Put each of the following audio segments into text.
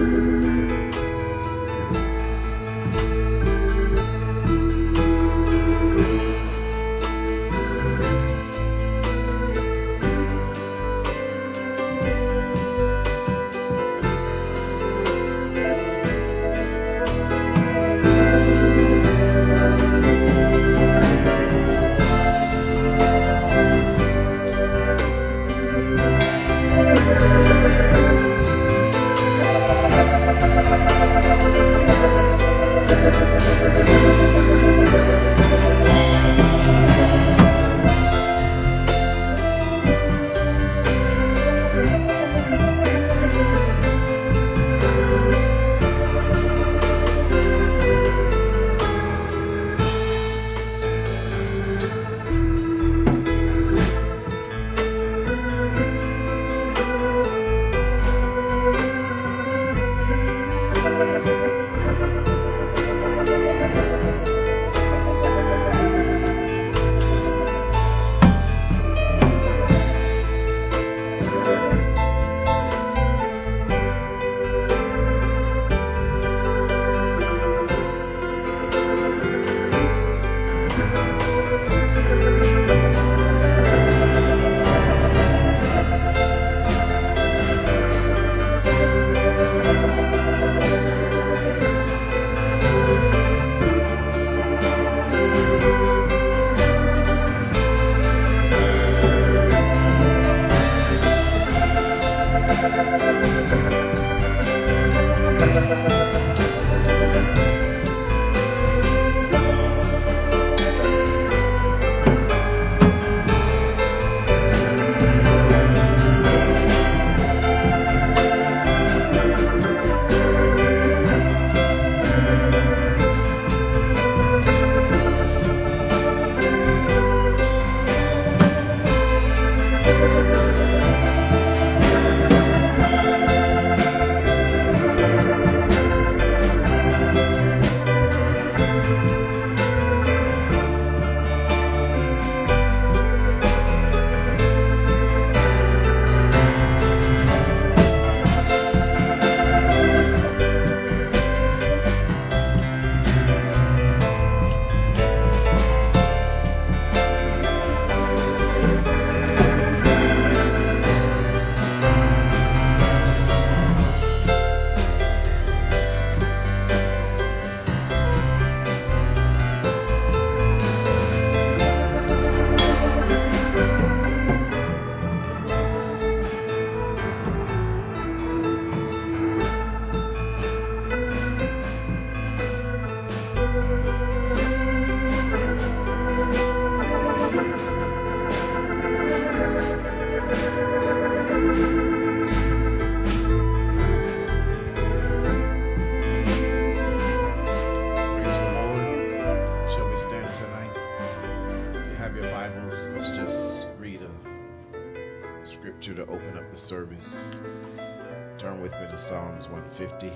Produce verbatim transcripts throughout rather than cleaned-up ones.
Service. Turn with me to Psalms one fifty.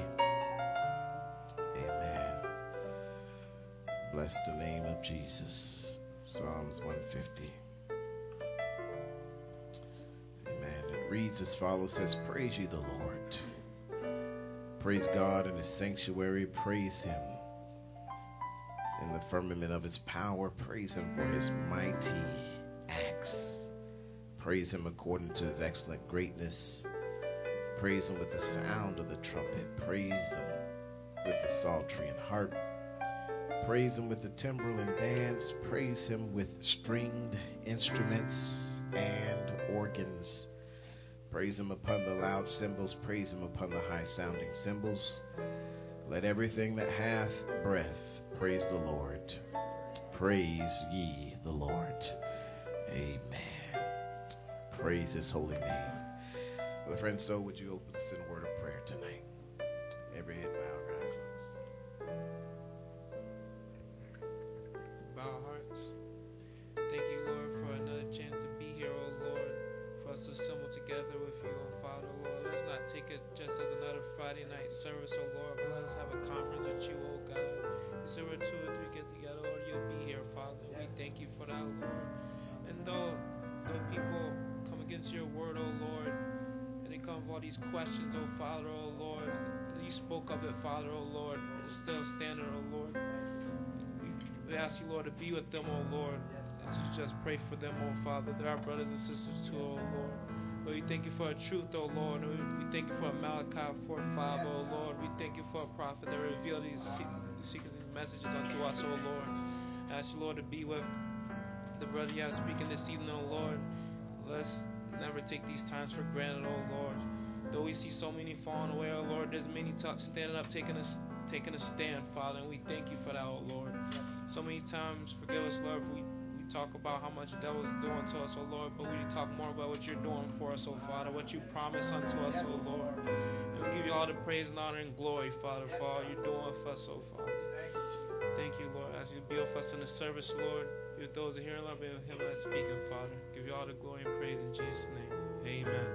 Amen. Bless the name of Jesus. Psalms one fifty. Amen. It reads as follows, says, praise ye the Lord. Praise God in his sanctuary. Praise him in the firmament of his power. Praise him for his mighty acts. Praise him according to his excellent greatness. Praise him with the sound of the trumpet. Praise him with the psaltery and harp. Praise him with the timbrel and dance. Praise him with stringed instruments and organs. Praise him upon the loud cymbals. Praise him upon the high sounding cymbals. Let everything that hath breath praise the Lord. Praise ye the Lord. Amen. Praise his holy name. Well, friends, so would you open us in a word of prayer tonight? Every head bowed, eyes closed. Bow our hearts. Thank you, Lord, for another chance to be here, oh Lord, for us to assemble together with you, oh Father, Lord. Let's not take it just as another Friday night service, oh Lord, but let us have a conference with you, oh God. You said where two or three get together, Lord, you'll be here, Father. We thank you for that, Lord. And though, though people come against your word, oh Lord, and they come with all these questions, oh Father, oh Lord, you spoke of it, Father, oh Lord. It's still standing, oh Lord. We, we ask you, Lord, to be with them, oh Lord. And to just pray for them, oh Father. They're our brothers and sisters too, oh Lord. Lord, we thank you for a truth, oh Lord. And we, we thank you for Malachi four five, oh Lord. We thank you for a prophet that revealed these secret messages unto us, oh Lord. I ask you, Lord, to be with the brother you have speaking this evening, oh Lord. Let's never take these times for granted, oh Lord. Though we see so many falling away, oh Lord, there's many t- standing up, taking a, taking a stand, Father, and we thank you for that, oh Lord. So many times, forgive us, Lord, we, we talk about how much the devil is doing to us, oh Lord, but we talk more about what you're doing for us, oh Father, what you promise unto us, oh Lord. And we give you all the praise and honor and glory, Father, for all you're doing for us, oh Father. Thank you, Lord, as you be with us in the service, Lord. Be with those that hear and love, be with him that's speaking, Father. Give you all the glory and praise in Jesus' name. Amen.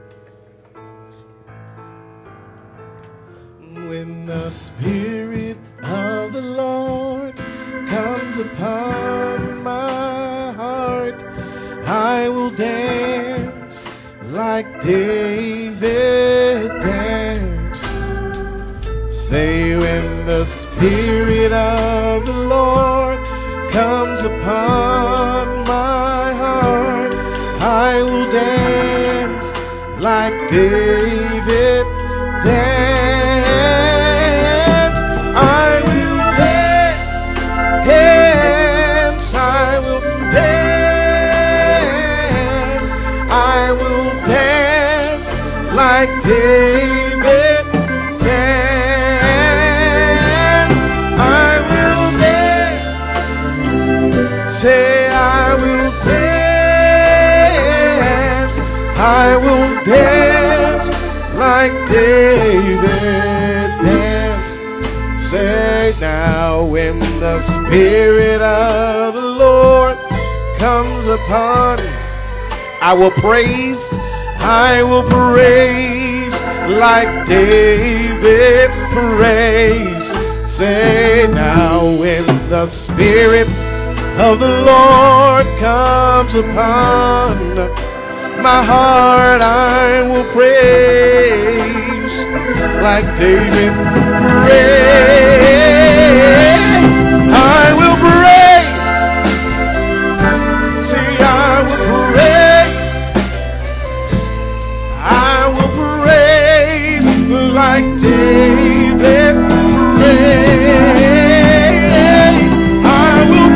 When the Spirit of the Lord comes upon my heart, I will dance like David danced. Say, when the Spirit of the Lord comes upon my heart, I will dance like David danced. I will dance, I will dance, I will dance like David danced. I will dance, say I will dance, I will dance like David danced. Say now, when the Spirit of the Lord comes upon me, I will praise, I will praise like David praised. Say now, when the Spirit of the Lord comes upon my heart, I will praise like David praised. I will praise. See, I will praise. I will praise like David praised. I will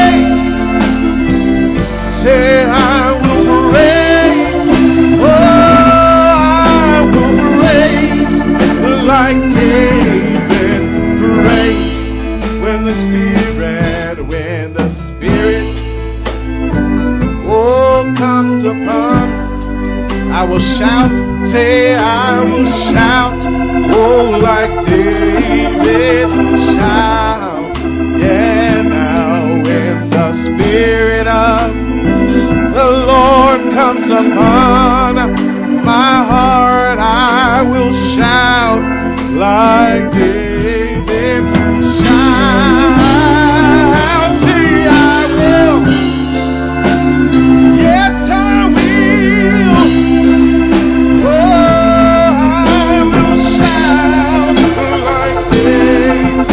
praise. Say, I will praise. Oh, I will praise like David praised. When the Spirit, when the Spirit, oh, comes upon, I will shout, say I will shout, oh, like David shout. Yeah, now when the Spirit of the Lord comes upon my heart, I will shout like David shout. See, I will. Yes, I will. Oh, I will shout like David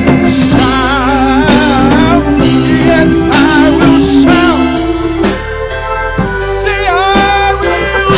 shout. Yes, I will shout. See, I will.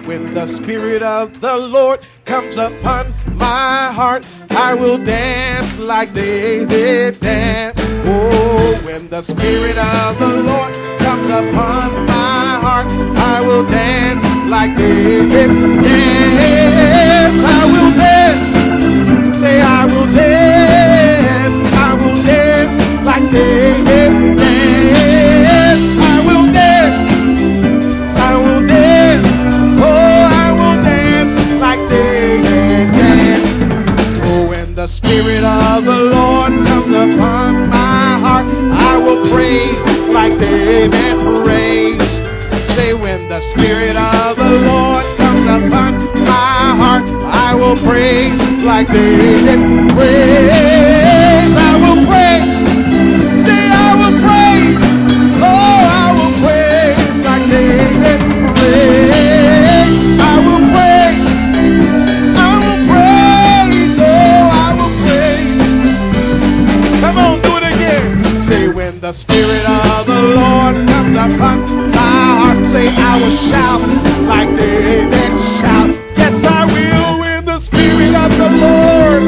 When the Spirit of the Lord comes upon my heart, I will dance like David danced. Oh, when the Spirit of the Lord comes upon my heart, I will dance like David. Yes, I will dance. Say, I will dance. I will dance like David. Yes, I will dance. I will dance. Oh, I will dance like David danced. Oh, when the Spirit of the Lord comes upon my heart, I will praise like David praised. Say, when the Spirit of the Lord comes upon my heart, I will praise like David praised. I will praise. Say, I will praise. Oh, I will praise like David praised. I will praise. I will praise. Oh, I will praise. Come on, do it again. Say, when the Spirit of the Lord comes upon my heart, say, I will shout like David shout. Yes, I will when the Spirit of the Lord.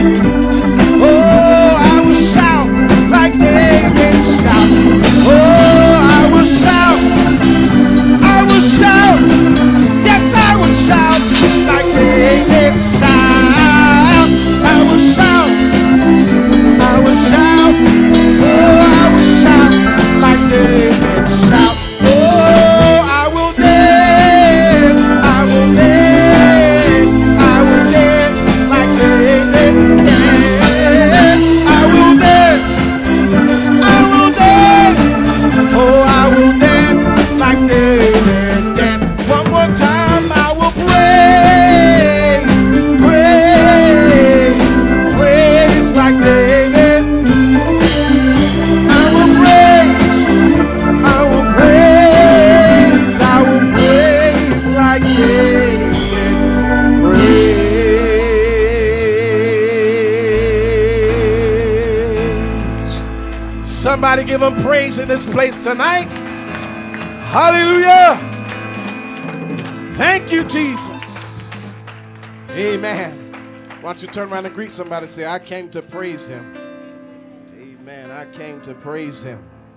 Oh, I will shout like David shout. Oh, I will shout. I will shout. Yes, I will shout like David shout. I will shout. I will shout. Oh, I will shout like David shout. Oh, I will dance. I will dance. I will dance like David dance. I will dance. I will dance. Oh, I will dance like David dance. One more time, I will praise, praise, praise like David. I will praise, I will praise, I will praise like David praised. Somebody give him praise in this place tonight. Hallelujah. Thank you, Jesus. Amen. Why don't you turn around and greet somebody and say, I came to praise him. Amen. I came to praise him.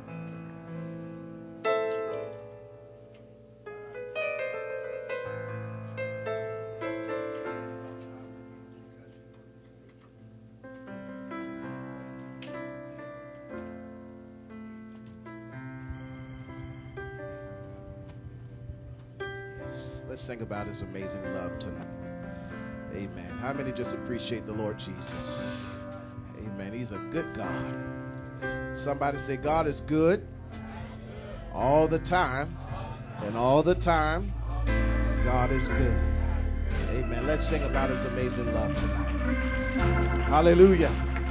Let's sing about his amazing love tonight. Amen. How many just appreciate the Lord Jesus? Amen. He's a good God. Somebody say, God is good all the time, and all the time, God is good. Amen. Let's sing about his amazing love tonight. Hallelujah.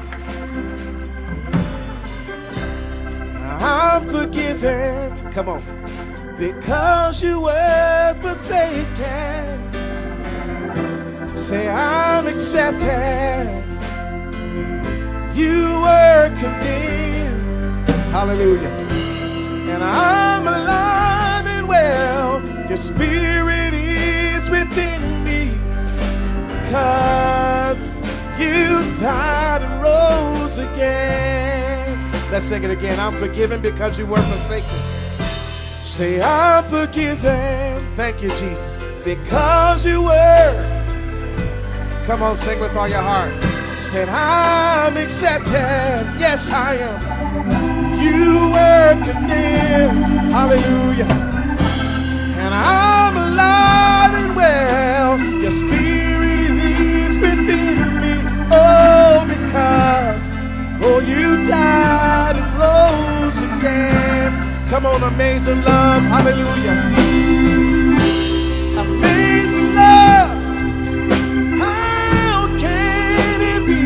I'm forgiven. Come on. Because you were forsaken. Say, I'm accepted. You were condemned. Hallelujah. And I'm alive and well. Your spirit is within me. Because you died and rose again. Let's sing it again. I'm forgiven because you were forsaken. Say, I'm forgiven. Thank you, Jesus. Because you were. Come on, sing with all your heart. Said, I'm accepted. Yes, I am. You were condemned. Hallelujah. And I'm alive and well. Your spirit is within me. Oh, because, oh, you died and rose again. Come on, amazing love. Hallelujah. Amazing love. How can it be?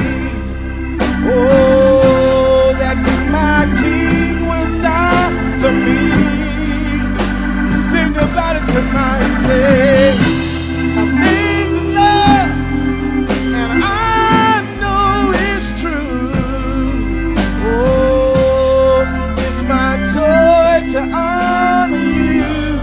Oh, that my King will die for me. Sing about it tonight. Say, amazing love. And I know it's true. Oh, it's my joy to honor you.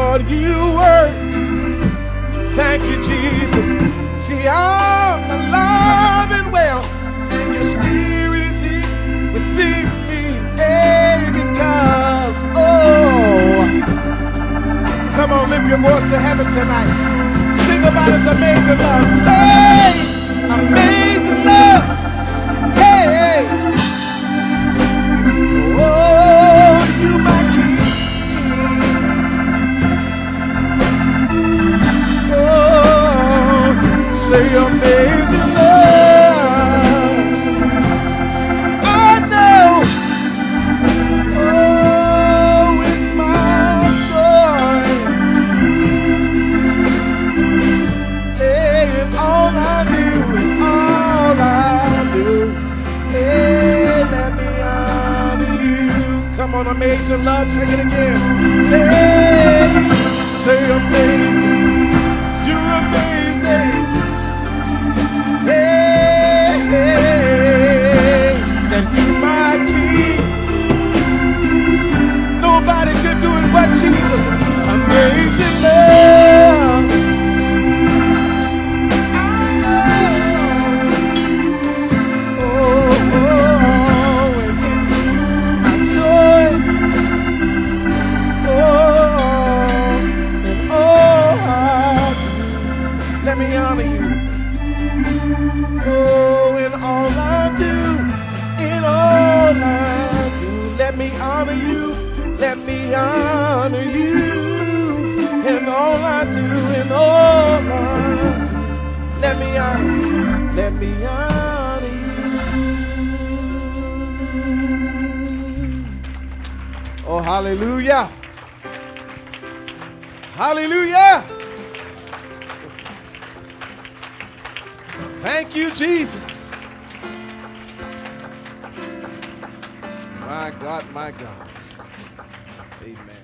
Lord, you work. Thank you, Jesus. See, I'm alive and well, and your spirit is in within me. Hey, because, oh, come on, lift your voice to heaven tonight. Sing about His amazing love. Hey, amazing love. Hey, hey. Oh, you my King. Say amazing love. I know. Oh, it's my joy. Hey, and all I do, and all I do. Hey, let me honor you. Come on, amazing love, sing it again. Say, say amazing. You're amazing. Hey, hey, and you my King. Nobody could do it but Jesus. Amazing love. Oh, oh, oh, and my joy. Oh, and oh, let me honor you. Oh, in all I do, in all I do, let me honor you, let me honor you. In all I do, in all I do, let me honor you, let me honor you. Oh, hallelujah. Hallelujah. Thank you, Jesus. My God, my God. Amen.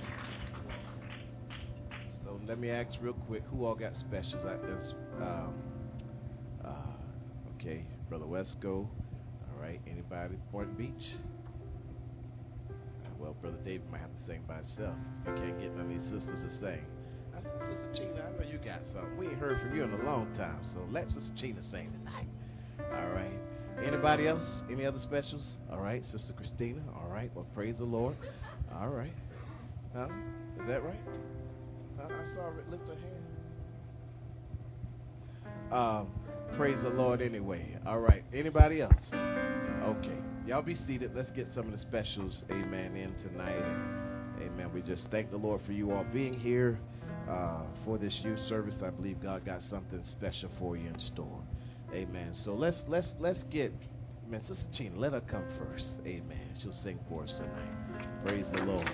So let me ask real quick, who all got specials at this? Um, uh, okay, Brother Wesco. All right, anybody? Point Beach? Uh, well, Brother David might have to sing by himself. He can't get none of these sisters to sing. I said, Sister Chena, I know you got something. We ain't heard from you in a long time, so let Sister Chena sing tonight. All right. Anybody else? Any other specials? All right. Sister Christina. All right. Well, praise the Lord. All right. Huh? Is that right? Huh? I saw her lift her hand. Um, praise the Lord anyway. All right. Anybody else? Okay. Y'all be seated. Let's get some of the specials, amen, in tonight. And, amen. We just thank the Lord for you all being here uh, for this youth service. I believe God got something special for you in store. Amen. So let's let's let's get, amen, Sister Chena, let her come first. Amen. She'll sing for us tonight. Praise the Lord.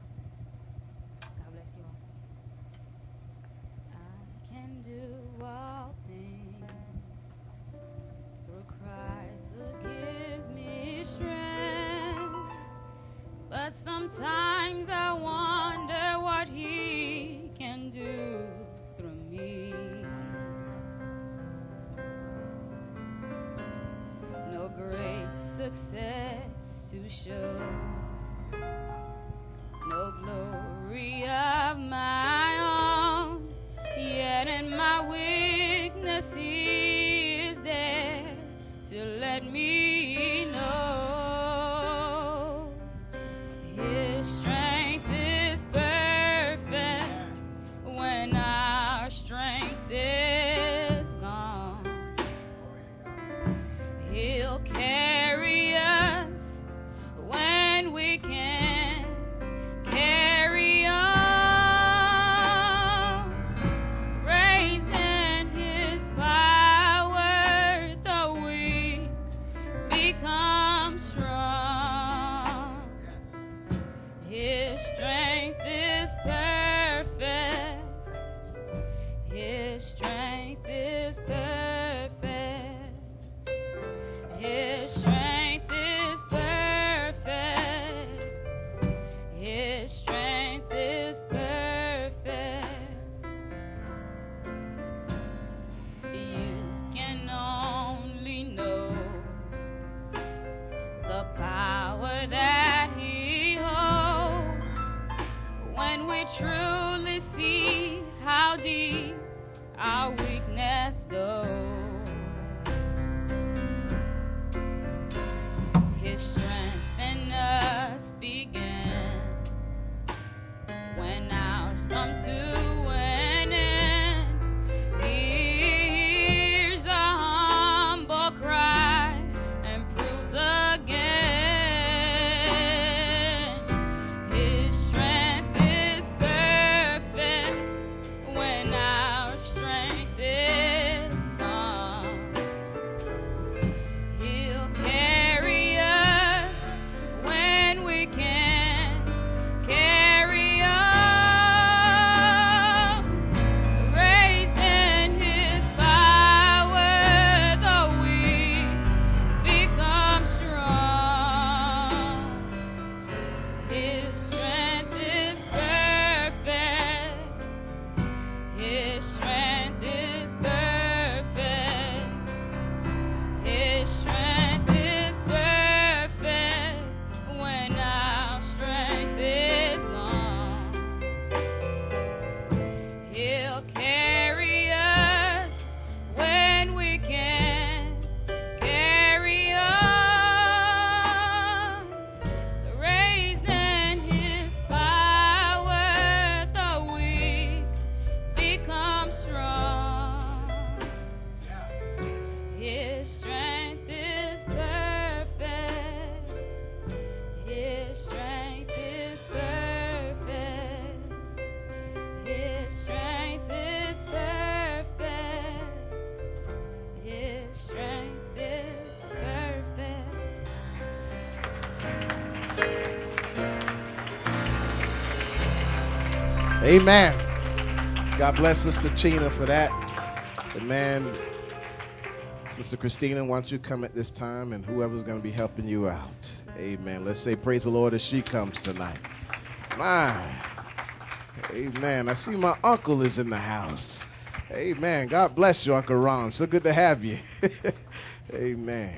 Do what we truly see how deep our weakness goes. His strength in us begins when ours come to an end. He hears a humble cry and proves again. His strength is perfect when our strength is gone. He'll carry us when we can't carry on. Raising His power, the weak become strong. His strength is perfect. His strength is perfect. His strength is perfect when our strength is gone. He'll carry us when we can't carry on. Raising His power, the weak become strong. His strength is perfect. His strength is perfect. His strength is perfect. His strength is perfect. Amen. God bless Sister Chena for that. Amen. Sister Christina, why don't you come at this time, and whoever's going to be helping you out. Amen. Let's say praise the Lord as she comes tonight. My. Amen. I see my uncle is in the house. Amen. God bless you, Uncle Ron. So good to have you. Amen.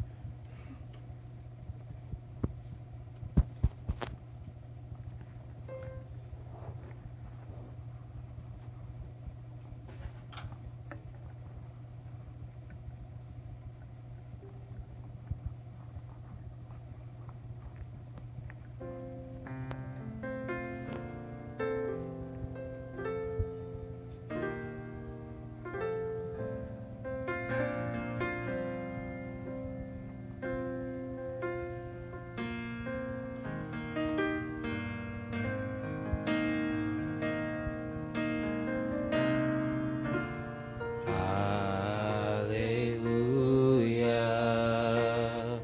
Hallelujah.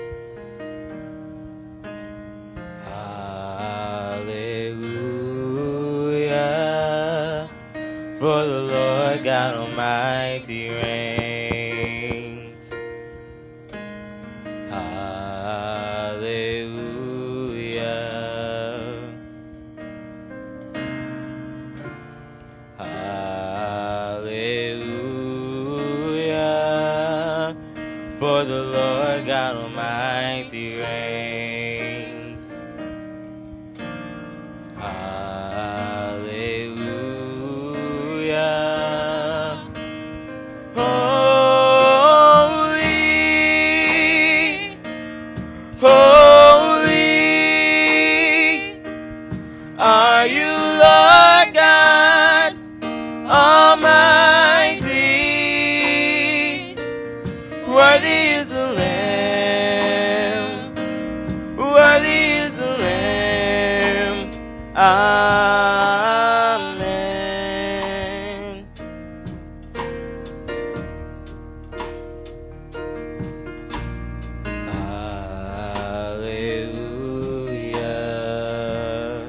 Hallelujah. For the Lord God Almighty reigns. Hallelujah. Hallelujah. For the Lord God Almighty reigns. Hallelujah. Holy, holy are you, Lord God Almighty. Worthy is the Lamb. Worthy is the Lamb. Amen. Hallelujah.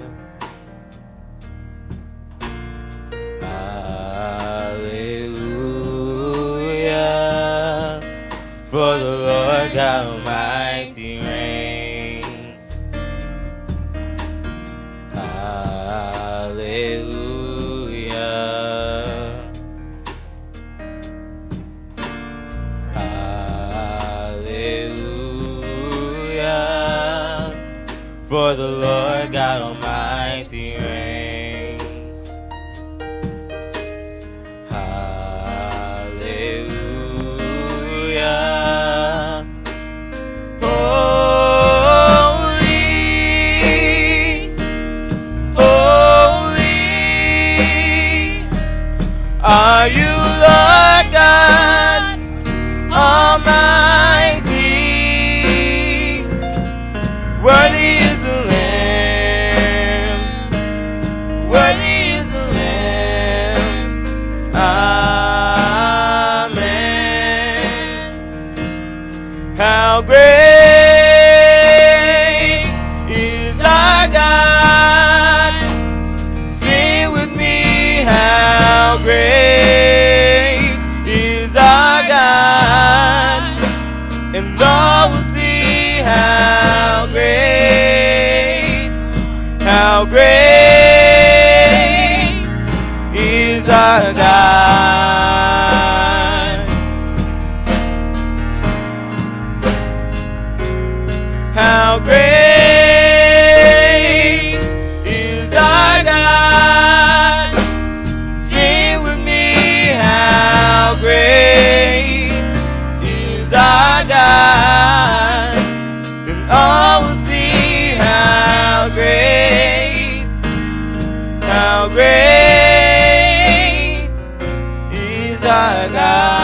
Hallelujah. For the Lord God Almighty reigns. Hallelujah. Hallelujah. For the Lord God Almighty reigns. are you, Lord God Almighty. Worthy is the Lamb, worthy is the Lamb. Amen. How great is our God. Sing with me, how great is our God. And all will see how great, how great is our God. How great is our God. Sing with me, how great is our God. And all will see how great, how great is our God.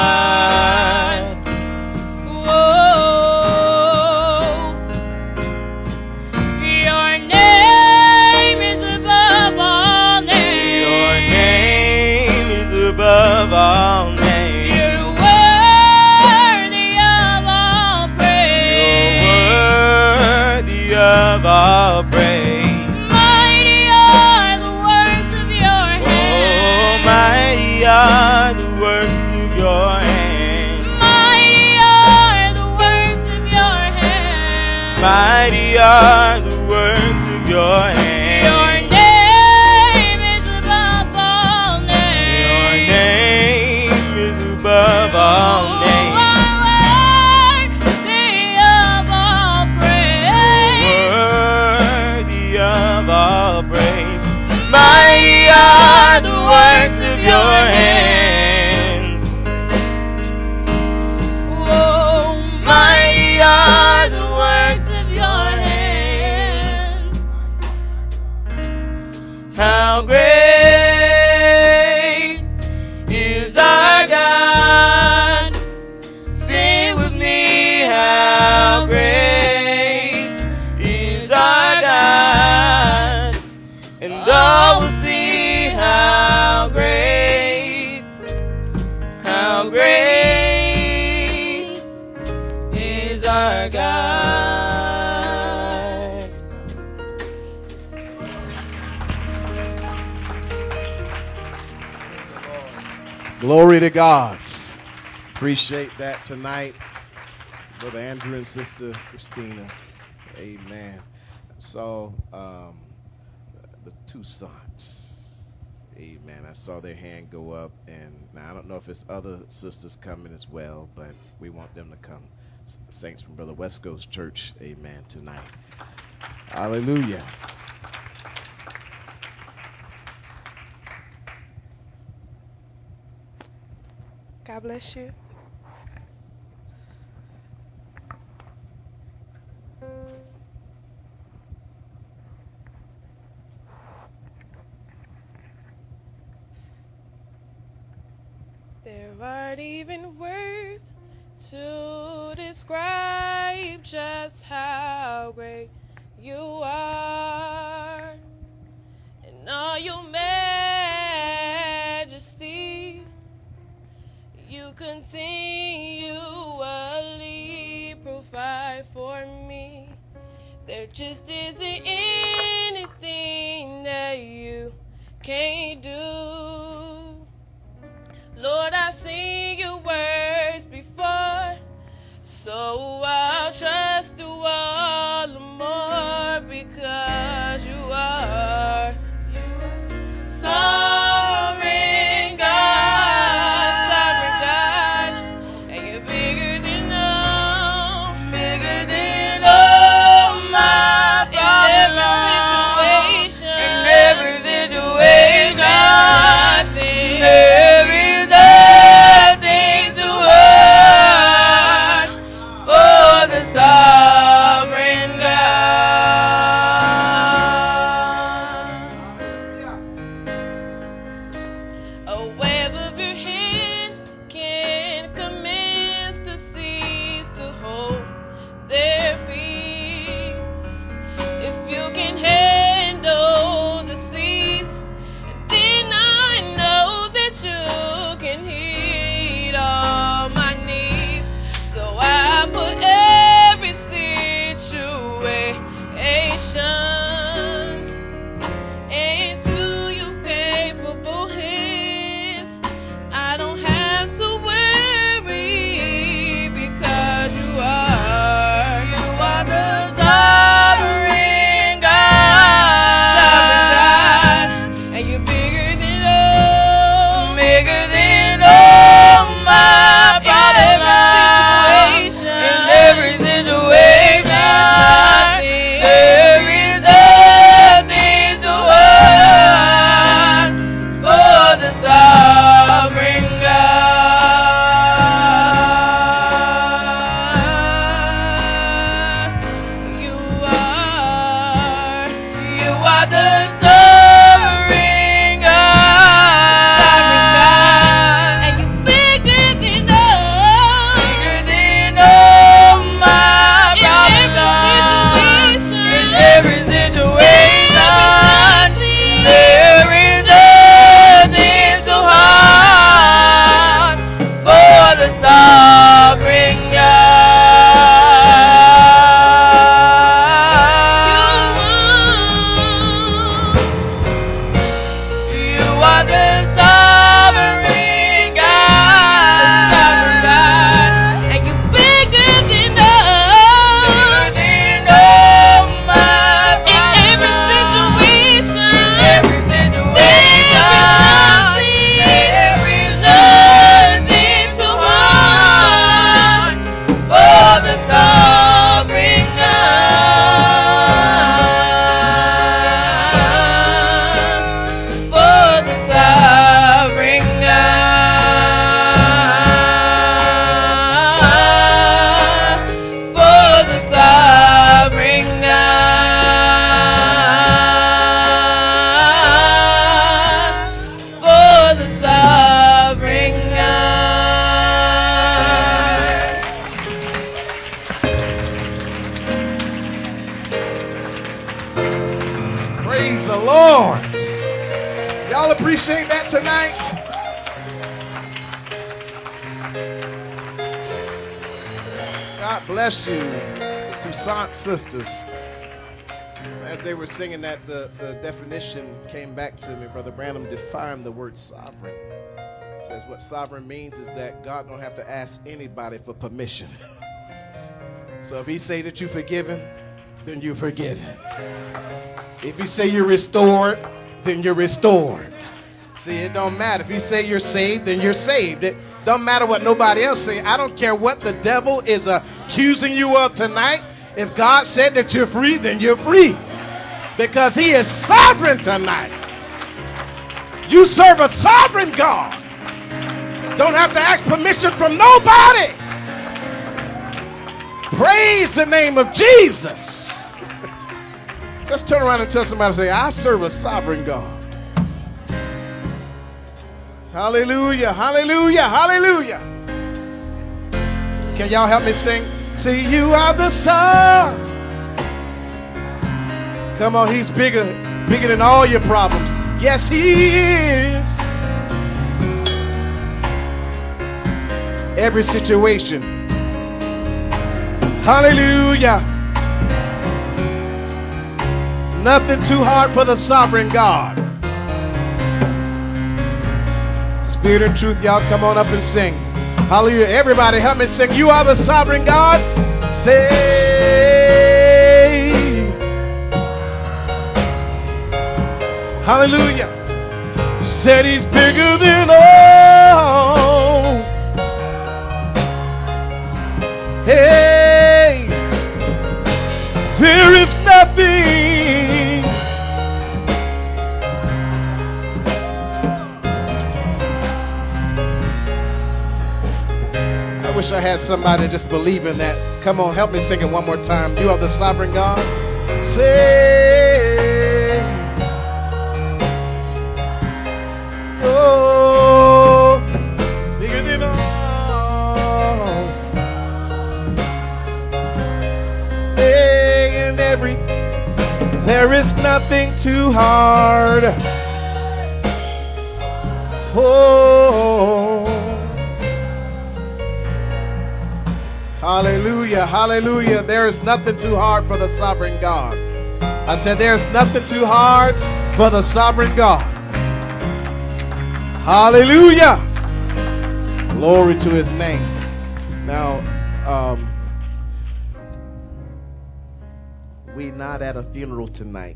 Your name is above all names. Your name is above all names. You're worthy of all praise. You're worthy of all praise. Mighty are the works of your Oh, hands. mighty are the works of your hands. Mighty are the works of your hands. Mighty are the works of your hands. Your name is above all names. Your name is above all You names. are worthy of all praise. Worthy of all praise. Mighty are the works of your hands. Oh, Mighty are the works of your hands. How great is our God. Sing with me, how great is our God. And all will see how great, how great is our God. Glory to God. Appreciate that tonight, Brother Andrew and Sister Christina. Amen. So, um, the two sons. Amen. I saw their hand go up, and now I don't know if it's other sisters coming as well, but we want them to come. S- Saints from Brother Wesco's church. Amen. Tonight. Hallelujah. God bless you. There aren't even words to describe just how great you are in all your majesty. You continually provide for me. There just isn't anything that you can't do. Lord, I've seen your words before, so I'll trust you all the more because you are sovereign God, sovereign God, and you're bigger than all, bigger than all my problems. Y'all appreciate that tonight? God bless you. The Toussaint sisters. As they were singing that, the, the definition came back to me. Brother Branham defined the word sovereign. It says what sovereign means is that God don't have to ask anybody for permission. So if he say that you're forgiven, then you're forgiven. If he say you're restored, then you're restored. See, it don't matter. If he say you're saved, then you're saved. It don't matter what nobody else say. I don't care what the devil is accusing you of tonight. If God said that you're free, then you're free. Because he is sovereign tonight. You serve a sovereign God. Don't have to ask permission from nobody. Praise the name of Jesus. Just turn around and tell somebody, say, I serve a sovereign God. Hallelujah, hallelujah, hallelujah. Can y'all help me sing? See, you are the sun. Come on, he's bigger, bigger than all your problems. Yes, he is. Every situation. Hallelujah. Nothing too hard for the sovereign God. Spirit and truth, y'all come on up and sing. Hallelujah. Everybody help me sing. You are the sovereign God. Say. Hallelujah. Said he's bigger than all. Hey. There is nothing. I wish I had somebody just believe in that. Come on, help me sing it one more time. You are the sovereign God. Say, oh, bigger than all. Hey, and every, there is nothing too hard. Oh. Hallelujah, hallelujah. There is nothing too hard for the sovereign God. I said there is nothing too hard for the sovereign God. Hallelujah. Glory to his name. Now, um, we not at a funeral tonight.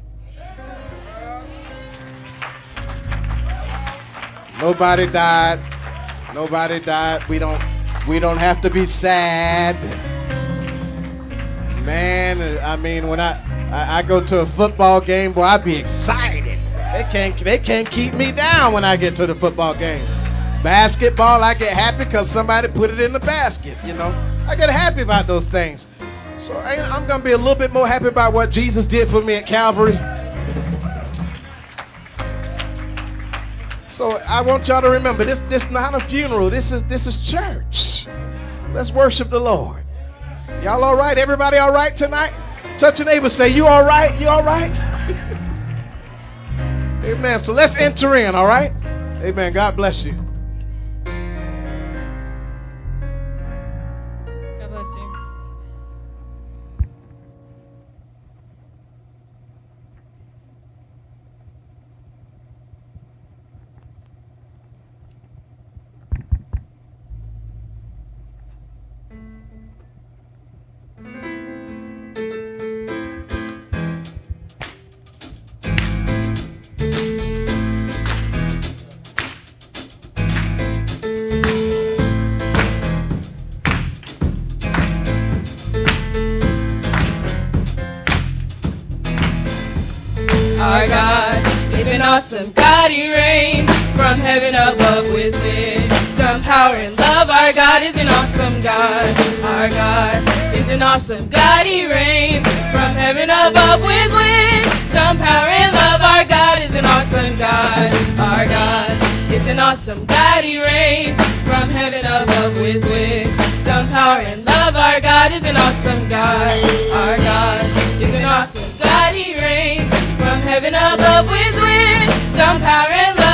Nobody died. Nobody died. We don't We don't have to be sad. Man, I mean, when I, I, I go to a football game, boy, I be excited. They can't, they can't keep me down when I get to the football game. Basketball, I get happy because somebody put it in the basket, you know. I get happy about those things. So I, I'm going to be a little bit more happy about what Jesus did for me at Calvary. So I want y'all to remember, this this not a funeral. This is this is church. Let's worship the Lord. Y'all all right? Everybody all right tonight? Touch your neighbor, say, you all right? You all right? Amen. So let's enter in, all right? Amen. God bless you. God bless you. Our God is an awesome God, he reigns from heaven above with wisdom, power, and love. Our God is an awesome God. Our God is an awesome God, he reigns from heaven above with wisdom, power, and love. Our God is an awesome God. Our God is an awesome God, he reigns from heaven above with wisdom, power, and love. Our God is an awesome God. Our God is an awesome God, he reigns from heaven above with wisdom, power, and love.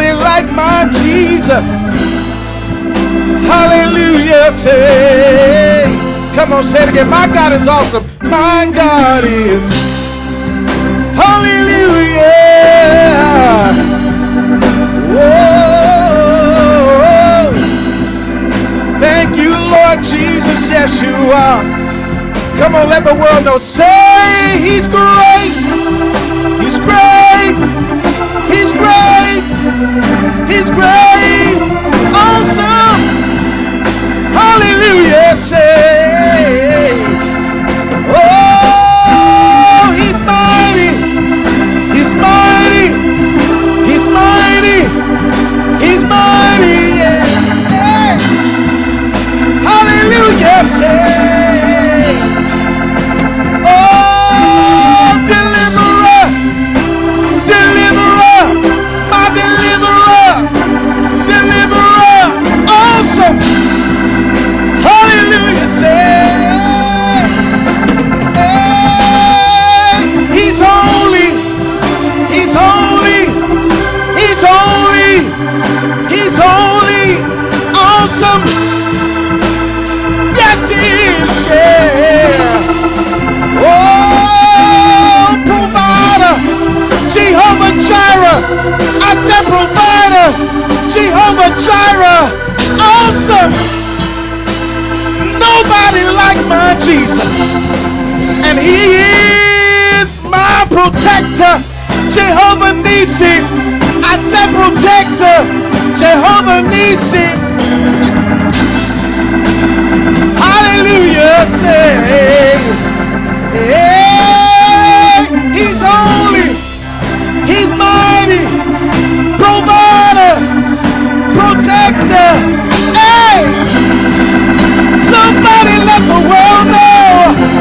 Jesus. Hallelujah. Say, come on, say it again. My God is awesome. My God is. Hallelujah. Whoa. Thank you, Lord Jesus. Yes, you are. Come on, let the world know. Say, He's great. He's great. He's great. He's great. Awesome. Hallelujah. Say, oh, He's mighty. He's mighty. He's mighty. He's mighty. Yeah. Yeah. Hallelujah. Say, oh, deliverer. Deliverer. My deliverer. Deliverer. Awesome. Hallelujah. Say, hey, He's holy. He's holy. He's holy. He's holy. Awesome. Yes, He is. Yeah. Oh, provider. Jehovah Jireh. I said provider. Jehovah Jireh. Awesome. Nobody like my Jesus. And He is my protector. Jehovah Nissi. I said protector. Jehovah Nissi. Hallelujah. Say, hey, He's holy. He's mighty. Provider. Protector. Hey. Somebody let the world know.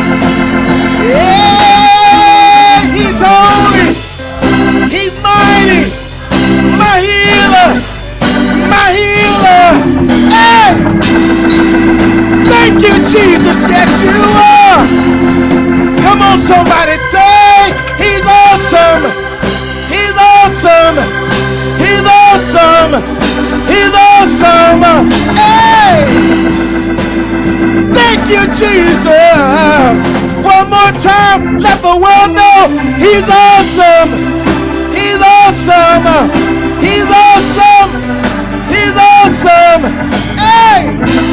Yeah, He's holy. He's mighty. My healer. My healer. Hey. Thank you, Jesus. Yes, you are. Come on, somebody say, He's awesome. He's awesome. He's awesome. He's awesome. Hey. Thank you, Jesus. One more time, let the world know He's awesome. He's awesome. He's awesome. He's awesome. Hey!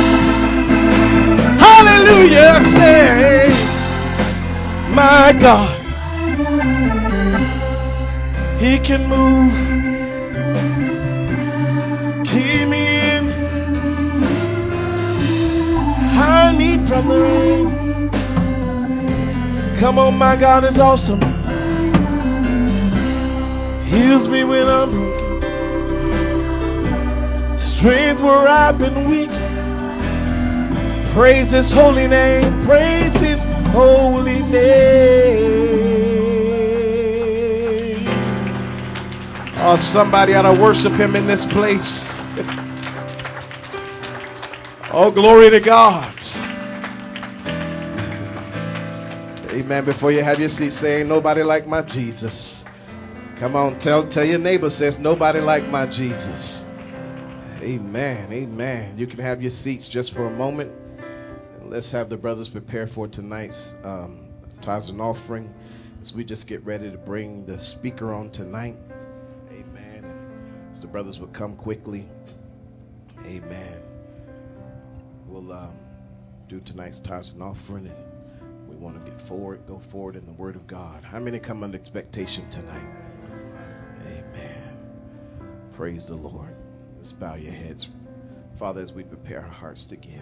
Hallelujah. Say, my God, He can move. Keep me in. I need from the rain. Come on, my God is awesome. Heals me when I'm broken. Strength where I've been weak. Praise His holy name. Praise His holy name. Oh, somebody ought to worship Him in this place. Oh, glory to God. Amen. Before you have your seat, say, ain't nobody like my Jesus. Come on, tell tell your neighbor, says, nobody like my Jesus. Amen. Amen. You can have your seats just for a moment. And let's have the brothers prepare for tonight's um, tithes and offering as we just get ready to bring the speaker on tonight. Amen. As the brothers would come quickly. Amen. We'll um, do tonight's tithes and offering, and we want to get forward, go forward in the Word of God. How many come under expectation tonight? Amen. Praise the Lord. Let's bow your heads. Father, as we prepare our hearts to give,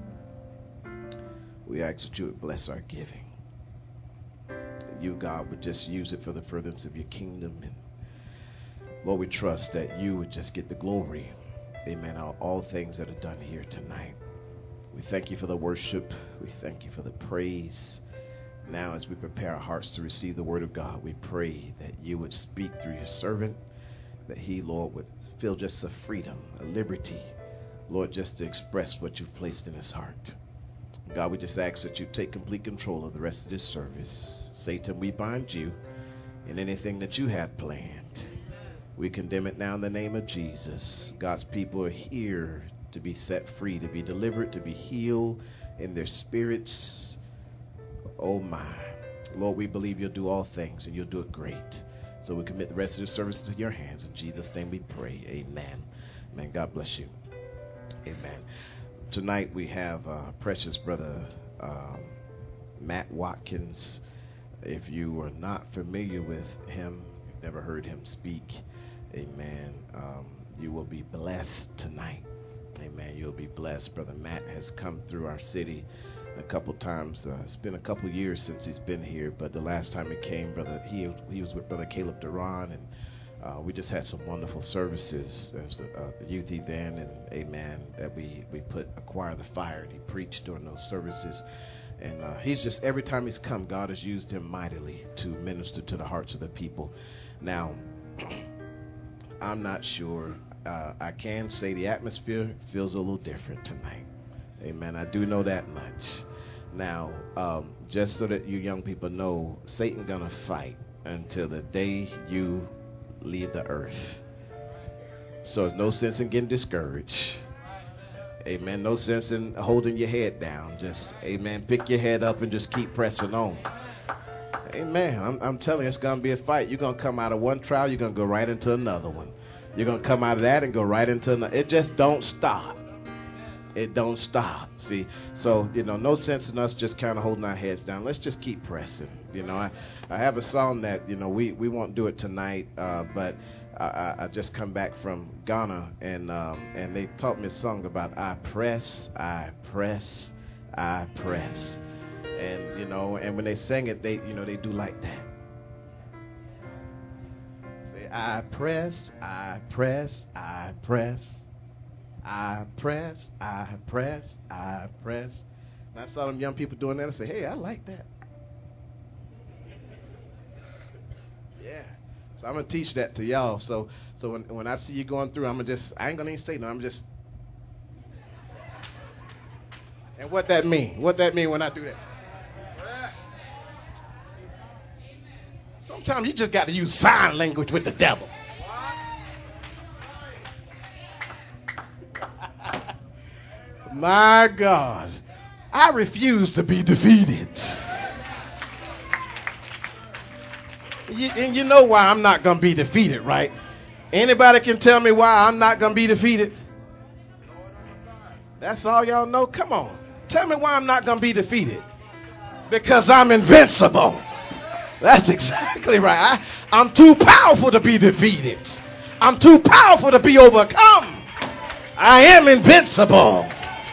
we ask that you would bless our giving. That you, God, would just use it for the furtherance of your kingdom. And Lord, we trust that you would just get the glory, amen, on all things that are done here tonight. We thank you for the worship. We thank you for the praise. Now, as we prepare our hearts to receive the word of God, we pray that you would speak through your servant, that he, Lord, would feel just a freedom, a liberty, Lord, just to express what you've placed in his heart. God, we just ask that you take complete control of the rest of this service. Satan, we bind you in anything that you have planned. We condemn it now in the name of Jesus. God's people are here to be set free, to be delivered, to be healed in their spirits. Oh my. Lord, we believe you'll do all things and you'll do it great. So we commit the rest of the service to your hands. In Jesus' name we pray. Amen. Amen. God bless you. Amen. Tonight we have uh, precious brother um, Matt Watkins. If you are not familiar with him, you've never heard him speak, amen, um, you will be blessed tonight. Amen. You'll be blessed. Brother Matt has come through our city a couple times. Uh, it's been a couple years since he's been here, but the last time he came, brother, he he was with Brother Caleb Duran, and uh, we just had some wonderful services. There was a, a youth event, and amen, that we we put Acquire the Fire, and he preached during those services. And uh, he's just, every time he's come, God has used him mightily to minister to the hearts of the people. Now, I'm not sure. Uh, I can say the atmosphere feels a little different tonight. Amen. I do know that much. Now, um, just so that you young people know, Satan gonna fight until the day you leave the earth. So there's no sense in getting discouraged. Amen. No sense in holding your head down. Just, amen, pick your head up and just keep pressing on. Amen. I'm, I'm telling you, it's going to be a fight. You're going to come out of one trial, you're going to go right into another one. You're going to come out of that and go right into another. It just don't stop. It don't stop. See, so, you know, no sense in us just kind of holding our heads down. Let's just keep pressing. You know, I, I have a song that, you know, we, we won't do it tonight, uh, but I, I just come back from Ghana, and um, and they taught me a song about I press, I press, I press. And, you know, and when they sing it, they, you know, they do like that. Say, I press, I press, I press. I press, I press, I press. And I saw them young people doing that. I said, hey, I like that. Yeah. So I'm going to teach that to y'all. So so when when I see you going through, I'm going to just, I ain't going to even say no. I'm just. And what that mean? What that mean when I do that? Sometimes you just got to use sign language with the devil. My God, I refuse to be defeated. You, and you know why I'm not going to be defeated, right? Anybody can tell me why I'm not going to be defeated? That's all y'all know? Come on. Tell me why I'm not going to be defeated. Because I'm invincible. That's exactly right. I, I'm too powerful to be defeated. I'm too powerful to be overcome. I am invincible.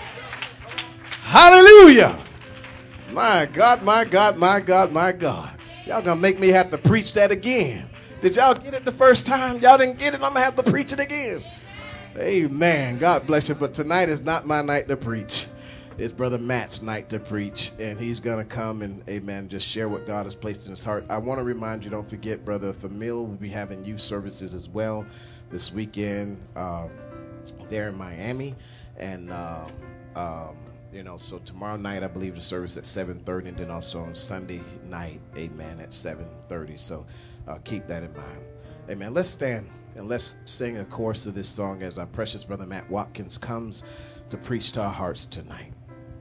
Hallelujah. My God, my God, my God, my God. Y'all gonna make me have to preach that again. Did y'all get it the first time? Y'all didn't get it, I'm gonna have to preach it again. Amen. God bless you. But tonight is not my night to preach. It's Brother Matt's night to preach. And he's gonna come and, amen, just share what God has placed in his heart. I want to remind you, don't forget, Brother Famil will be having youth services as well this weekend uh, there in Miami. And um, um You know, so tomorrow night, I believe the service at seven thirty, and then also on Sunday night, amen, at seven thirty. So uh, keep that in mind. Amen. Let's stand and let's sing a chorus of this song as our precious brother Matt Watkins comes to preach to our hearts tonight.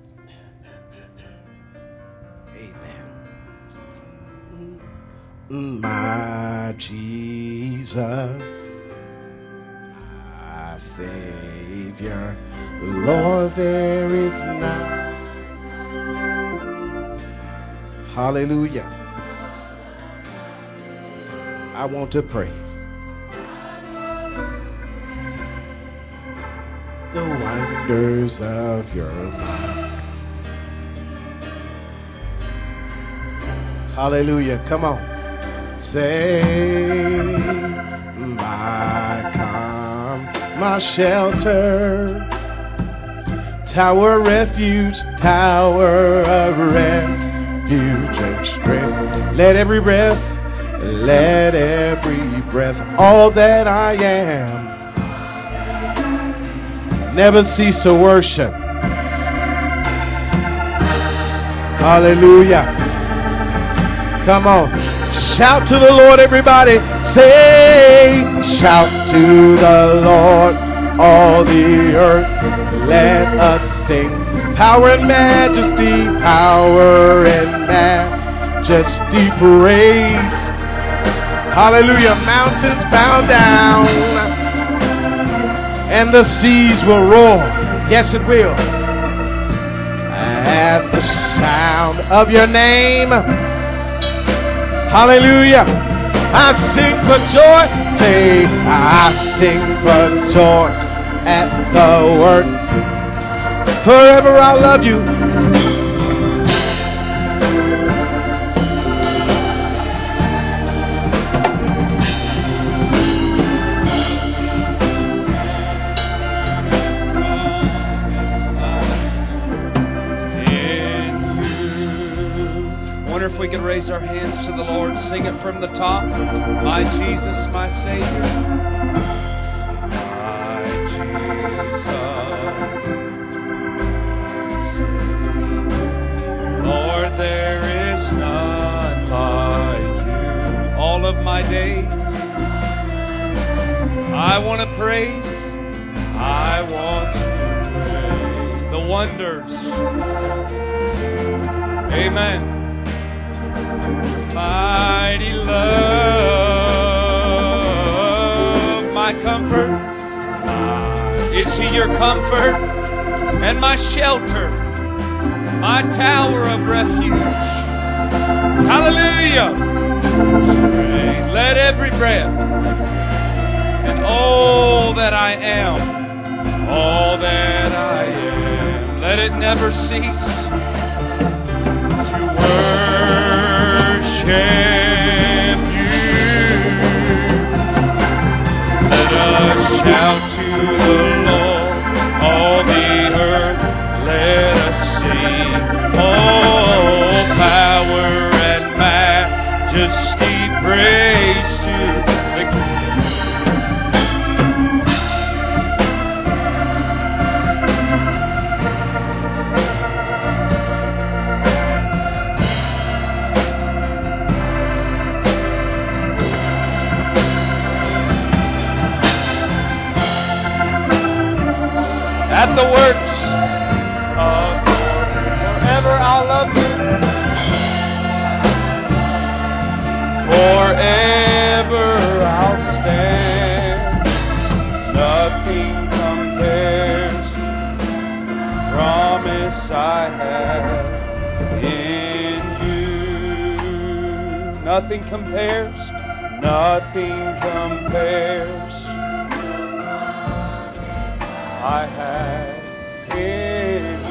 Amen. My Jesus, my Savior, Lord, there is none. Hallelujah. I want to praise the wonders of your mind. Hallelujah. Come on. Say, my calm, my shelter, tower refuge, tower of refuge and strength. Let every breath, let every breath, all that I am, never cease to worship. Hallelujah. Come on. Shout to the Lord, everybody. Say, Shout to the Lord, all the earth. Let us sing. Power and majesty, power and majesty, praise. Hallelujah. Mountains bow down and the seas will roar. Yes, it will. At the sound of your name. Hallelujah. I sing for joy. Say, I sing for joy at the word. Forever I'll love you. If we could raise our hands to the Lord, sing it from the top. My Jesus, my Savior. My Jesus. Lord, there is none like you. All of my days, I want to praise. I want to praise the wonders. Amen. Mighty love, my comfort. Is He your comfort and my shelter, my tower of refuge? Hallelujah. Let every breath and all that I am, all that I am, let it never cease to worship you. Let us shout to the Lord, all the earth, let us sing. All power and majesty, praise to the King. At the works of Lord, forever I'll love you. Forever I'll stand. Nothing compares. Promise I have in you. Nothing compares. Nothing compares. I have in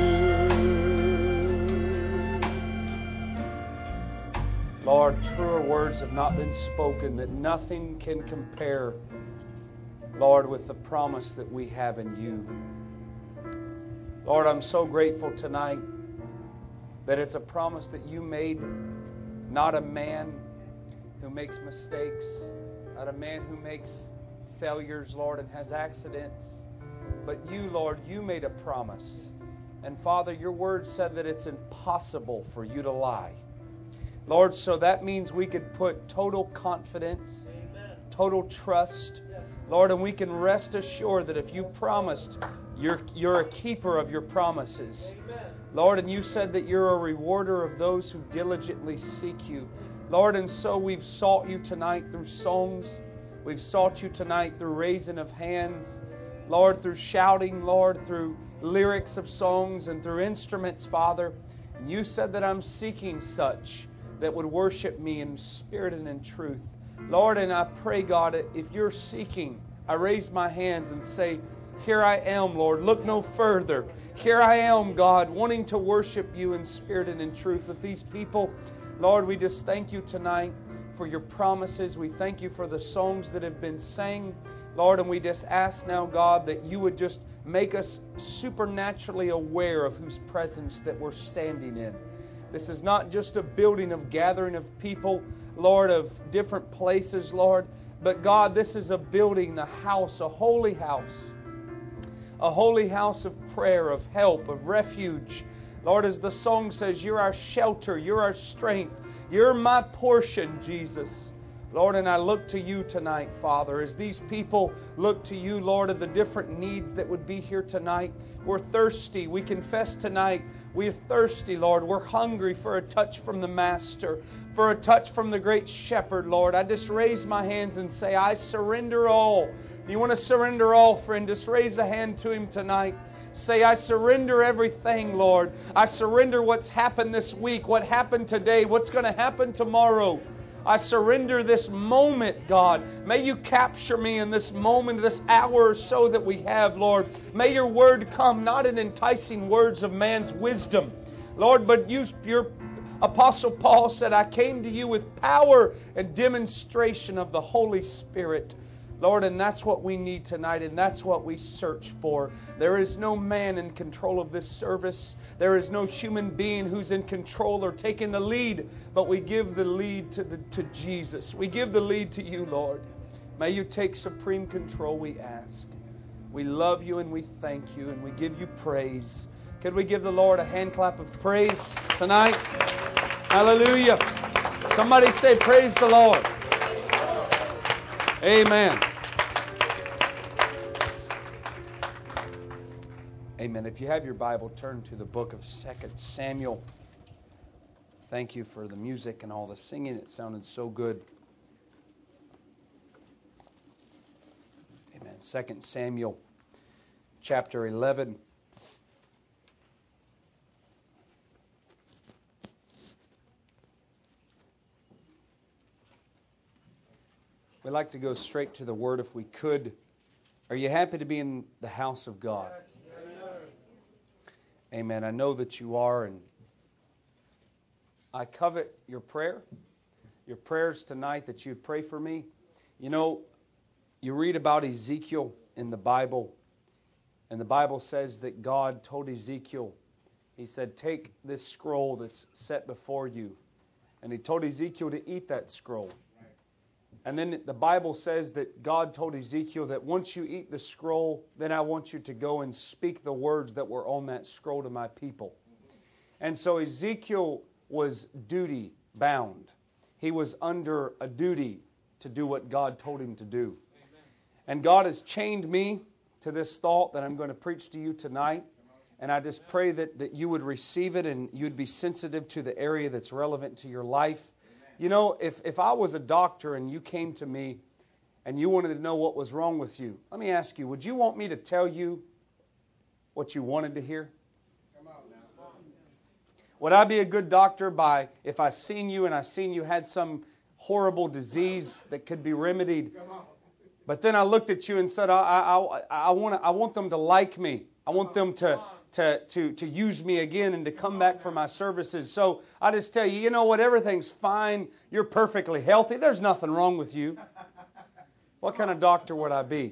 you. Lord, truer words have not been spoken, that nothing can compare, Lord, with the promise that we have in you. Lord, I'm so grateful tonight that it's a promise that you made, not a man who makes mistakes, not a man who makes failures, Lord, and has accidents. But you, Lord, you made a promise. And Father, your word said that it's impossible for you to lie. Lord, so that means we could put total confidence, Amen. Total trust, yes. Lord, and we can rest assured that if you promised, you're, you're a keeper of your promises. Amen. Lord, and you said that you're a rewarder of those who diligently seek you. Lord, and so we've sought you tonight through songs. We've sought you tonight through raising of hands. Lord, through shouting, Lord, through lyrics of songs and through instruments, Father. And you said that I'm seeking such that would worship me in spirit and in truth. Lord, and I pray, God, if you're seeking, I raise my hands and say, here I am, Lord. Look no further. Here I am, God, wanting to worship you in spirit and in truth with these people. Lord, we just thank you tonight for your promises. We thank you for the songs that have been sang. Lord, and we just ask now, God, that you would just make us supernaturally aware of whose presence that we're standing in. This is not just a building of gathering of people, Lord, of different places, Lord. But God, this is a building, a house, a holy house. A holy house of prayer, of help, of refuge. Lord, as the song says, you're our shelter, you're our strength. You're my portion, Jesus. Lord, and I look to You tonight, Father, as these people look to You, Lord, of the different needs that would be here tonight. We're thirsty. We confess tonight we're thirsty, Lord. We're hungry for a touch from the Master, for a touch from the great Shepherd, Lord. I just raise my hands and say, I surrender all. If you want to surrender all, friend, just raise a hand to Him tonight. Say, I surrender everything, Lord. I surrender what's happened this week, what happened today, what's going to happen tomorrow. I surrender this moment, God. May You capture me in this moment, this hour or so that we have, Lord. May Your Word come, not in enticing words of man's wisdom, Lord, but You, Your Apostle Paul said, I came to You with power and demonstration of the Holy Spirit. Lord, and that's what we need tonight, and that's what we search for. There is no man in control of this service. There is no human being who's in control or taking the lead, but we give the lead to, the, to Jesus. We give the lead to You, Lord. May You take supreme control, we ask. We love You and we thank You and we give You praise. Could we give the Lord a hand clap of praise tonight? Hallelujah. Somebody say, praise the Lord. Amen. Amen. If you have your Bible, turn to the book of Second Samuel. Thank you for the music and all the singing. It sounded so good. Amen. Second Samuel chapter eleven. We like to go straight to the Word if we could. Are you happy to be in the house of God? Amen. I know that you are, and I covet your prayer, your prayers tonight that you'd pray for me. You know, you read about Ezekiel in the Bible, and the Bible says that God told Ezekiel, He said, take this scroll that's set before you. And He told Ezekiel to eat that scroll. And then the Bible says that God told Ezekiel that once you eat the scroll, then I want you to go and speak the words that were on that scroll to my people. And so Ezekiel was duty bound. He was under a duty to do what God told him to do. And God has chained me to this thought that I'm going to preach to you tonight. And I just pray that, that you would receive it and you'd be sensitive to the area that's relevant to your life. You know, if, if I was a doctor and you came to me and you wanted to know what was wrong with you, let me ask you, would you want me to tell you what you wanted to hear? Come on now. Would I be a good doctor by if I seen you and I seen you had some horrible disease that could be remedied, but then I looked at you and said, I, I, I, I, want, I want them to like me. I want them to... To, to, to use me again and to come back for my services. So I just tell you, you know what? Everything's fine. You're perfectly healthy. There's nothing wrong with you. What kind of doctor would I be?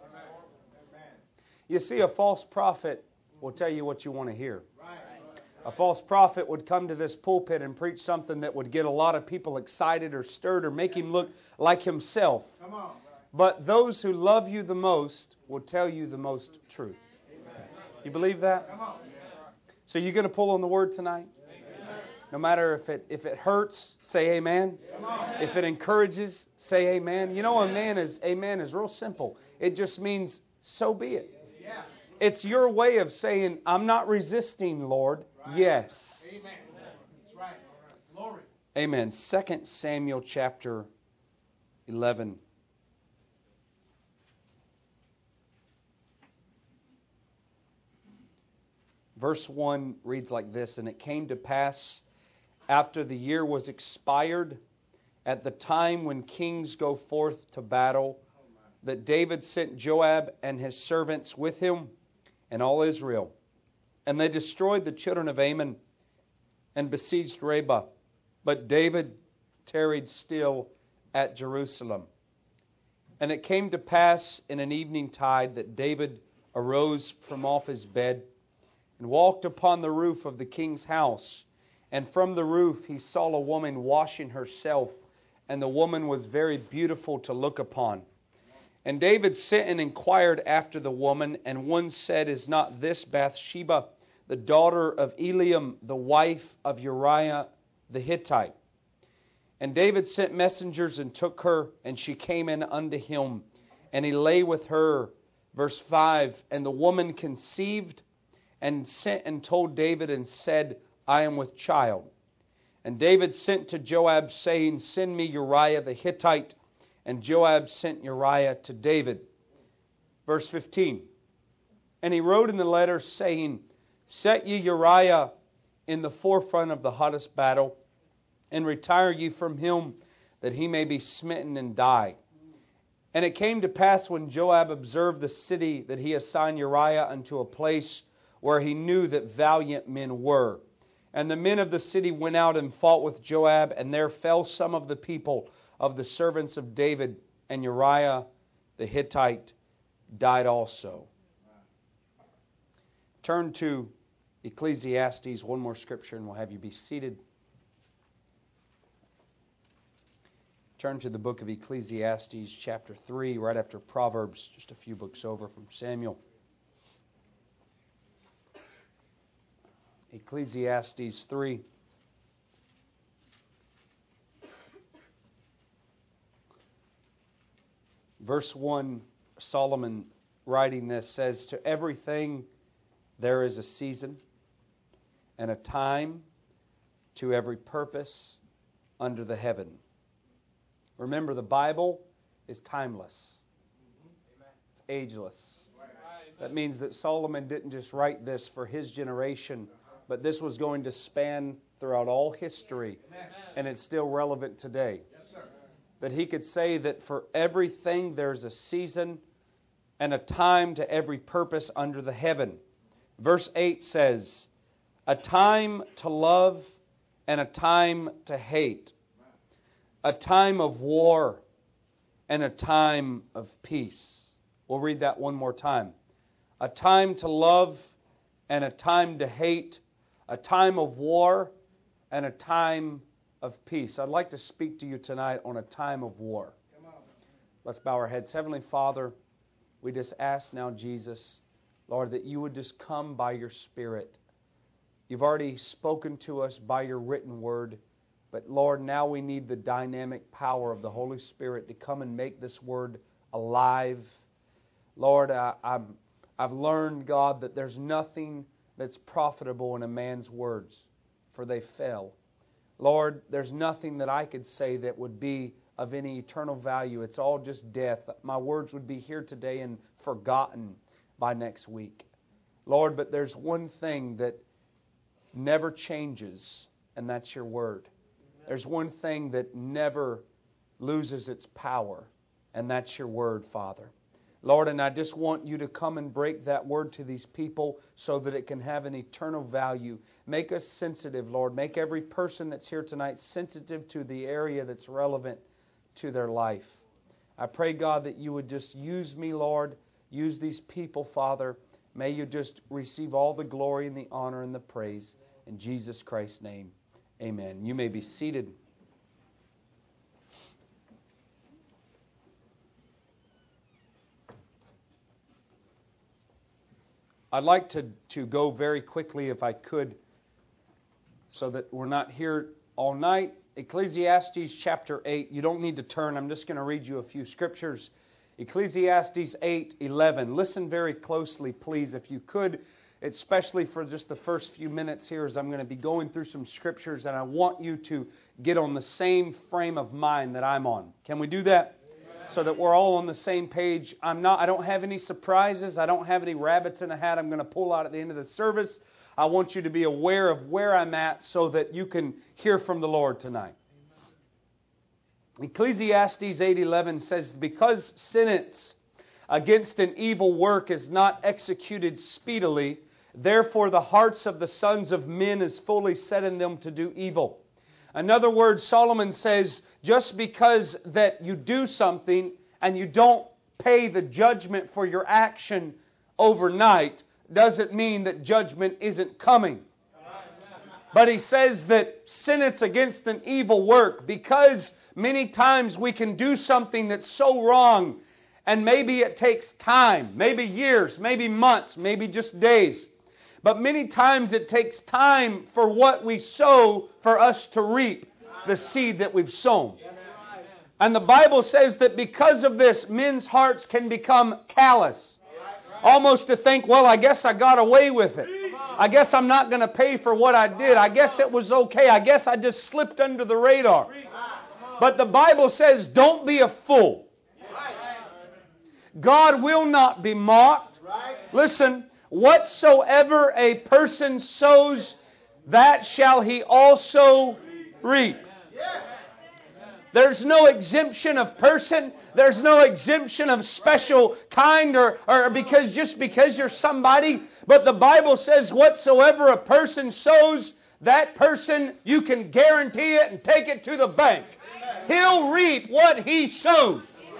You see, a false prophet will tell you what you want to hear. A false prophet would come to this pulpit and preach something that would get a lot of people excited or stirred or make him look like himself. But those who love you the most will tell you the most truth. You believe that? So you're going to pull on the Word tonight? No matter if it if it hurts, say amen. If it encourages, say amen. You know, amen is amen is real simple. It just means so be it. It's your way of saying, I'm not resisting, Lord. Yes. Amen. That's right. Glory. Amen. Second Samuel chapter eleven. Verse one reads like this, and it came to pass after the year was expired, at the time when kings go forth to battle, that David sent Joab and his servants with him and all Israel. And they destroyed the children of Ammon and besieged Rabbah. But David tarried still at Jerusalem. And it came to pass in an evening tide that David arose from off his bed and walked upon the roof of the king's house. And from the roof he saw a woman washing herself, and the woman was very beautiful to look upon. And David sent and inquired after the woman, and one said, Is not this Bathsheba, the daughter of Eliam, the wife of Uriah the Hittite? And David sent messengers and took her, and she came in unto him, and he lay with her. Verse five, and the woman conceived and sent and told David and said, I am with child. And David sent to Joab, saying, send me Uriah the Hittite. And Joab sent Uriah to David. Verse fifteen, and he wrote in the letter, saying, set ye Uriah in the forefront of the hottest battle, and retire ye from him, that he may be smitten and die. And it came to pass, when Joab observed the city, that he assigned Uriah unto a place where he knew that valiant men were. And the men of the city went out and fought with Joab, and there fell some of the people of the servants of David, and Uriah the Hittite died also. Turn to Ecclesiastes, one more scripture, and we'll have you be seated. Turn to the book of Ecclesiastes, chapter three, right after Proverbs, just a few books over from Samuel. Ecclesiastes three. Verse one, Solomon writing this says, to everything there is a season and a time to every purpose under the heaven. Remember, the Bible is timeless. It's ageless. That means that Solomon didn't just write this for his generation, but this was going to span throughout all history, and it's still relevant today. That he could say that for everything there's a season and a time to every purpose under the heaven. Verse eight says, a time to love and a time to hate. A time of war and a time of peace. We'll read that one more time. A time to love and a time to hate. A time of war and a time of peace. I'd like to speak to you tonight on a time of war. Let's bow our heads. Heavenly Father, we just ask now, Jesus, Lord, that you would just come by your Spirit. You've already spoken to us by your written word. But Lord, now we need the dynamic power of the Holy Spirit to come and make this word alive. Lord, I, I'm, I've learned, God, that there's nothing that's profitable in a man's words, for they fail. Lord, there's nothing that I could say that would be of any eternal value. It's all just death. My words would be here today and forgotten by next week. Lord, but there's one thing that never changes, and that's your word. There's one thing that never loses its power, and that's your word, Father. Lord, and I just want you to come and break that word to these people so that it can have an eternal value. Make us sensitive, Lord. Make every person that's here tonight sensitive to the area that's relevant to their life. I pray, God, that you would just use me, Lord. Use these people, Father. May you just receive all the glory and the honor and the praise. In Jesus Christ's name. Amen. You may be seated. I'd like to, to go very quickly, if I could, so that we're not here all night. Ecclesiastes chapter eight. You don't need to turn. I'm just going to read you a few scriptures. Ecclesiastes eight eleven. Listen very closely, please, if you could. Especially for just the first few minutes here, as I'm going to be going through some scriptures, and I want you to get on the same frame of mind that I'm on. Can we do that? Amen. So that we're all on the same page. I'm not. I don't have any surprises. I don't have any rabbits in a hat I'm going to pull out at the end of the service. I want you to be aware of where I'm at so that you can hear from the Lord tonight. Amen. Ecclesiastes eight eleven says, because sentence against an evil work is not executed speedily, therefore the hearts of the sons of men is fully set in them to do evil. In other words, Solomon says, just because that you do something and you don't pay the judgment for your action overnight, doesn't mean that judgment isn't coming. But he says that sentence against an evil work, because many times we can do something that's so wrong, and maybe it takes time, maybe years, maybe months, maybe just days. But many times it takes time for what we sow for us to reap. the seed that we've sown. And the Bible says that because of this, men's hearts can become callous. Almost to think, well, I guess I got away with it. I guess I'm not going to pay for what I did. I guess it was okay. I guess I just slipped under the radar. But the Bible says, don't be a fool. God will not be mocked. Listen, whatsoever a person sows, that shall he also reap. There's no exemption of person. There's no exemption of special kind or, or because just because you're somebody. But the Bible says whatsoever a person sows, that person, you can guarantee it and take it to the bank. He'll reap what he sows.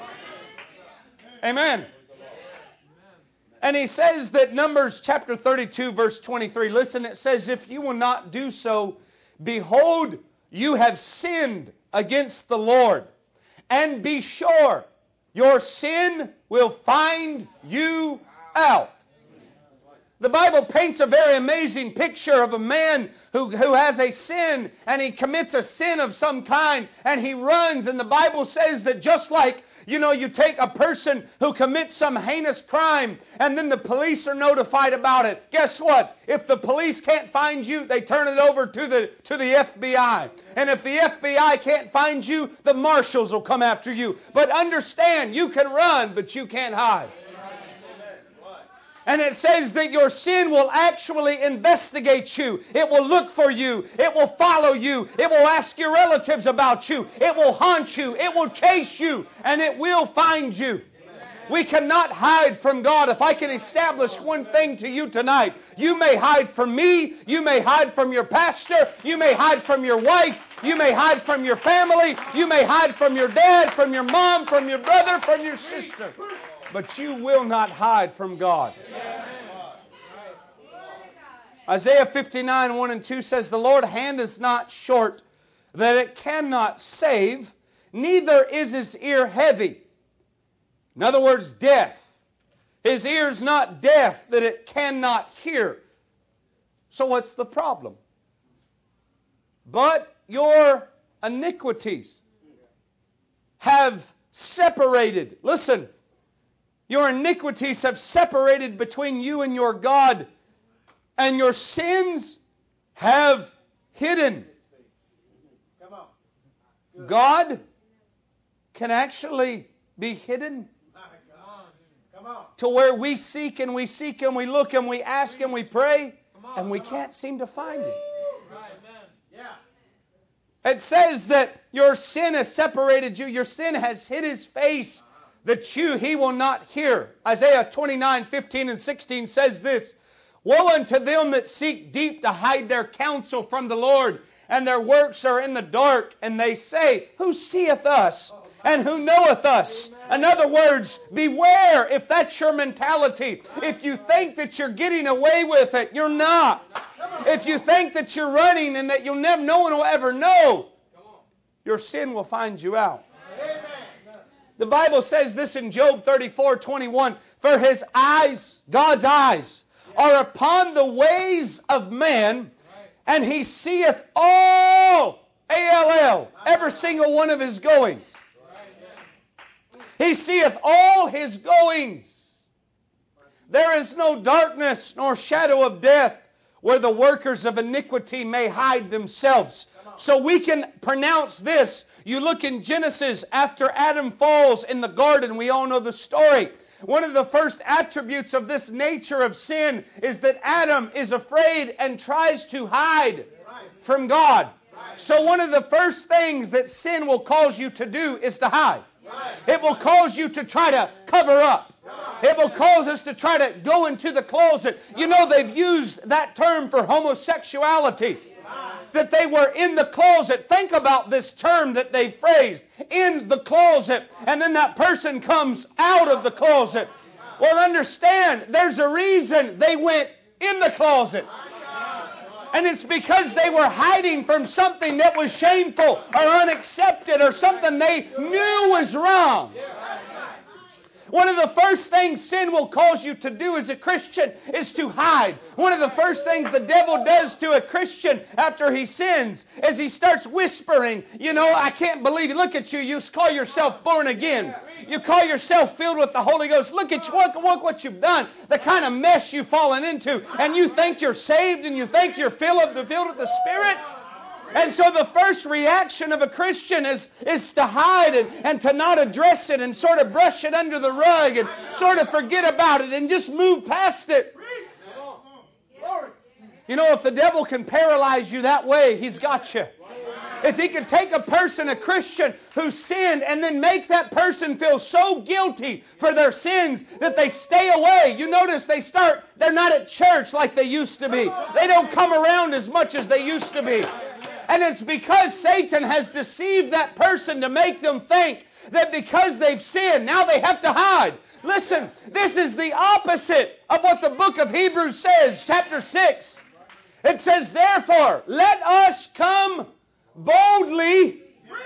Amen. And he says that Numbers chapter thirty-two verse twenty-three, listen, it says, if you will not do so, behold, you have sinned against the Lord. And be sure, your sin will find you out. The Bible paints a very amazing picture of a man who, who has a sin, and he commits a sin of some kind, and he runs, and the Bible says that just like, you know, you take a person who commits some heinous crime, and then the police are notified about it. Guess what? If the police can't find you, they turn it over to the, to the F B I. And if the F B I can't find you, the marshals will come after you. But understand, you can run, but you can't hide. And it says that your sin will actually investigate you. It will look for you. It will follow you. It will ask your relatives about you. It will haunt you. It will chase you. And it will find you. We cannot hide from God. If I can establish one thing to you tonight, you may hide from me. You may hide from your pastor. You may hide from your wife. You may hide from your family. You may hide from your dad, from your mom, from your brother, from your sister. But you will not hide from God. Isaiah fifty-nine, one and two says, the Lord's hand is not short, that it cannot save, neither is His ear heavy. In other words, deaf. His ear is not deaf, that it cannot hear. So what's the problem? But your iniquities have separated. Listen. Your iniquities have separated between you and your God, and your sins have hidden. God can actually be hidden to where we seek and we seek and we look and we ask and we pray, and we can't seem to find Him. It says that your sin has separated you. Your sin has hid His face, that you He will not hear. Isaiah twenty-nine, fifteen and sixteen says this, woe unto them that seek deep to hide their counsel from the Lord, and their works are in the dark, and they say, who seeth us, and who knoweth us? In other words, beware if that's your mentality. If you think that you're getting away with it, you're not. If you think that you're running and that you'll never, no one will ever know, your sin will find you out. The Bible says this in Job thirty-four, twenty-one, for His eyes, God's eyes, are upon the ways of man, and He seeth all, A L L, every single one of His goings. He seeth all His goings. There is no darkness nor shadow of death where the workers of iniquity may hide themselves. So we can pronounce this. You look in Genesis, after Adam falls in the garden, we all know the story. One of the first attributes of this nature of sin is that Adam is afraid and tries to hide from God. So one of the first things that sin will cause you to do is to hide. It will cause you to try to cover up. It will cause us to try to go into the closet. You know, they've used that term for homosexuality, that they were in the closet. Think about this term that they phrased, in the closet, and then that person comes out of the closet. Well, understand, there's a reason they went in the closet. And it's because they were hiding from something that was shameful or unaccepted or something they knew was wrong. One of the first things sin will cause you to do as a Christian is to hide. One of the first things the devil does to a Christian after he sins is he starts whispering, you know, I can't believe it. Look at you. You call yourself born again. You call yourself filled with the Holy Ghost. Look at you. Look, look what you've done. The kind of mess you've fallen into. And you think you're saved and you think you're filled, filled with the Spirit. And so the first reaction of a Christian is, is to hide and, and to not address it and sort of brush it under the rug and sort of forget about it and just move past it. You know, if the devil can paralyze you that way, he's got you. If he can take a person, a Christian, who sinned and then make that person feel so guilty for their sins that they stay away. You notice they start, they're not at church like they used to be. They don't come around as much as they used to be. And it's because Satan has deceived that person to make them think that because they've sinned, now they have to hide. Listen, this is the opposite of what the book of Hebrews says, chapter six. It says, therefore, let us come boldly.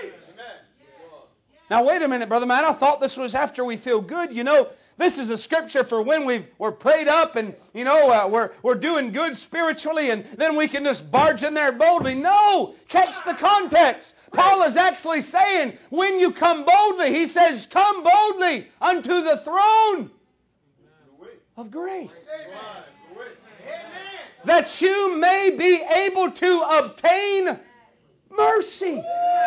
Now, wait a minute, Brother Matt. I thought this was after we feel good. You know, this is a scripture for when we've, we're prayed up and, you know, uh, we're, we're doing good spiritually and then we can just barge in there boldly. No! Catch the context. Paul is actually saying, when you come boldly, he says, come boldly unto the throne of grace, that you may be able to obtain mercy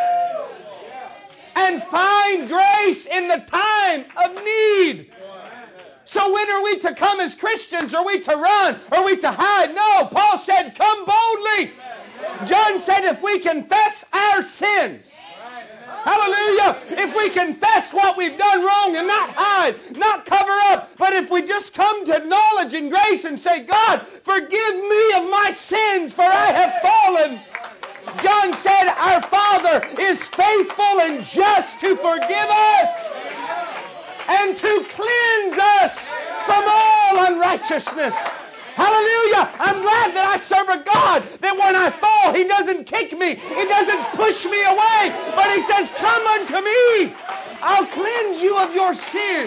and find grace in the time of need. So when are we to come as Christians? Are we to run? Are we to hide? No, Paul said, come boldly. John said, if we confess our sins, hallelujah, if we confess what we've done wrong and not hide, not cover up, but if we just come to knowledge and grace and say, God, forgive me of my sins, for I have fallen. John said, our Father is faithful and just to forgive us and to cleanse us from all unrighteousness. Hallelujah! I'm glad that I serve a God that when I fall, He doesn't kick me. He doesn't push me away. But He says, come unto me. I'll cleanse you of your sin.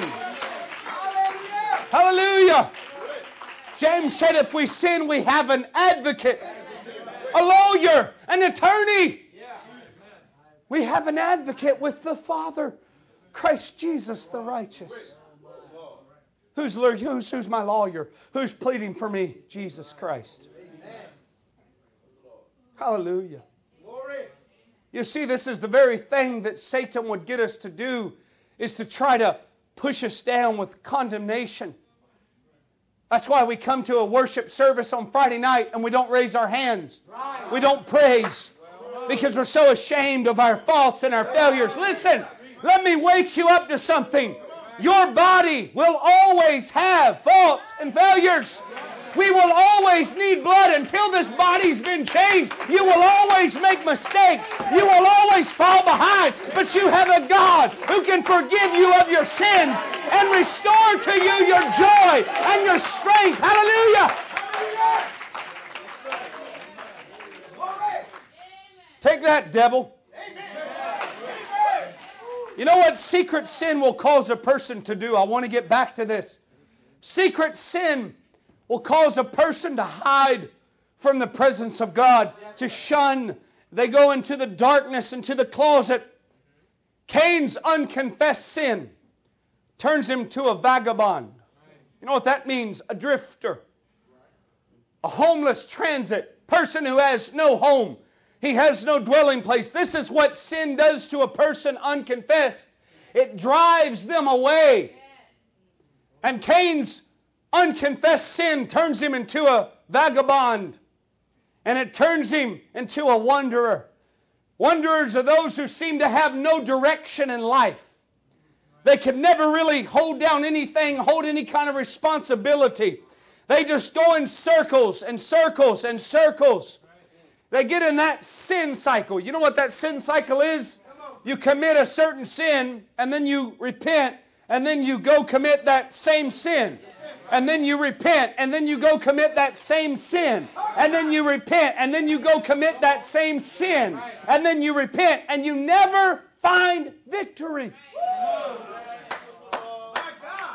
Hallelujah! James said, if we sin, we have an advocate, a lawyer, an attorney. We have an advocate with the Father, Christ Jesus the righteous. Who's, who's, who's my lawyer? Who's pleading for me? Jesus Christ. Hallelujah. You see, this is the very thing that Satan would get us to do, is to try to push us down with condemnation. That's why we come to a worship service on Friday night and we don't raise our hands. We don't praise because we're so ashamed of our faults and our failures. Listen, let me wake you up to something. Your body will always have faults and failures. We will always need blood until this body's been changed. You will always make mistakes. You will always fall behind. But you have a God who can forgive you of your sins and restore to you your joy and your strength. Hallelujah! Take that, devil. You know what secret sin will cause a person to do? I want to get back to this. Secret sin will cause a person to hide from the presence of God, to shun. They go into the darkness, into the closet. Cain's unconfessed sin turns him to a vagabond. You know what that means? A drifter. A homeless transit. Person who has no home. He has no dwelling place. This is what sin does to a person unconfessed. It drives them away. And Cain's unconfessed sin turns him into a vagabond. And it turns him into a wanderer. Wanderers are those who seem to have no direction in life. They can never really hold down anything, hold any kind of responsibility. They just go in circles and circles and circles. They get in that sin cycle. You know what that sin cycle is? You commit a certain sin, and then you repent, and then you go commit that same sin. And then you repent, and then you go commit that same sin. And then you repent, and then you go commit that same sin. And then you repent, and you never find victory.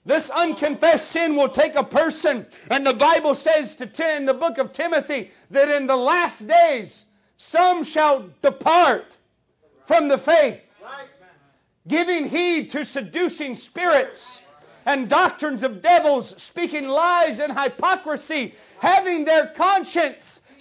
This unconfessed sin will take a person, and the Bible says to Tim, in the book of Timothy, that in the last days some shall depart from the faith, giving heed to seducing spirits and doctrines of devils, speaking lies and hypocrisy, having their conscience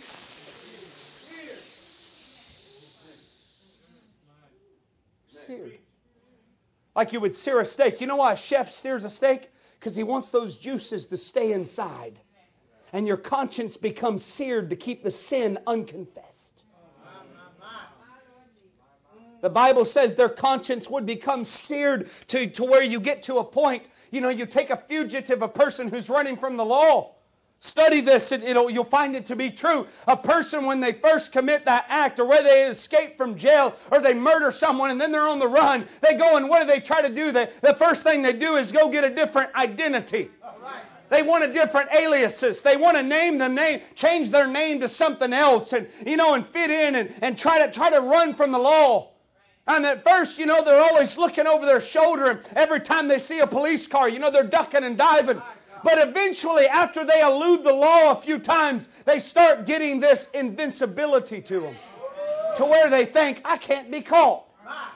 seared. Like you would sear a steak. You know why a chef sears a steak? Because he wants those juices to stay inside. And your conscience becomes seared to keep the sin unconfessed. The Bible says their conscience would become seared to, to where you get to a point. You know, you take a fugitive, a person who's running from the law. Study this, and it'll, you'll find it to be true. A person, when they first commit that act, or whether they escape from jail, or they murder someone, and then they're on the run, they go and what do they try to do? They, the first thing they do is go get a different identity. They want a different aliases. They want to name the name, change their name to something else, and you know, and fit in, and, and try to try to run from the law. And at first, you know, they're always looking over their shoulder, and every time they see a police car, you know, they're ducking and diving. But eventually, after they elude the law a few times, they start getting this invincibility to them. To where they think, I can't be caught.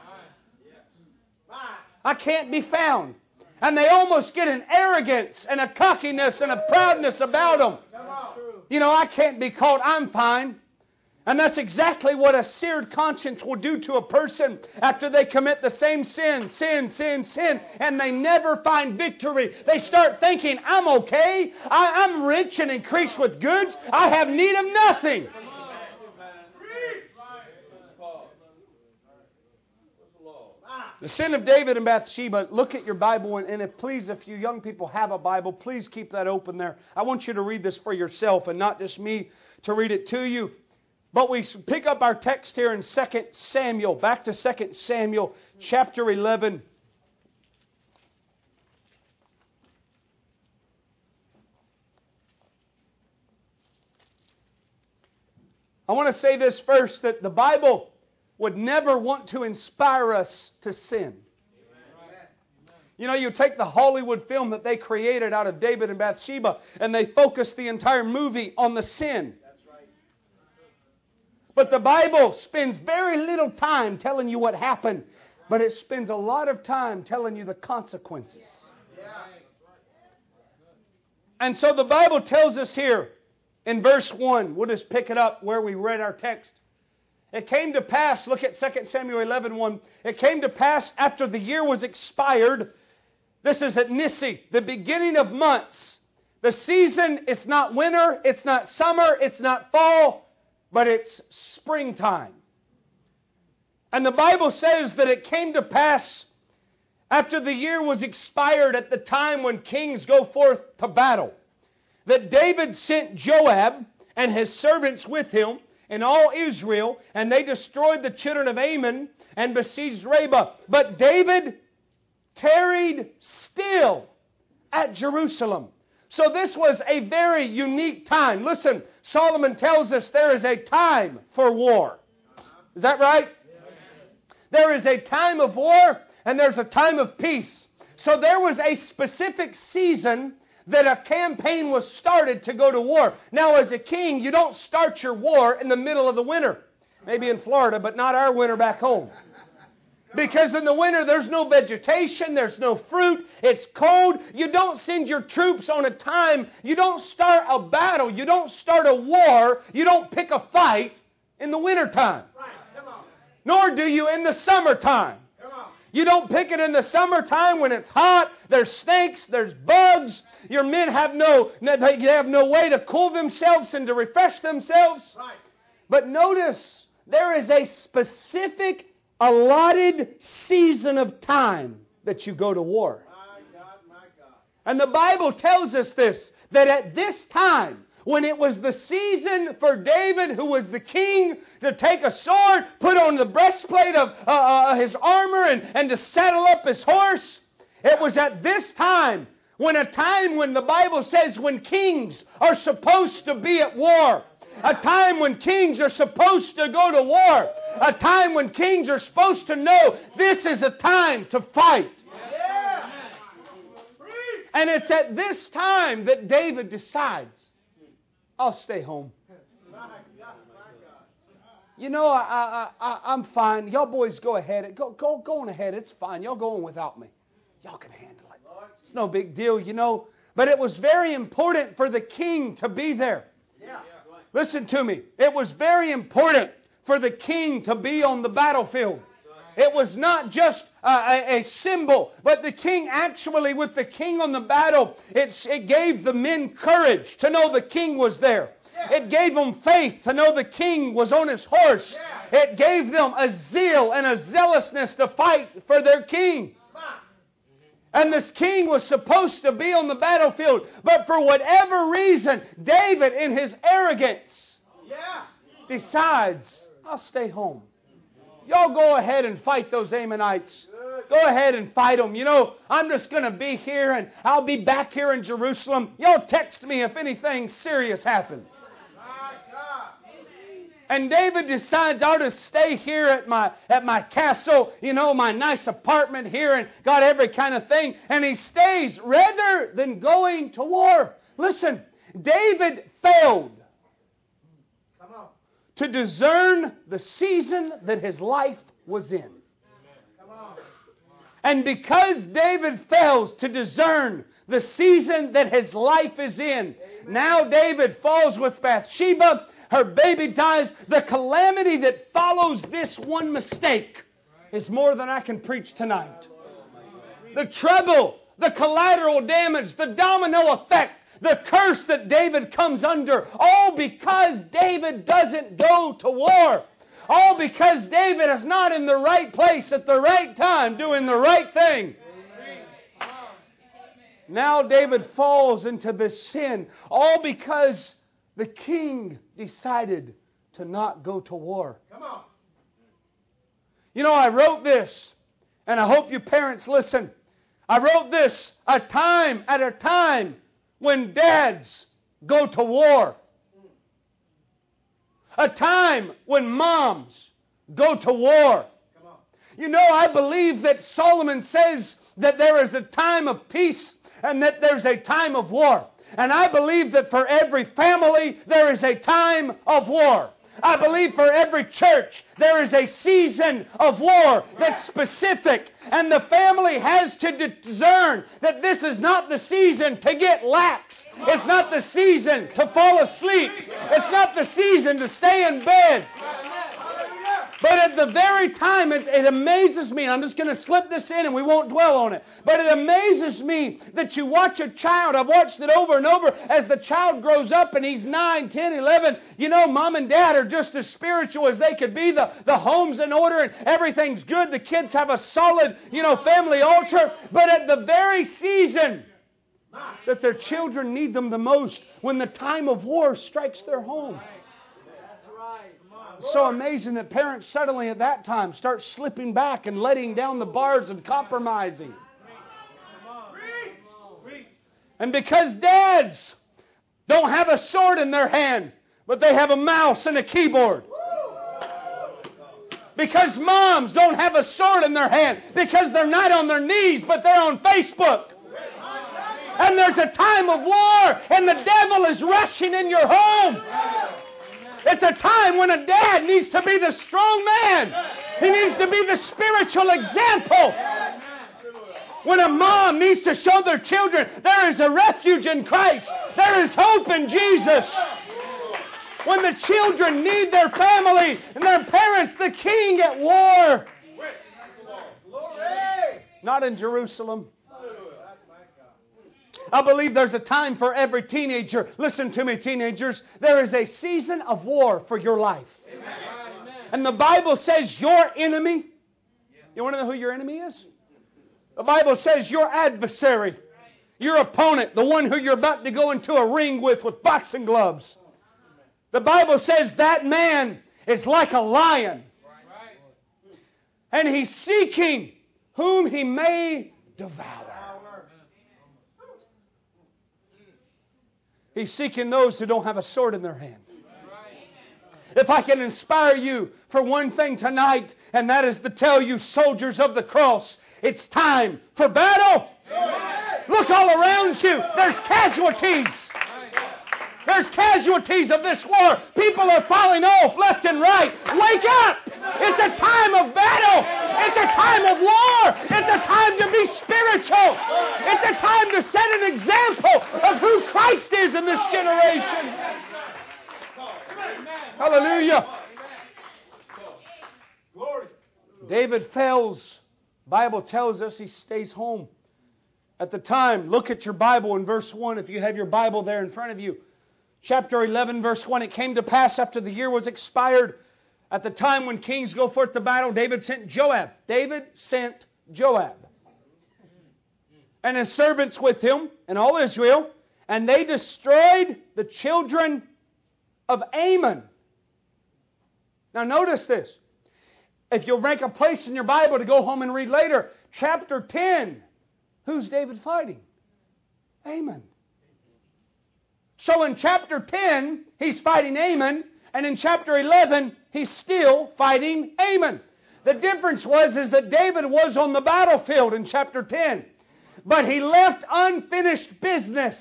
I can't be found. And they almost get an arrogance and a cockiness and a proudness about them. You know, I can't be caught. I'm fine. And that's exactly what a seared conscience will do to a person after they commit the same sin, sin, sin, sin, and they never find victory. They start thinking, I'm okay. I, I'm rich and increased with goods. I have need of nothing. The sin of David and Bathsheba. Look at your Bible, and, and if please, if you young people have a Bible, please keep that open there. I want you to read this for yourself and not just me to read it to you. But we pick up our text here in Second Samuel. Back to Second Samuel chapter eleven. I want to say this first, that the Bible would never want to inspire us to sin. You know, you take the Hollywood film that they created out of David and Bathsheba, and they focus the entire movie on the sin. But the Bible spends very little time telling you what happened, but it spends a lot of time telling you the consequences. And so the Bible tells us here in verse one, we'll just pick it up where we read our text. It came to pass, look at Second Samuel eleven one. It came to pass after the year was expired. This is at Nissi, the beginning of months. The season, it's not winter, it's not summer, it's not fall, but it's springtime. And the Bible says that it came to pass after the year was expired, at the time when kings go forth to battle, that David sent Joab and his servants with him and all Israel, and they destroyed the children of Ammon and besieged Rabbah. But David tarried still at Jerusalem. So this was a very unique time. Listen, Solomon tells us there is a time for war. Is that right? There is a time of war and there's a time of peace. So there was a specific season that a campaign was started to go to war. Now, as a king, you don't start your war in the middle of the winter. Maybe in Florida, but not our winter back home. Because in the winter, there's no vegetation, there's no fruit, it's cold. You don't send your troops on a time, you don't start a battle, you don't start a war, you don't pick a fight in the wintertime. Nor do you in the summertime. You don't pick it in the summertime when it's hot, there's snakes, there's bugs. Your men have no, they have no way to cool themselves and to refresh themselves. But notice, there is a specific allotted season of time that you go to war. My God, my God. And the Bible tells us this, that at this time, when it was the season for David, who was the king, to take a sword, put on the breastplate of uh, uh, his armor, and, and to saddle up his horse, it was at this time, when a time when the Bible says when kings are supposed to be at war. A time when kings are supposed to go to war. A time when kings are supposed to know this is a time to fight. And it's at this time that David decides, I'll stay home. You know, I, I, I, I'm fine. Y'all boys go ahead. Go, go, go on ahead. It's fine. Y'all go on without me. Y'all can handle it. It's no big deal, you know. But it was very important for the king to be there. Listen to me. It was very important for the king to be on the battlefield. It was not just uh, a, a symbol, but the king actually, with the king on the battle, it, it gave the men courage to know the king was there. It gave them faith to know the king was on his horse. It gave them a zeal and a zealousness to fight for their king. And this king was supposed to be on the battlefield, but for whatever reason, David, in his arrogance, decides, I'll stay home. Y'all go ahead and fight those Ammonites. Go ahead and fight them. You know, I'm just going to be here and I'll be back here in Jerusalem. Y'all text me if anything serious happens. And David decides, I'll just stay here at my at my castle, you know, my nice apartment here, and got every kind of thing. And he stays rather than going to war. Listen, David failed to discern the season that his life was in. And because David fails to discern the season that his life is in, now David falls with Bathsheba. Her baby dies. The calamity that follows this one mistake is more than I can preach tonight. The trouble, the collateral damage, the domino effect, the curse that David comes under, all because David doesn't go to war. All because David is not in the right place at the right time doing the right thing. Now David falls into this sin, all because the king decided to not go to war. Come on. You know, I wrote this, and I hope you parents listen. I wrote this a time at a time when dads go to war. A time when moms go to war. You know, I believe that Solomon says that there is a time of peace and that there's a time of war. And I believe that for every family, there is a time of war. I believe for every church, there is a season of war that's specific. And the family has to discern that this is not the season to get lax. It's not the season to fall asleep. It's not the season to stay in bed. But at the very time, it, it amazes me, and I'm just going to slip this in and we won't dwell on it. But it amazes me that you watch a child, I've watched it over and over, as the child grows up and he's nine, ten, eleven, you know, mom and dad are just as spiritual as they could be. The, the home's in order and everything's good. The kids have a solid, you know, family altar. But at the very season that their children need them the most, when the time of war strikes their home. It's so amazing that parents suddenly at that time start slipping back and letting down the bars and compromising. And because dads don't have a sword in their hand, but they have a mouse and a keyboard. Because moms don't have a sword in their hand, because they're not on their knees, but they're on Facebook. And there's a time of war, and the devil is rushing in your home. It's a time when a dad needs to be the strong man. He needs to be the spiritual example. When a mom needs to show their children there is a refuge in Christ. There is hope in Jesus. When the children need their family and their parents, the king at war. Not in Jerusalem. I believe there's a time for every teenager. Listen to me, teenagers. There is a season of war for your life. Amen. And the Bible says your enemy. You want to know who your enemy is? The Bible says your adversary, your opponent, the one who you're about to go into a ring with with boxing gloves. The Bible says that man is like a lion. And he's seeking whom he may devour. He's seeking those who don't have a sword in their hand. If I can inspire you for one thing tonight, and that is to tell you, soldiers of the cross, it's time for battle. Look all around you. There's casualties. There's casualties of this war. People are falling off left and right. Wake up! It's a time of battle. It's a time of war. It's a time to be spiritual. It's a time to set an example of who Christ is in this generation. Hallelujah. David fails. The Bible tells us he stays home. At the time, look at your Bible in verse one if you have your Bible there in front of you. Chapter eleven, verse one, it came to pass after the year was expired, at the time when kings go forth to battle, David sent Joab. David sent Joab. And his servants with him, and all Israel, and they destroyed the children of Ammon. Now notice this. If you'll make a place in your Bible to go home and read later, chapter ten, who's David fighting? Ammon. So in chapter ten, he's fighting Ammon, and in chapter eleven, he's still fighting Ammon. The difference was is that David was on the battlefield in chapter ten, but he left unfinished business.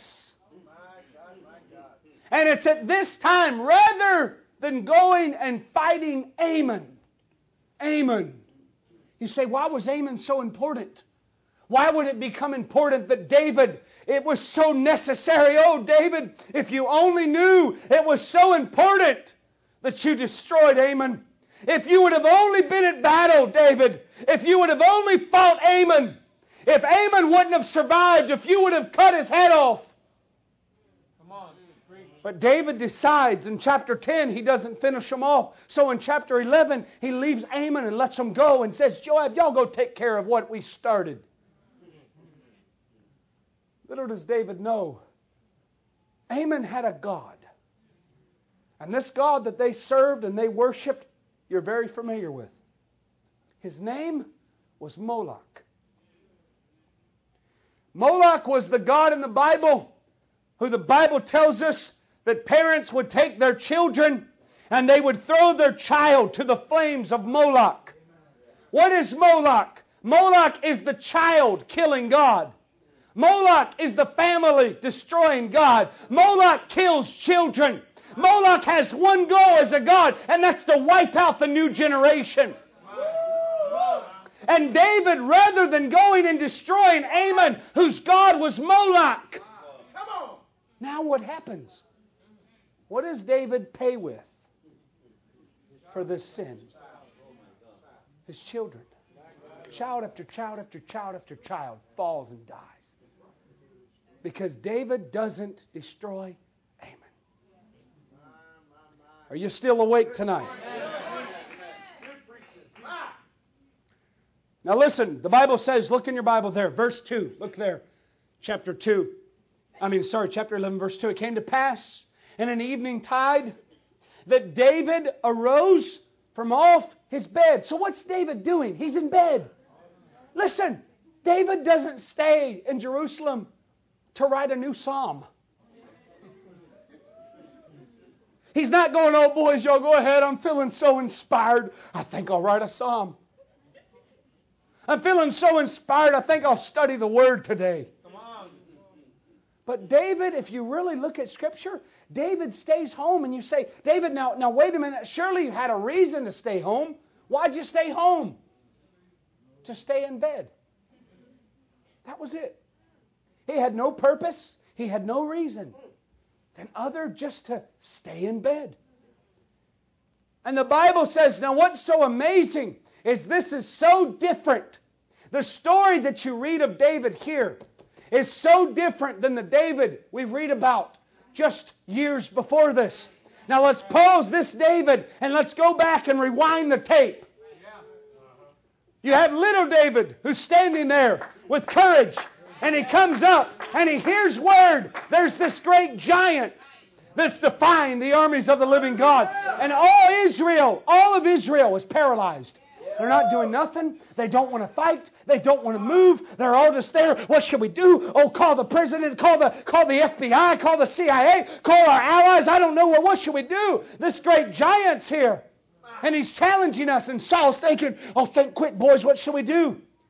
And it's at this time, rather than going and fighting Ammon, Ammon. You say, why was Ammon so important? Why would it become important that David, it was so necessary? Oh, David, if you only knew it was so important that you destroyed Ammon. If you would have only been at battle, David, if you would have only fought Ammon, if Ammon wouldn't have survived, if you would have cut his head off. Come on. But David decides in chapter ten he doesn't finish them off. So in chapter eleven he leaves Ammon and lets them go and says, Joab, y'all go take care of what we started. Little does David know, Ammon had a god. And this god that they served and they worshipped, you're very familiar with. His name was Moloch. Moloch was the god in the Bible who the Bible tells us that parents would take their children and they would throw their child to the flames of Moloch. What is Moloch? Moloch is the child killing God. Moloch is the family destroying God. Moloch kills children. Moloch has one goal as a god, and that's to wipe out the new generation. And David, rather than going and destroying Ammon, whose god was Moloch, now what happens? What does David pay with for this sin? His children. Child after child after child after child falls and dies. Because David doesn't destroy Ammon. Are you still awake tonight? Now listen, the Bible says, look in your Bible there, verse two. Look there, chapter two. I mean, sorry, chapter eleven, verse two. It came to pass in an evening tide that David arose from off his bed. So what's David doing? He's in bed. Listen, David doesn't stay in Jerusalem to write a new psalm. He's not going, oh boys, y'all go ahead. I'm feeling so inspired. I think I'll write a psalm. I'm feeling so inspired. I think I'll study the Word today. Come on. But David, if you really look at Scripture, David stays home, and you say, David, now, now wait a minute. Surely you had a reason to stay home. Why'd you stay home? To stay in bed. That was it. He had no purpose. He had no reason than other just to stay in bed. And the Bible says, now what's so amazing is this is so different. The story that you read of David here is so different than the David we read about just years before this. Now let's pause this David and let's go back and rewind the tape. You have little David who's standing there with courage, and he comes up and he hears word. There's this great giant that's defying the armies of the living God. And all Israel, all of Israel is paralyzed. They're not doing nothing. They don't want to fight. They don't want to move. They're all just there. What should we do? Oh, call the president. Call the, call the F B I. Call the C I A. Call our allies. I don't know. Well, what should we do? This great giant's here. And he's challenging us. And Saul's thinking, oh, think quick, boys. What should we do?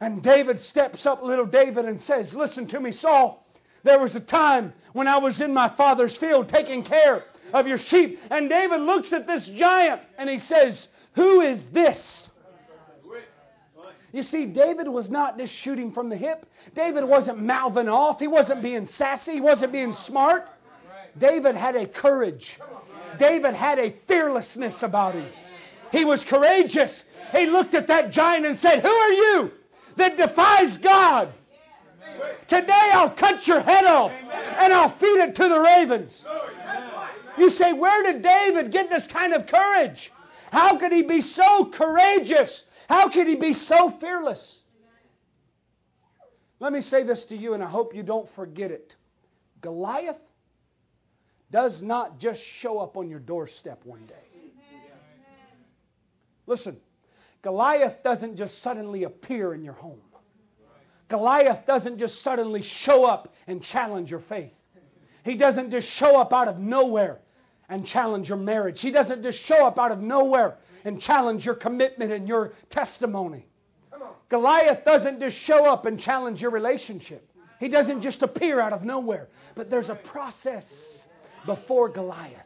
And David steps up, little David, and says, listen to me, Saul. There was a time when I was in my father's field taking care of your sheep. And David looks at this giant and he says, who is this? You see, David was not just shooting from the hip. David wasn't mouthing off. He wasn't being sassy. He wasn't being smart. David had a courage. David had a fearlessness about him. He was courageous. He looked at that giant and said, who are you that defies God? Today I'll cut your head off and I'll feed it to the ravens. You say, where did David get this kind of courage? How could he be so courageous? How could he be so fearless? Let me say this to you, and I hope you don't forget it. Goliath does not just show up on your doorstep one day. Listen, Goliath doesn't just suddenly appear in your home. Goliath doesn't just suddenly show up and challenge your faith. He doesn't just show up out of nowhere and challenge your marriage. He doesn't just show up out of nowhere and challenge your commitment and your testimony. Goliath doesn't just show up and challenge your relationship. He doesn't just appear out of nowhere. But there's a process before Goliath.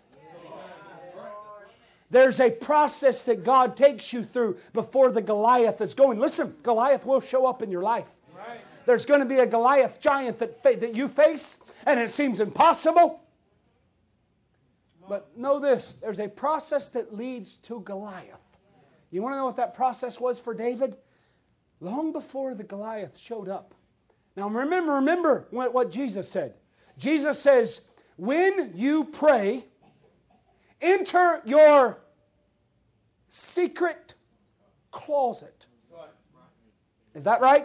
There's a process that God takes you through before the Goliath is going. Listen, Goliath will show up in your life. There's going to be a Goliath giant that, that you face, and it seems impossible. But know this, there's a process that leads to Goliath. You want to know what that process was for David? Long before the Goliath showed up. Now remember, remember what, what Jesus said. Jesus says, when you pray, enter your secret closet. Is that right?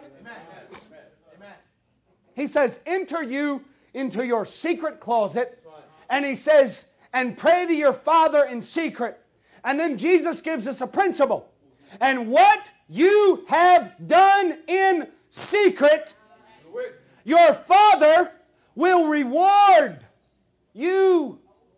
He says, enter you into your secret closet. And he says, and pray to your Father in secret. And then Jesus gives us a principle. And what you have done in secret, your Father will reward you.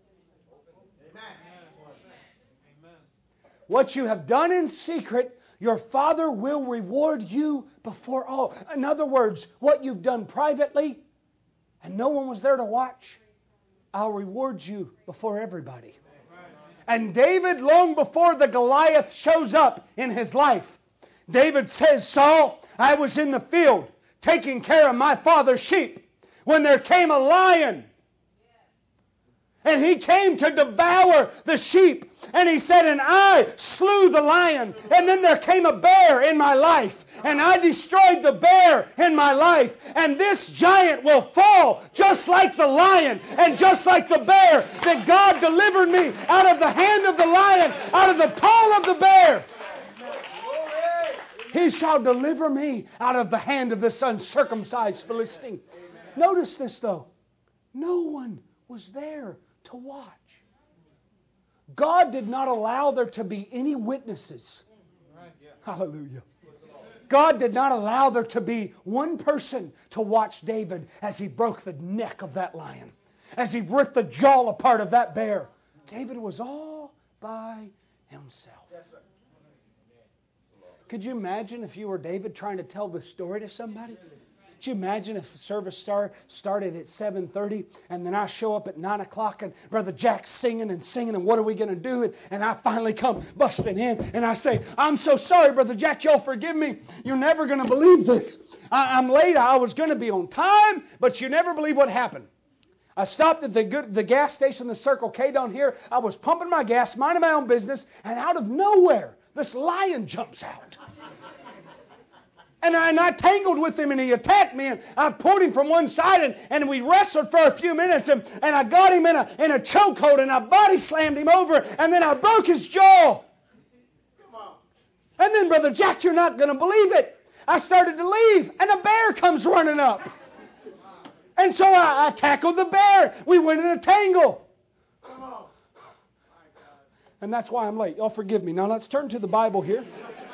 What you have done in secret, your Father will reward you before all. In other words, what you've done privately and no one was there to watch, I'll reward you before everybody. And David, long before the Goliath shows up in his life, David says, Saul, I was in the field taking care of my father's sheep when there came a lion. And he came to devour the sheep. And he said, and I slew the lion. And then there came a bear in my life. And I destroyed the bear in my life. And this giant will fall just like the lion and just like the bear. That God delivered me out of the hand of the lion, out of the paw of the bear. He shall deliver me out of the hand of this uncircumcised Philistine. Notice this though. No one was there to watch. God did not allow there to be any witnesses. Hallelujah. God did not allow there to be one person to watch David as he broke the neck of that lion, as he ripped the jaw apart of that bear. David was all by himself. Could you imagine if you were David trying to tell this story to somebody? Could you imagine if the service start, started at seven thirty and then I show up at nine o'clock and Brother Jack's singing and singing and what are we going to do? And, and I finally come busting in and I say, I'm so sorry, Brother Jack, y'all forgive me. You're never going to believe this. I, I'm late. I was going to be on time, but you never believe what happened. I stopped at the, good, the gas station, the Circle K down here. I was pumping my gas, minding my own business, and out of nowhere, this lion jumps out. And I, and I tangled with him and he attacked me and I pulled him from one side and, and we wrestled for a few minutes and, and I got him in a, in a chokehold and I body slammed him over and then I broke his jaw. And then, Brother Jack, you're not going to believe it. I started to leave and a bear comes running up. And so I, I tackled the bear. We went in a tangle. And that's why I'm late. Y'all forgive me. Now let's turn to the Bible here.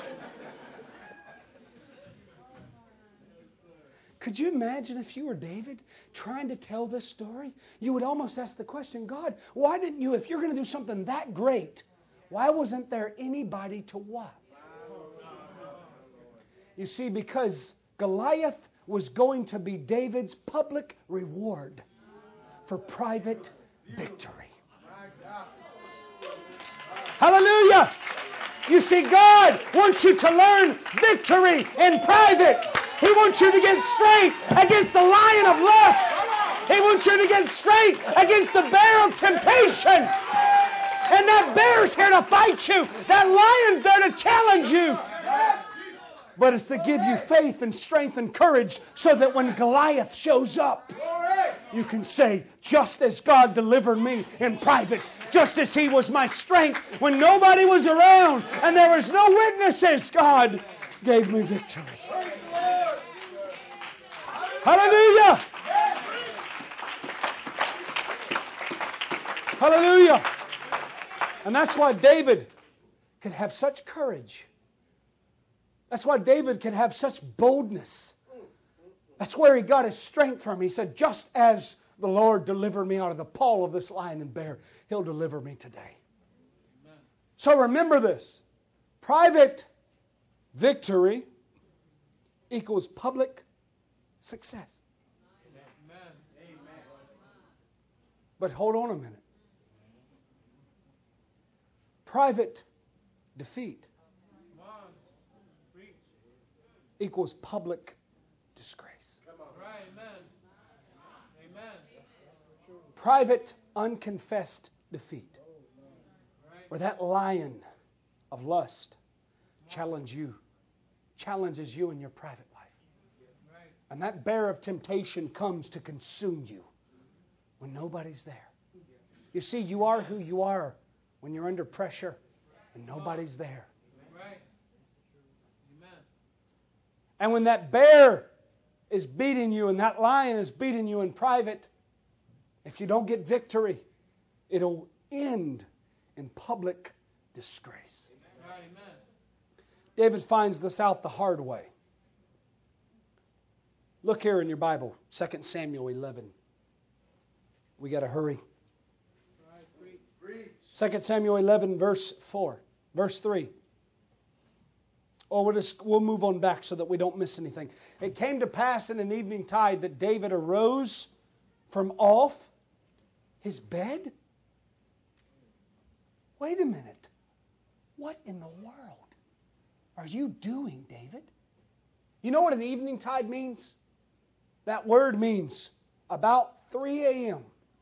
Could you imagine if you were David trying to tell this story? You would almost ask the question, God, why didn't you, if you're going to do something that great, why wasn't there anybody to watch? You see, because Goliath was going to be David's public reward for private victory. Hallelujah! You see, God wants you to learn victory in private. He wants you to get straight against the lion of lust. He wants you to get straight against the bear of temptation. And that bear's here to fight you. That lion's there to challenge you. But it's to give you faith and strength and courage so that when Goliath shows up, you can say, just as God delivered me in private, just as He was my strength when nobody was around and there was no witnesses, God gave me victory. Hallelujah! Hallelujah! And that's why David could have such courage. That's why David could have such boldness. That's where he got his strength from. He said, just as the Lord delivered me out of the paw of this lion and bear, He'll deliver me today. Amen. So remember this. Private victory equals public success. Amen. But hold on a minute. Private defeat equals public disgrace. Right, amen. Amen. Private, unconfessed defeat. Where that lion of lust challenge you, challenges you in your private life. And that bear of temptation comes to consume you when nobody's there. You see, you are who you are when you're under pressure and nobody's there. And when that bear is beating you and that lion is beating you in private, if you don't get victory, it'll end in public disgrace. Amen. David finds this out the hard way. Look here in your Bible, Second Samuel eleven. We got to hurry. Second Samuel eleven, verse four, verse three. Or we'll, just, we'll move on back so that we don't miss anything. It came to pass in an evening tide that David arose from off his bed. Wait a minute. What in the world are you doing, David? You know what an evening tide means? That word means about three a.m.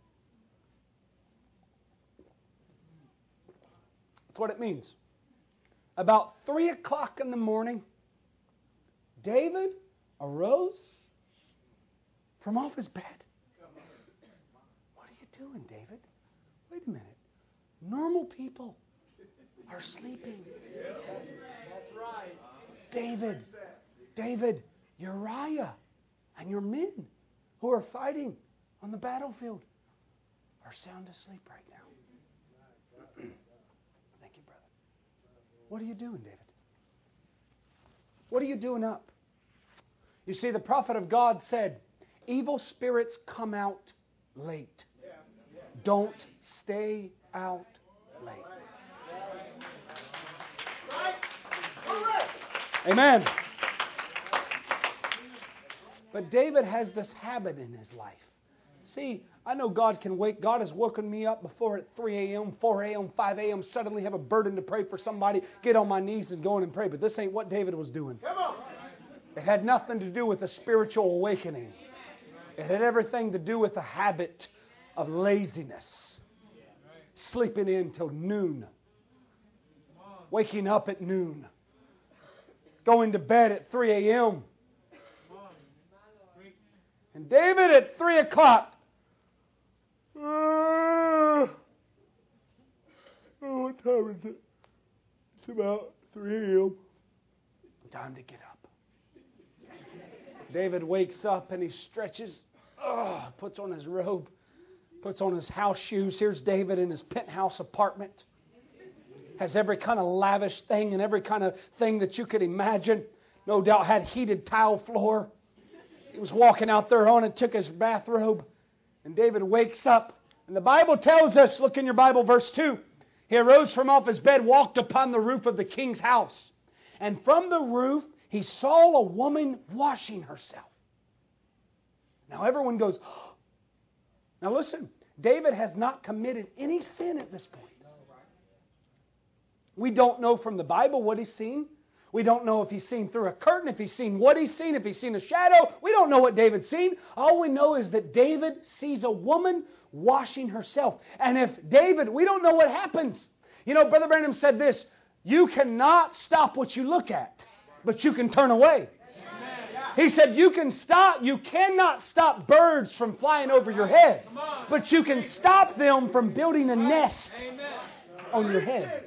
That's what it means. About three o'clock in the morning, David arose from off his bed. What are you doing, David? Wait a minute. Normal people are sleeping. That's right. David, David, Uriah, and your men who are fighting on the battlefield are sound asleep right now. What are you doing, David? What are you doing up? You see, the prophet of God said, evil spirits come out late. Don't stay out late. Amen. But David has this habit in his life. See, I know God can wake. God has woken me up before at three a.m., four a.m., five a.m., suddenly have a burden to pray for somebody, get on my knees and go in and pray. But this ain't what David was doing. Come on. It had nothing to do with a spiritual awakening. It had everything to do with a habit of laziness. Sleeping in till noon. Waking up at noon. Going to bed at three a.m. And David at three o'clock. Uh, oh, what time is it? It's about three a.m. Time to get up. David wakes up and he stretches, uh, puts on his robe, puts on his house shoes. Here's David in his penthouse apartment. Has every kind of lavish thing and every kind of thing that you could imagine. No doubt had heated tile floor. He was walking out there on it, took his bathrobe. And David wakes up. And the Bible tells us, look in your Bible, verse two. He arose from off his bed, walked upon the roof of the king's house. And from the roof he saw a woman washing herself. Now everyone goes, oh. Now listen, David has not committed any sin at this point. We don't know from the Bible what he's seen. We don't know if he's seen through a curtain, if he's seen what he's seen, if he's seen a shadow. We don't know what David's seen. All we know is that David sees a woman washing herself. And if David, we don't know what happens. You know, Brother Branham said this, you cannot stop what you look at, but you can turn away. He said you can stop, you cannot stop birds from flying over your head, but you can stop them from building a nest on your head.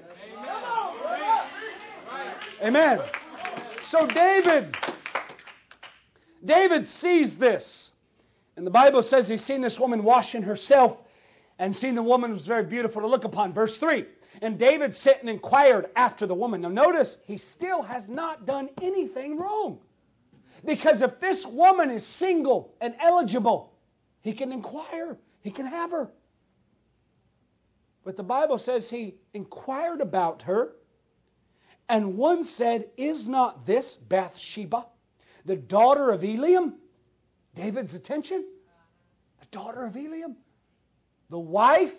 Amen. So David, David sees this. And the Bible says he's seen this woman washing herself and seen the woman was very beautiful to look upon. Verse three. And David sent and inquired after the woman. Now notice, he still has not done anything wrong. Because if this woman is single and eligible, he can inquire. He can have her. But the Bible says he inquired about her. And one said, is not this Bathsheba, the daughter of Eliam? David's attention? The daughter of Eliam? The wife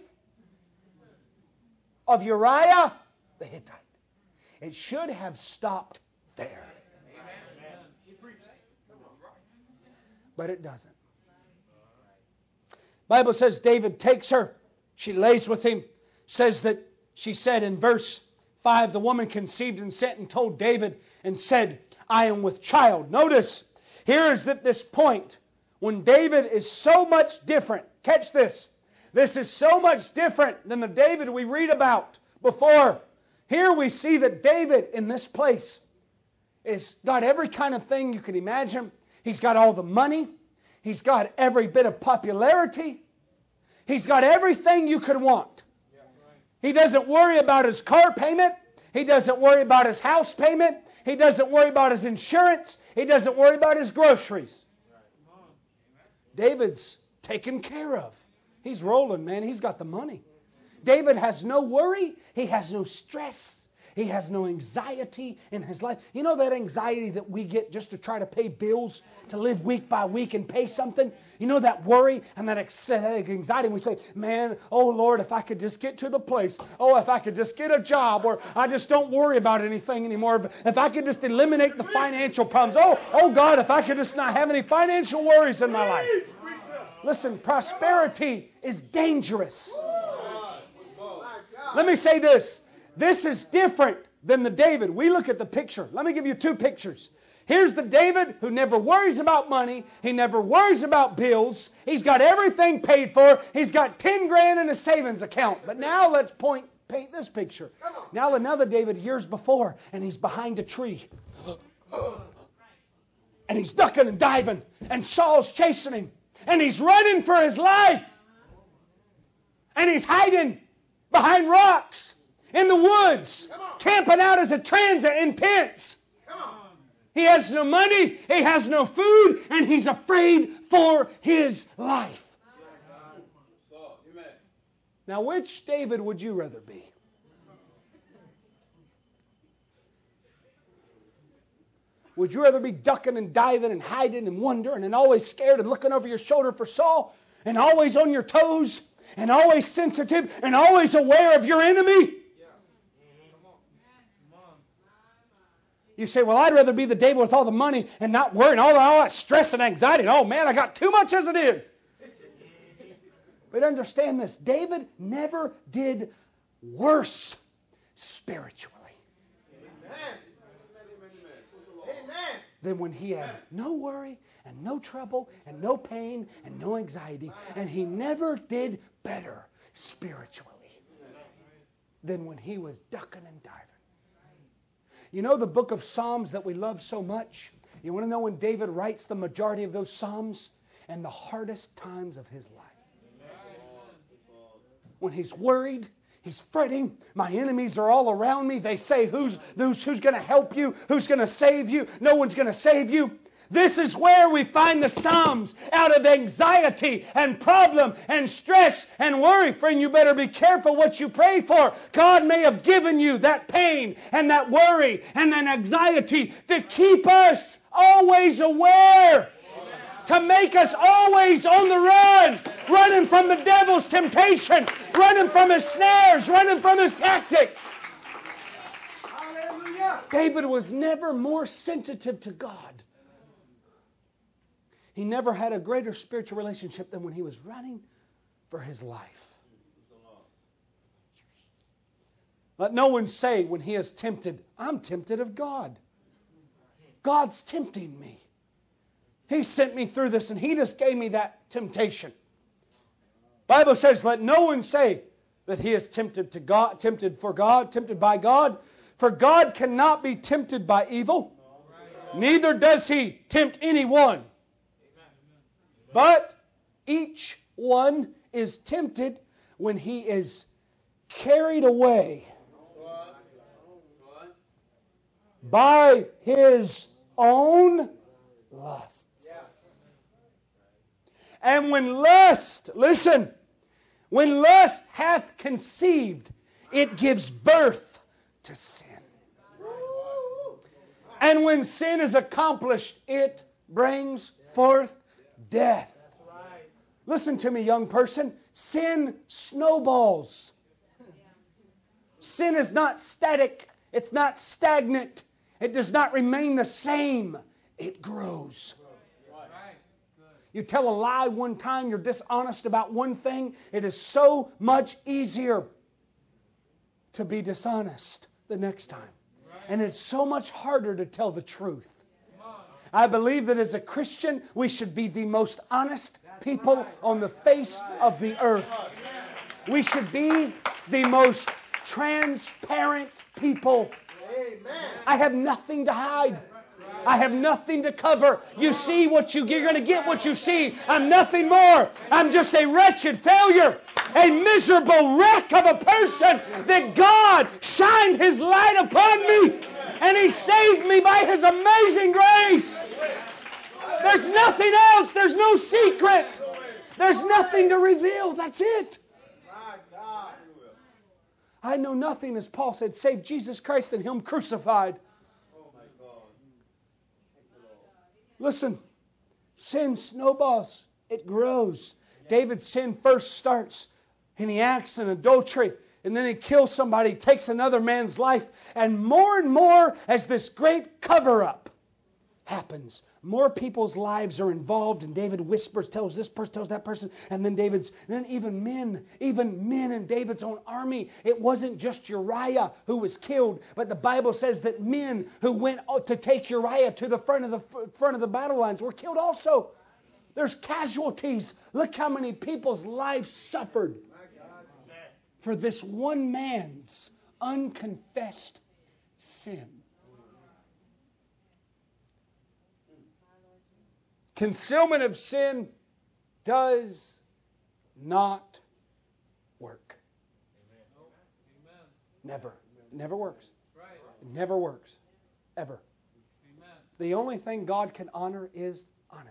of Uriah the Hittite. It should have stopped there. But it doesn't. The Bible says David takes her. She lays with him. Says that she said in verse five, the woman conceived and sent and told David and said, I am with child. Notice, here is at this point when David is so much different. Catch this. This is so much different than the David we read about before. Here we see that David in this place has got every kind of thing you can imagine. He's got all the money. He's got every bit of popularity. He's got everything you could want. He doesn't worry about his car payment. He doesn't worry about his house payment. He doesn't worry about his insurance. He doesn't worry about his groceries. David's taken care of. He's rolling, man. He's got the money. David has no worry. He has no stress. He has no anxiety in his life. You know that anxiety that we get just to try to pay bills, to live week by week and pay something? You know that worry and that anxiety. And we say, man, oh Lord, if I could just get to the place. Oh, if I could just get a job, or I just don't worry about anything anymore. If I could just eliminate the financial problems. Oh, oh God, if I could just not have any financial worries in my life. Listen, prosperity is dangerous. Let me say this. This is different than the David. We look at the picture. Let me give you two pictures. Here's the David who never worries about money. He never worries about bills. He's got everything paid for. He's got ten grand in his savings account. But now let's point, paint this picture. Now another David years before, and he's behind a tree. And he's ducking and diving. And Saul's chasing him. And he's running for his life. And he's hiding behind rocks. In the woods, camping out as a transit in tents. He has no money, he has no food, and he's afraid for his life. Now, which David would you rather be? Would you rather be ducking and diving and hiding and wondering and always scared and looking over your shoulder for Saul and always on your toes and always sensitive and always aware of your enemy? You say, well, I'd rather be the David with all the money and not worrying, all, all that stress and anxiety. Oh, man, I got too much as it is. But understand this. David never did worse spiritually than when he had no worry and no trouble and no pain and no anxiety. And he never did better spiritually than when he was ducking and diving. You know the book of Psalms that we love so much? You want to know when David writes the majority of those Psalms? And the hardest times of his life. When he's worried, he's fretting. My enemies are all around me. They say, who's, who's, who's going to help you? Who's going to save you? No one's going to save you. This is where we find the Psalms out of anxiety and problem and stress and worry. Friend, you better be careful what you pray for. God may have given you that pain and that worry and that anxiety to keep us always aware, to make us always on the run, running from the devil's temptation, running from his snares, running from his tactics. David was never more sensitive to God. He never had a greater spiritual relationship than when he was running for his life. Let no one say when he is tempted, I'm tempted of God. God's tempting me. He sent me through this and He just gave me that temptation. The Bible says, let no one say that he is tempted to God, tempted for God, tempted by God. For God cannot be tempted by evil, neither does He tempt anyone. But each one is tempted when he is carried away by his own lusts. And when lust, listen, when lust hath conceived, it gives birth to sin. And when sin is accomplished, it brings forth death. Listen to me, young person. Sin snowballs. Sin is not static. It's not stagnant. It does not remain the same. It grows. You tell a lie one time, you're dishonest about one thing, it is so much easier to be dishonest the next time. And it's so much harder to tell the truth. I believe that as a Christian, we should be the most honest people on the face of the earth. We should be the most transparent people. I have nothing to hide. I have nothing to cover. You see what you, you're going to get what you see. I'm nothing more. I'm just a wretched failure. A miserable wreck of a person that God shined His light upon me. And He saved me by His amazing grace. There's nothing else. There's no secret. There's nothing to reveal. That's it. I know nothing, as Paul said, save Jesus Christ and Him crucified. Listen, sin snowballs. It grows. David's sin first starts and he acts in adultery. And then he kills somebody, takes another man's life. And more and more as this great cover-up happens, more people's lives are involved. And David whispers, tells this person, tells that person. And then David's, and then even men, even men in David's own army. It wasn't just Uriah who was killed, but the Bible says that men who went to take Uriah to the front of the front of the battle lines were killed also. There's casualties. Look how many people's lives suffered for this one man's unconfessed sin. Concealment of sin does not work. Never. It never works. It never works. Ever. The only thing God can honor is honesty.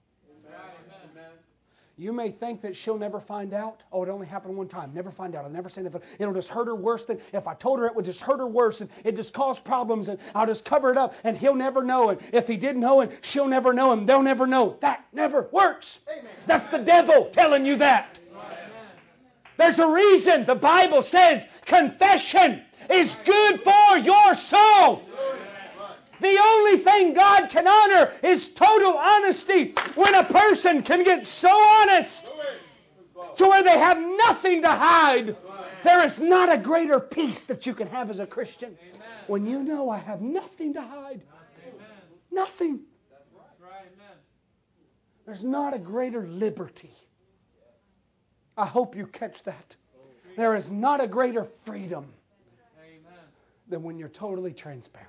You may think that she'll never find out. Oh, it only happened one time. Never find out. I'll never say anything. It'll just hurt her worse than if I told her it would just hurt her worse and it just cause problems and I'll just cover it up and he'll never know it. If he didn't know it, she'll never know him. They'll never know. That never works. Amen. That's the devil telling you that. Amen. There's a reason the Bible says confession is good for your soul. The only thing God can honor is total honesty. When a person can get so honest to where they have nothing to hide, there is not a greater peace that you can have as a Christian. When you know I have nothing to hide. Nothing. There's not a greater liberty. I hope you catch that. There is not a greater freedom than when you're totally transparent.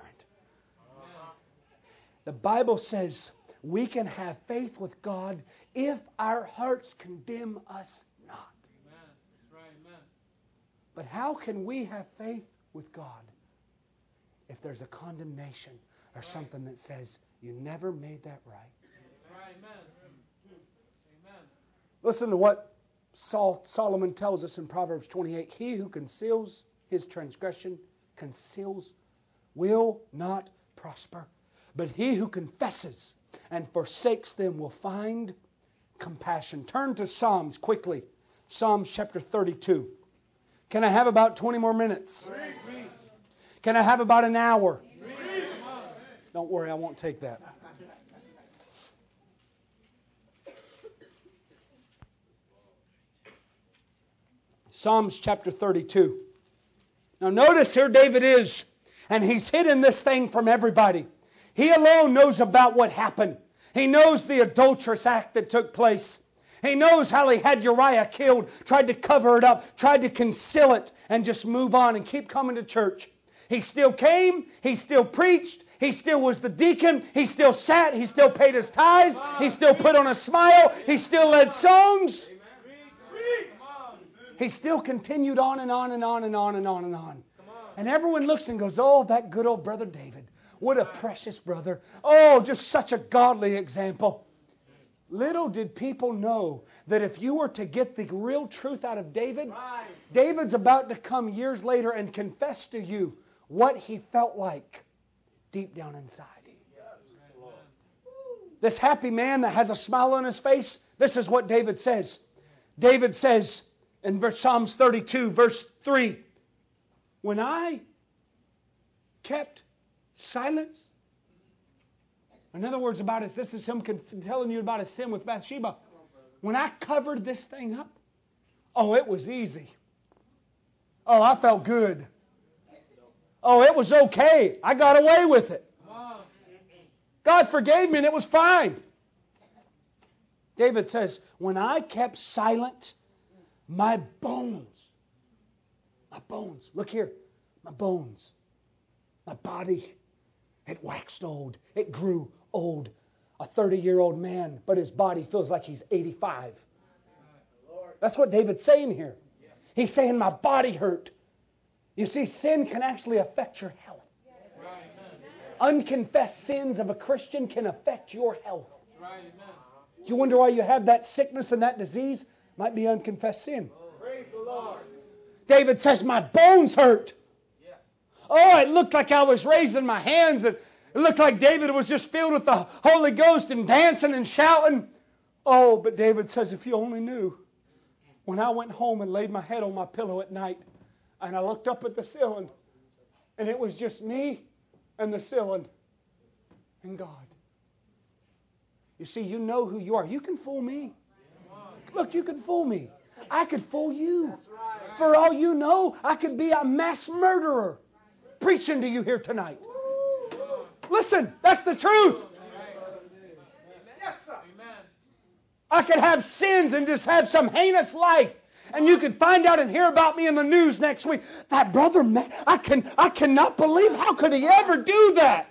The Bible says we can have faith with God if our hearts condemn us not. Amen. That's right, amen. But how can we have faith with God if there's a condemnation or something that says You never made that right. Amen. Amen. Listen to what Saul, Solomon tells us in Proverbs twenty-eight. He who conceals his transgression, conceals, will not prosper. But he who confesses and forsakes them will find compassion. Turn to Psalms quickly. Psalms chapter thirty-two. Can I have about twenty more minutes? Can I have about an hour? Don't worry, I won't take that. Psalms chapter thirty-two. Now notice here David is, and he's hidden this thing from everybody. He alone knows about what happened. He knows the adulterous act that took place. He knows how he had Uriah killed, tried to cover it up, tried to conceal it, and just move on and keep coming to church. He still came, he still preached, he still was the deacon, he still sat, he still paid his tithes, he still put on a smile, he still led songs. He still continued on and on and on and on and on and on. And everyone looks and goes, oh, that good old brother David. What a precious brother. Oh, just such a godly example. Little did people know that if you were to get the real truth out of David, David's about to come years later and confess to you what he felt like deep down inside. This happy man that has a smile on his face, this is what David says. David says in Psalms thirty-two, verse three, when I kept silence. In other words, about his, this is him telling you about his sin with Bathsheba. When I covered this thing up, oh, it was easy. Oh, I felt good. Oh, it was okay. I got away with it. God forgave me and it was fine. David says, when I kept silent, my bones, my bones, look here, my bones, my body, it waxed old. It grew old. A thirty-year-old man, but his body feels like he's eighty-five. That's what David's saying here. He's saying my body hurt. You see, sin can actually affect your health. Unconfessed sins of a Christian can affect your health. You wonder why you have that sickness and that disease? Might be unconfessed sin. David says, my bones hurt. Oh, it looked like I was raising my hands, and it looked like David was just filled with the Holy Ghost and dancing and shouting. Oh, but David says, if you only knew, when I went home and laid my head on my pillow at night, and I looked up at the ceiling, and it was just me and the ceiling and God. You see, you know who you are. You can fool me. Look, you can fool me. I could fool you. For all you know, I could be a mass murderer preaching to you here tonight. Listen, that's the truth. I could have sins and just have some heinous life. And you could find out and hear about me in the news next week. That brother, man, I can I cannot believe, how could he ever do that?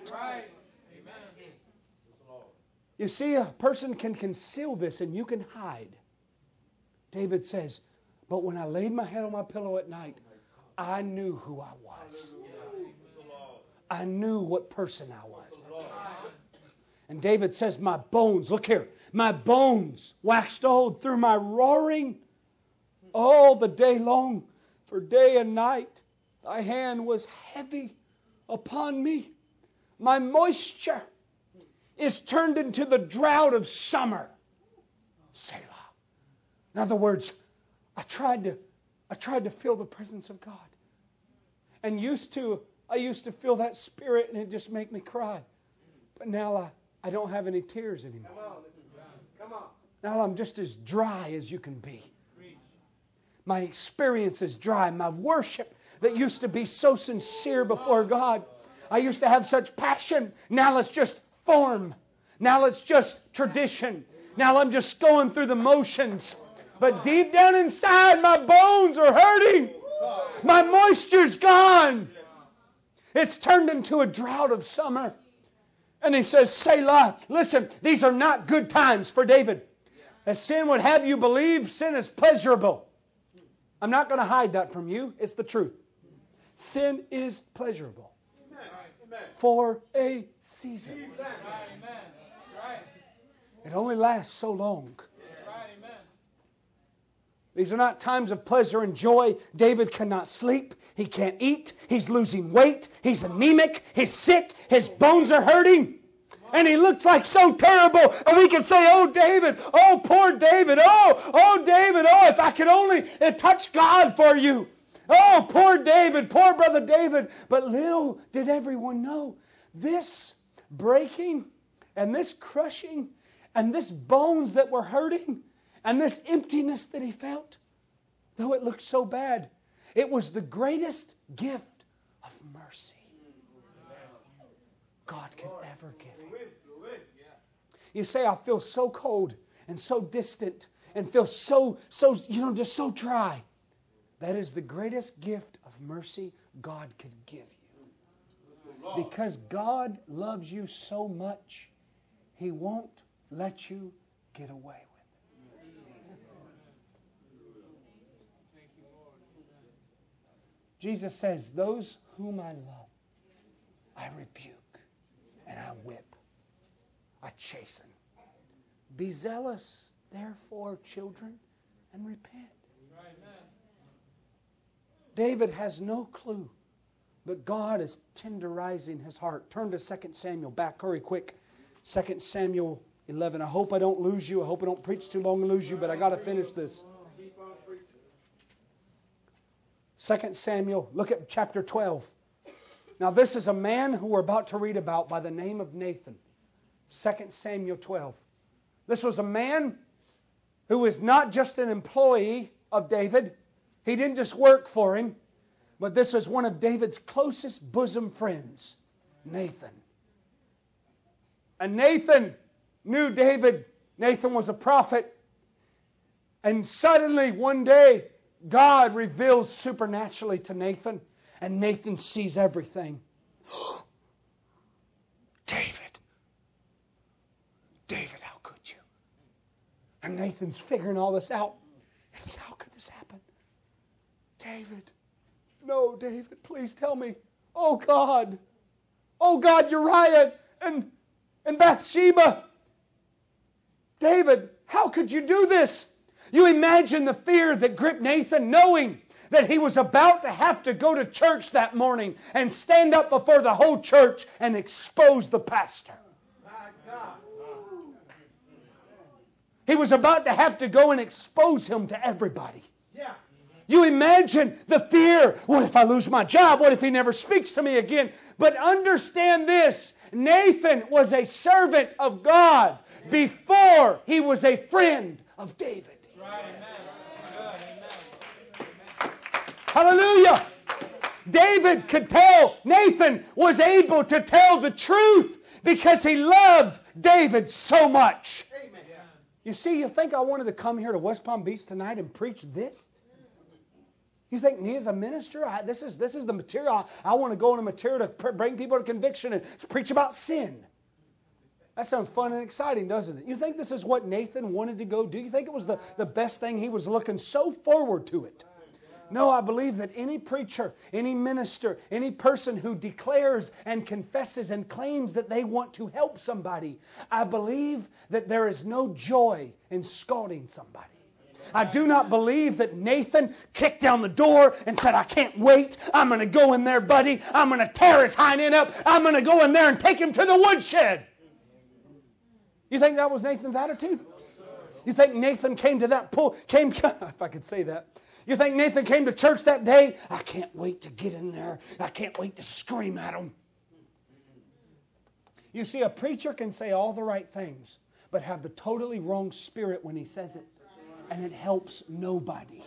You see, a person can conceal this and you can hide. David says, but when I laid my head on my pillow at night, I knew who I was. I knew what person I was. And David says, my bones, look here, my bones waxed old through my roaring all the day long, for day and night thy hand was heavy upon me. My moisture is turned into the drought of summer. Selah. In other words, I tried to I tried to feel the presence of God. And used to I used to feel that spirit and it just make me cry. But now I, I don't have any tears anymore. Come on. Come on. Now I'm just as dry as you can be. My experience is dry. My worship that used to be so sincere before God. I used to have such passion. Now it's just form. Now it's just tradition. Now I'm just going through the motions. But deep down inside, my bones are hurting. My moisture's gone. It's turned into a drought of summer. And he says, Selah. Listen, these are not good times for David. As sin would have you believe, sin is pleasurable. I'm not going to hide that from you. It's the truth. Sin is pleasurable. For a season. It only lasts so long. These are not times of pleasure and joy. David cannot sleep. He can't eat. He's losing weight. He's anemic. He's sick. His bones are hurting. And he looks like so terrible. And we can say, oh, David. Oh, poor David. Oh, oh, David. Oh, if I could only touch God for you. Oh, poor David. Poor brother David. But little did everyone know. This breaking and this crushing and this bones that were hurting and this emptiness that he felt, though it looked so bad, it was the greatest gift of mercy God could ever give him. You say, I feel so cold and so distant and feel so, so, you know, just so dry. That is the greatest gift of mercy God could give you. Because God loves you so much, He won't let you get away with it. Jesus says, those whom I love, I rebuke and I whip. I chasten. Be zealous, therefore, children, and repent. David has no clue, but God is tenderizing his heart. Turn to Second Samuel. Back, hurry quick. Second Samuel eleven. I hope I don't lose you. I hope I don't preach too long and lose you, but I got to finish this. Second Samuel, look at chapter twelve. Now this is a man who we're about to read about by the name of Nathan. Second Samuel twelve. This was a man who was not just an employee of David. He didn't just work for him, but this was one of David's closest bosom friends, Nathan. And Nathan knew David. Nathan was a prophet. And suddenly one day, God reveals supernaturally to Nathan, and Nathan sees everything. David. David, how could you? And Nathan's figuring all this out. He says, how could this happen? David. No, David, please tell me. Oh, God. Oh, God, Uriah and, and Bathsheba. David, how could you do this? You imagine the fear that gripped Nathan, knowing that he was about to have to go to church that morning and stand up before the whole church and expose the pastor. He was about to have to go and expose him to everybody. You imagine the fear. What if I lose my job? What if he never speaks to me again? But understand this. Nathan was a servant of God before he was a friend of David. Hallelujah. David could tell, Nathan was able to tell the truth because he loved David so much. You see, you think I wanted to come here to West Palm Beach tonight and preach this? You think me as a minister, I, this is this is the material. I, I want to go in a material to pr- bring people to conviction and preach about sin. That sounds fun and exciting, doesn't it? You think this is what Nathan wanted to go do? You think it was the, the best thing? He was looking so forward to it. No, I believe that any preacher, any minister, any person who declares and confesses and claims that they want to help somebody, I believe that there is no joy in scalding somebody. I do not believe that Nathan kicked down the door and said, I can't wait. I'm going to go in there, buddy. I'm going to tear his hind end up. I'm going to go in there and take him to the woodshed. You think that was Nathan's attitude? You think Nathan came to that pool, came, if I could say that. You think Nathan came to church that day? I can't wait to get in there. I can't wait to scream at him. You see, a preacher can say all the right things, but have the totally wrong spirit when he says it. And it helps nobody.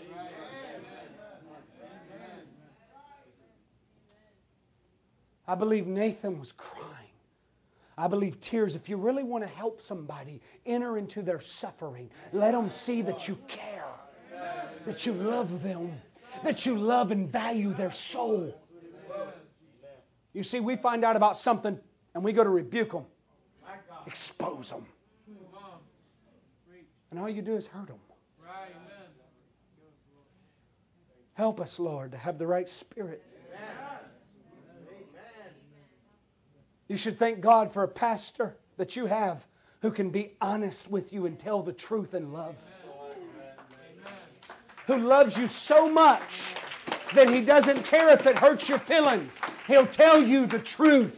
I believe Nathan was crying. I believe tears. If you really want to help somebody enter into their suffering, let them see that you care, that you love them, that you love and value their soul. You see, we find out about something and we go to rebuke them, expose them. And all you do is hurt them. Help us, Lord, to have the right spirit. You should thank God for a pastor that you have who can be honest with you and tell the truth in love. Who loves you so much that he doesn't care if it hurts your feelings. He'll tell you the truth.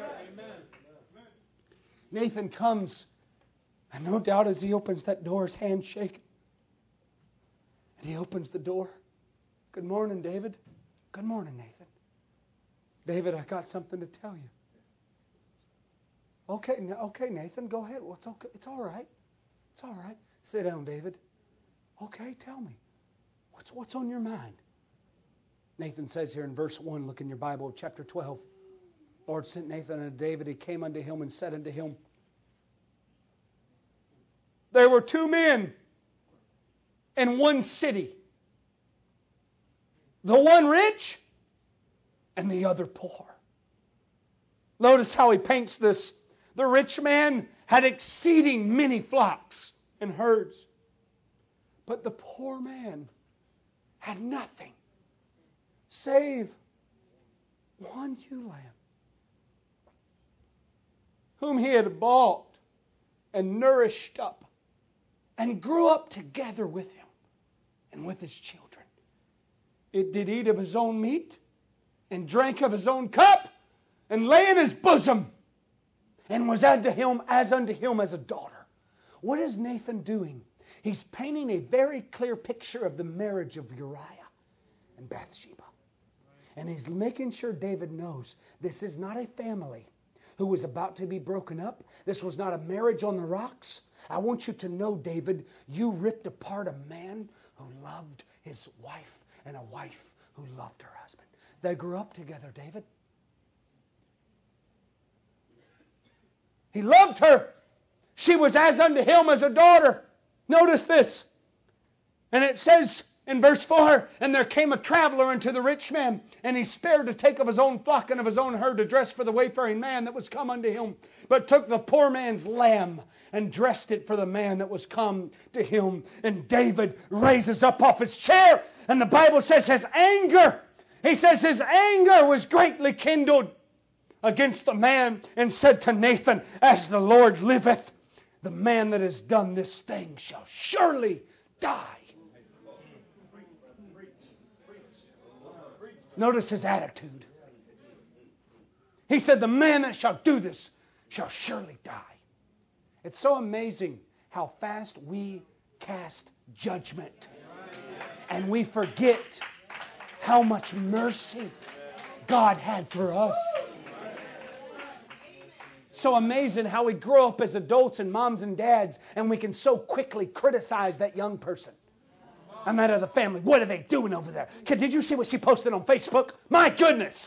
Nathan comes, and no doubt as he opens that door, his hand's shaking. And he opens the door. Good morning, David. Good morning, Nathan. David, I got something to tell you. Okay, okay, Nathan, go ahead. Well, it's okay. It's all right. It's all right. Sit down, David. Okay, tell me. What's what's on your mind? Nathan says here in verse one, look in your Bible, chapter twelve. Lord sent Nathan unto David. He came unto him and said unto him, there were two men in one city. The one rich and the other poor. Notice how he paints this. The rich man had exceeding many flocks and herds. But the poor man had nothing save one ewe lamb, whom he had bought and nourished up and grew up together with him and with his children. It did eat of his own meat and drank of his own cup and lay in his bosom and was unto him as unto him as a daughter. What is Nathan doing? He's painting a very clear picture of the marriage of Uriah and Bathsheba. And he's making sure David knows this is not a family who was about to be broken up. This was not a marriage on the rocks. I want you to know, David, you ripped apart a man who loved his wife and a wife who loved her husband. They grew up together, David. He loved her. She was as unto him as a daughter. Notice this. And it says in verse four, and there came a traveler unto the rich man, and he spared to take of his own flock and of his own herd to dress for the wayfaring man that was come unto him, but took the poor man's lamb and dressed it for the man that was come to him. And David raises up off his chair, and the Bible says his anger, he says his anger was greatly kindled against the man, and said to Nathan, as the Lord liveth, the man that has done this thing shall surely die. Notice his attitude. He said, the man that shall do this shall surely die. It's so amazing how fast we cast judgment. And we forget how much mercy God had for us. So amazing how we grow up as adults and moms and dads, and we can so quickly criticize that young person and that other family. What are they doing over there? Kid, did you see what she posted on Facebook? My goodness!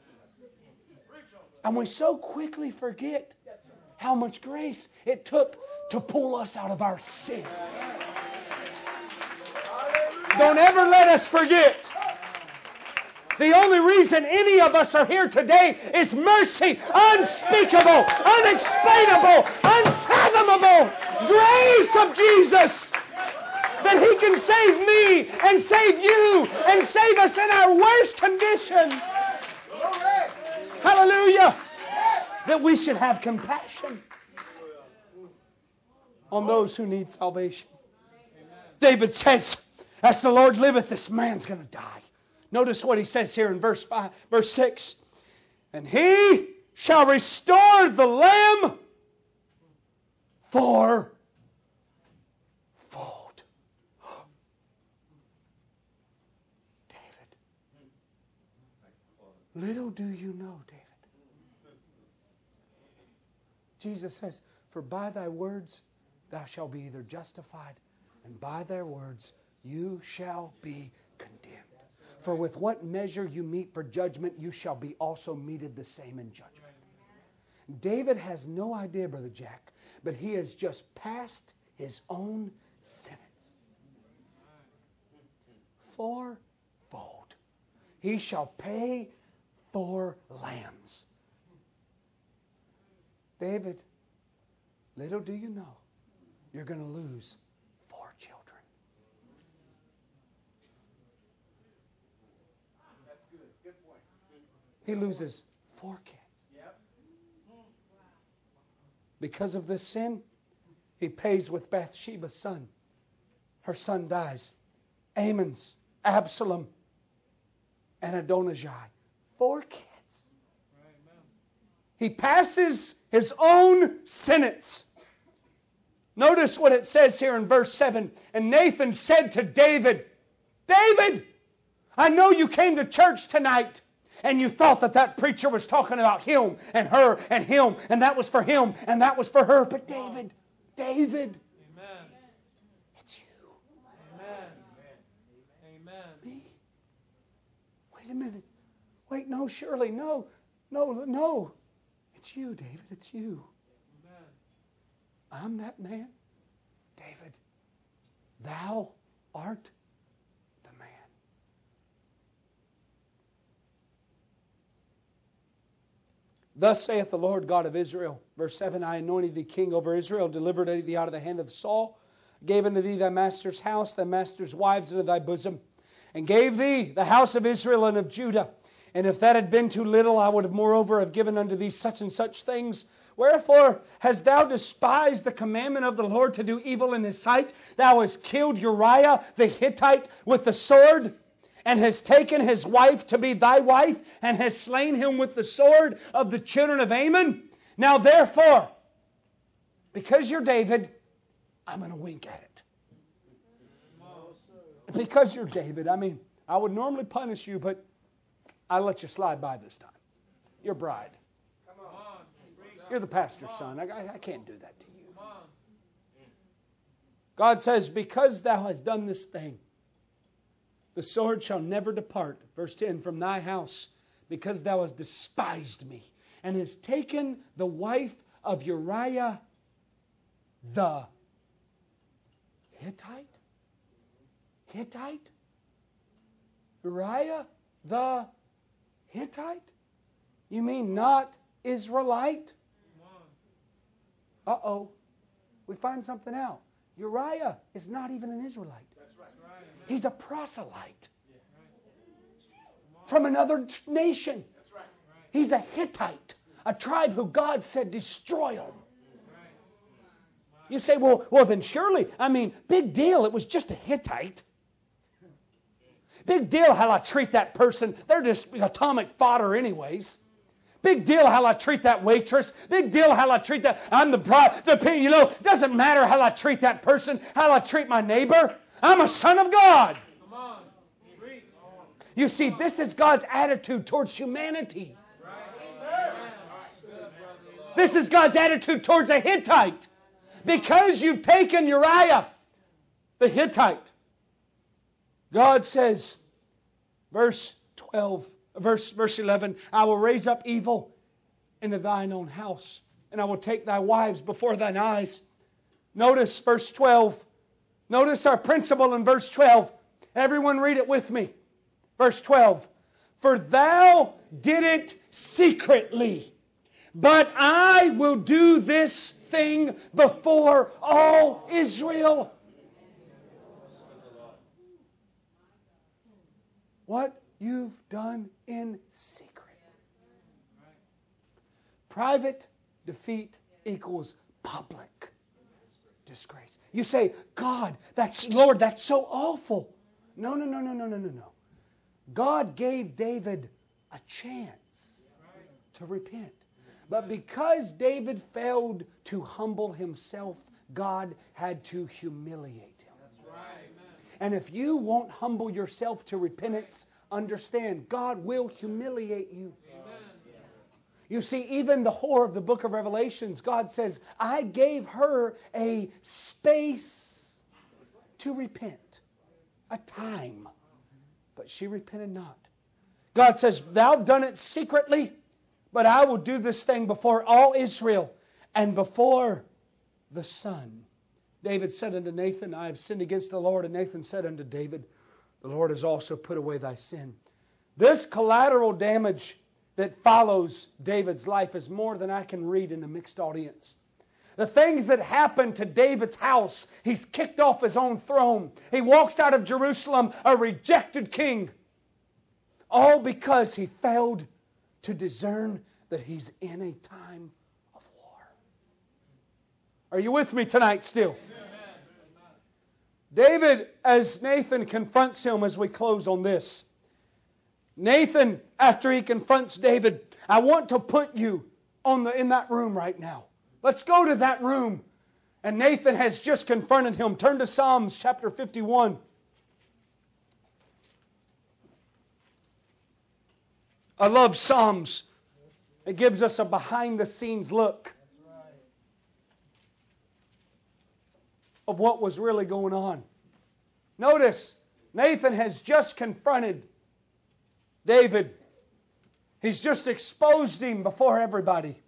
And we so quickly forget how much grace it took to pull us out of our sin. Don't ever let us forget. The only reason any of us are here today is mercy, unspeakable, unexplainable, unfathomable grace of Jesus. That He can save me and save you and save us in our worst condition. Hallelujah. That we should have compassion on those who need salvation. David says, as the Lord liveth, this man's going to die. Notice what he says here in verse five, verse six. And he shall restore the lamb fourfold. David. Little do you know, David. Jesus says, for by thy words thou shalt be either justified, and by thy words you shall be condemned. For with what measure you meet for judgment, you shall be also meted the same in judgment. David has no idea, Brother Jack, but he has just passed his own sentence. Fourfold. He shall pay four lambs. David, little do you know, you're going to lose four children. He loses four kids. Because of this sin, he pays with Bathsheba's son. Her son dies. Ammon's, Absalom, and Adonijah. Four kids. He passes his own sentence. Notice what it says here in verse seven. And Nathan said to David, David, I know you came to church tonight and you thought that that preacher was talking about him and her and him and that was for him and that was for her. But David, David, Amen. It's you. Amen. Amen. Me? Wait a minute. Wait, no, Shirley, no, no, no. It's you, David, it's you. Amen. I'm that man. David, thou art the man. Thus saith the Lord God of Israel. Verse seven, I anointed thee king over Israel, delivered thee out of the hand of Saul, gave unto thee thy master's house, thy master's wives into thy bosom, and gave thee the house of Israel and of Judah. And if that had been too little, I would have moreover have given unto thee such and such things. Wherefore hast thou despised the commandment of the Lord to do evil in his sight? Thou hast killed Uriah the Hittite with the sword, and hast taken his wife to be thy wife, and hast slain him with the sword of the children of Ammon. Now therefore, because you're David, I'm going to wink at it. Because you're David, I mean, I would normally punish you, but I'll let you slide by this time. You're bride. You're the pastor's son. I, I, I can't do that to you. God says, because thou hast done this thing, the sword shall never depart, verse ten, from thy house, because thou hast despised me, and hast taken the wife of Uriah the Hittite? Hittite? Uriah the Hittite? You mean not Israelite? Uh-oh. We find something out. Uriah is not even an Israelite. He's a proselyte from another nation. He's a Hittite, a tribe who God said destroy them. You say, well, well then surely, I mean, big deal. It was just a Hittite. Big deal how I treat that person. They're just atomic fodder anyways. Big deal how I treat that waitress. Big deal how I treat that. I'm the bride. The, you know, it doesn't matter how I treat that person, how I treat my neighbor. I'm a son of God. Come on. You see, this is God's attitude towards humanity. This is God's attitude towards a Hittite. Because you've taken Uriah, the Hittite, God says, verse twelve, verse, verse eleven, I will raise up evil into thine own house, and I will take thy wives before thine eyes. Notice verse twelve. Notice our principle in verse twelve. Everyone read it with me. Verse twelve. For thou did it secretly, but I will do this thing before all Israel. What you've done in secret. Private defeat equals public disgrace. You say, God, that's Lord, that's so awful. No, no, no, no, no, no, no, no. God gave David a chance to repent. But because David failed to humble himself, God had to humiliate him. And if you won't humble yourself to repentance, understand, God will humiliate you. You see, even the whore of the book of Revelations, God says, I gave her a space to repent, a time, but she repented not. God says, thou have done it secretly, but I will do this thing before all Israel and before the Son. David said unto Nathan, I have sinned against the Lord. And Nathan said unto David, the Lord has also put away thy sin. This collateral damage that follows David's life is more than I can read in a mixed audience. The things that happened to David's house, he's kicked off his own throne. He walks out of Jerusalem a rejected king. All because he failed to discern that he's in a time of war. Are you with me tonight still? David, as Nathan confronts him as we close on this, Nathan, after he confronts David, I want to put you on the in that room right now. Let's go to that room. And Nathan has just confronted him. Turn to Psalms chapter fifty-one. I love Psalms. It gives us a behind-the-scenes look of what was really going on. Notice, Nathan has just confronted David. He's just exposed him before everybody.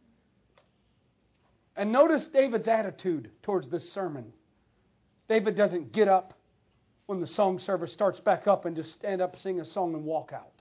And notice David's attitude towards this sermon. David doesn't get up when the song service starts back up and just stand up, sing a song, and walk out.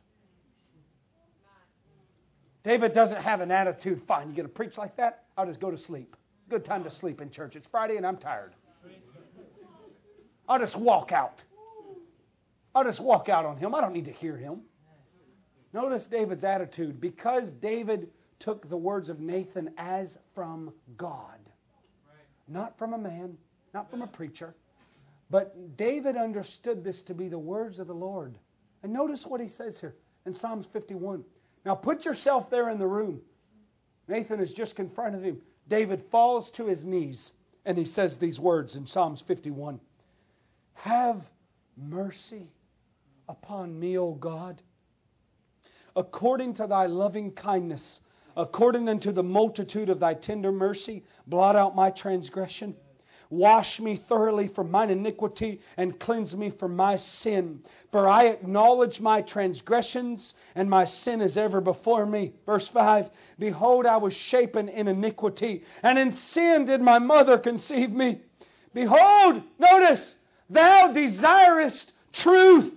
David doesn't have an attitude, fine, you're going to preach like that? I'll just go to sleep. Good time to sleep in church. It's Friday and I'm tired. I'll just walk out. I'll just walk out on him. I don't need to hear him. Notice David's attitude. Because David took the words of Nathan as from God. Not from a man, not from a preacher. But David understood this to be the words of the Lord. And notice what he says here in Psalms fifty-one. Now put yourself there in the room. Nathan has just confronted him. David falls to his knees and he says these words in Psalms fifty-one. Have mercy upon me, O God, according to thy loving kindness, according unto the multitude of thy tender mercy, blot out my transgression. Wash me thoroughly from mine iniquity and cleanse me from my sin. For I acknowledge my transgressions and my sin is ever before me. Verse five, behold, I was shapen in iniquity, and in sin did my mother conceive me. Behold, notice, thou desirest truth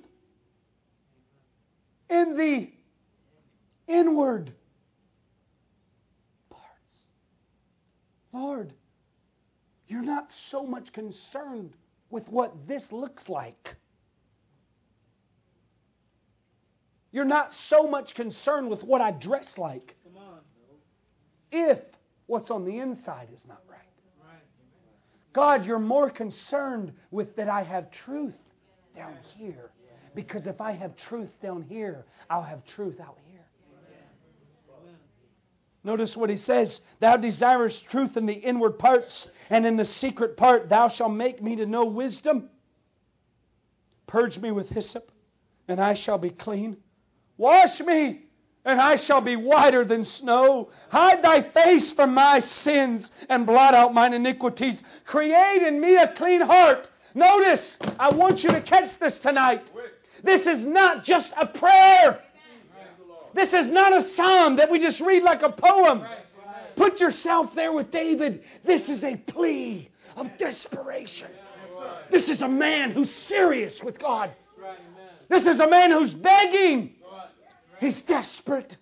in the inward parts. Lord, you're not so much concerned with what this looks like. You're not so much concerned with what I dress like. Come on. If what's on the inside is not right. God, you're more concerned with that I have truth down here. Because if I have truth down here, I'll have truth out here. Notice what he says. Thou desirest truth in the inward parts, and in the secret part thou shalt make me to know wisdom. Purge me with hyssop, and I shall be clean. Wash me, and I shall be whiter than snow. Hide thy face from my sins, and blot out mine iniquities. Create in me a clean heart. Notice, I want you to catch this tonight. This is not just a prayer. This is not a psalm that we just read like a poem. Put yourself there with David. This is a plea of desperation. This is a man who's serious with God. This is a man who's begging. He's desperate.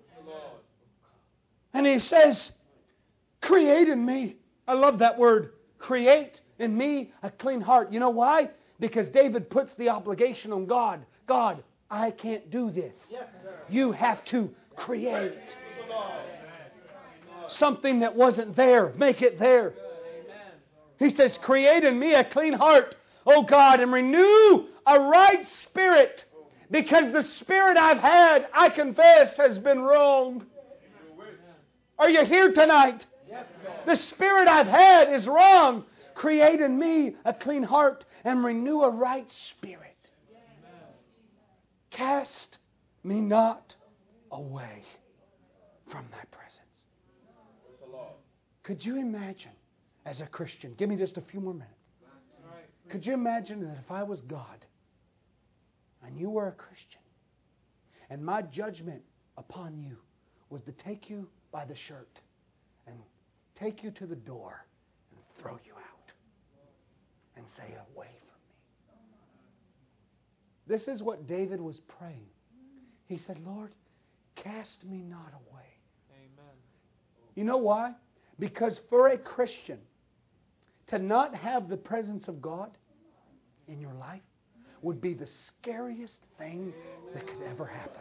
And he says, create in me. I love that word. Create in me a clean heart. You know why? Because David puts the obligation on God. God, I can't do this. You have to create something that wasn't there. Make it there. He says, create in me a clean heart, O God, and renew a right spirit. Because the spirit I've had, I confess, has been wrong. Are you here tonight? The spirit I've had is wrong. Create in me a clean heart and renew a right spirit. Cast me not away from thy presence. Could you imagine, as a Christian, give me just a few more minutes. Could you imagine that if I was God and you were a Christian and my judgment upon you was to take you by the shirt and take you to the door and throw you out and say, away from me. This is what David was praying. He said, Lord, cast me not away. Amen. You know why? Because for a Christian to not have the presence of God in your life would be the scariest thing that could ever happen.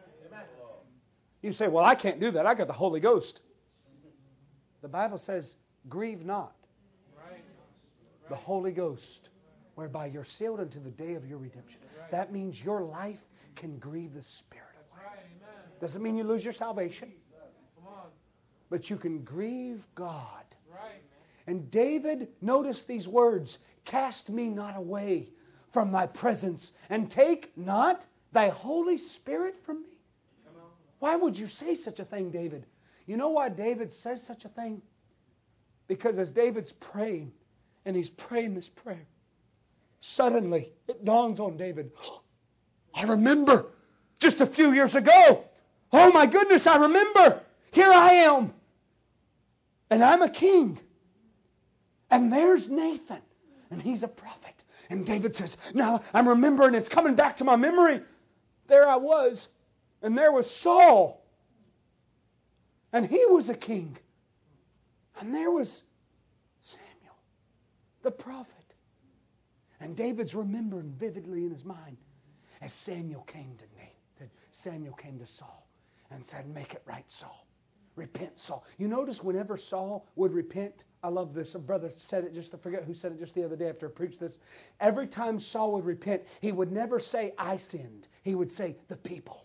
You say, well, I can't do that. I got the Holy Ghost. The Bible says grieve not the Holy Ghost, whereby you're sealed unto the day of your redemption. That means your life can grieve the Spirit away. Doesn't mean you lose your salvation, but you can grieve God. And David, notice these words, cast me not away from thy presence, and take not thy Holy Spirit from me. Why would you say such a thing, David? You know why David says such a thing? Because as David's praying, and he's praying this prayer, suddenly it dawns on David, I remember just a few years ago. Oh my goodness, I remember. Here I am. And I'm a king. And there's Nathan. And he's a prophet. And David says, now I'm remembering, it's coming back to my memory. There I was. And there was Saul. And he was a king. And there was Samuel, the prophet. And David's remembering vividly in his mind as Samuel came to Nathan, Samuel came to Saul and said, make it right, Saul. Repent, Saul. You notice whenever Saul would repent, I love this. A brother said it just, I forget who said it just the other day after I preached this. Every time Saul would repent, he would never say, I sinned. He would say, the people.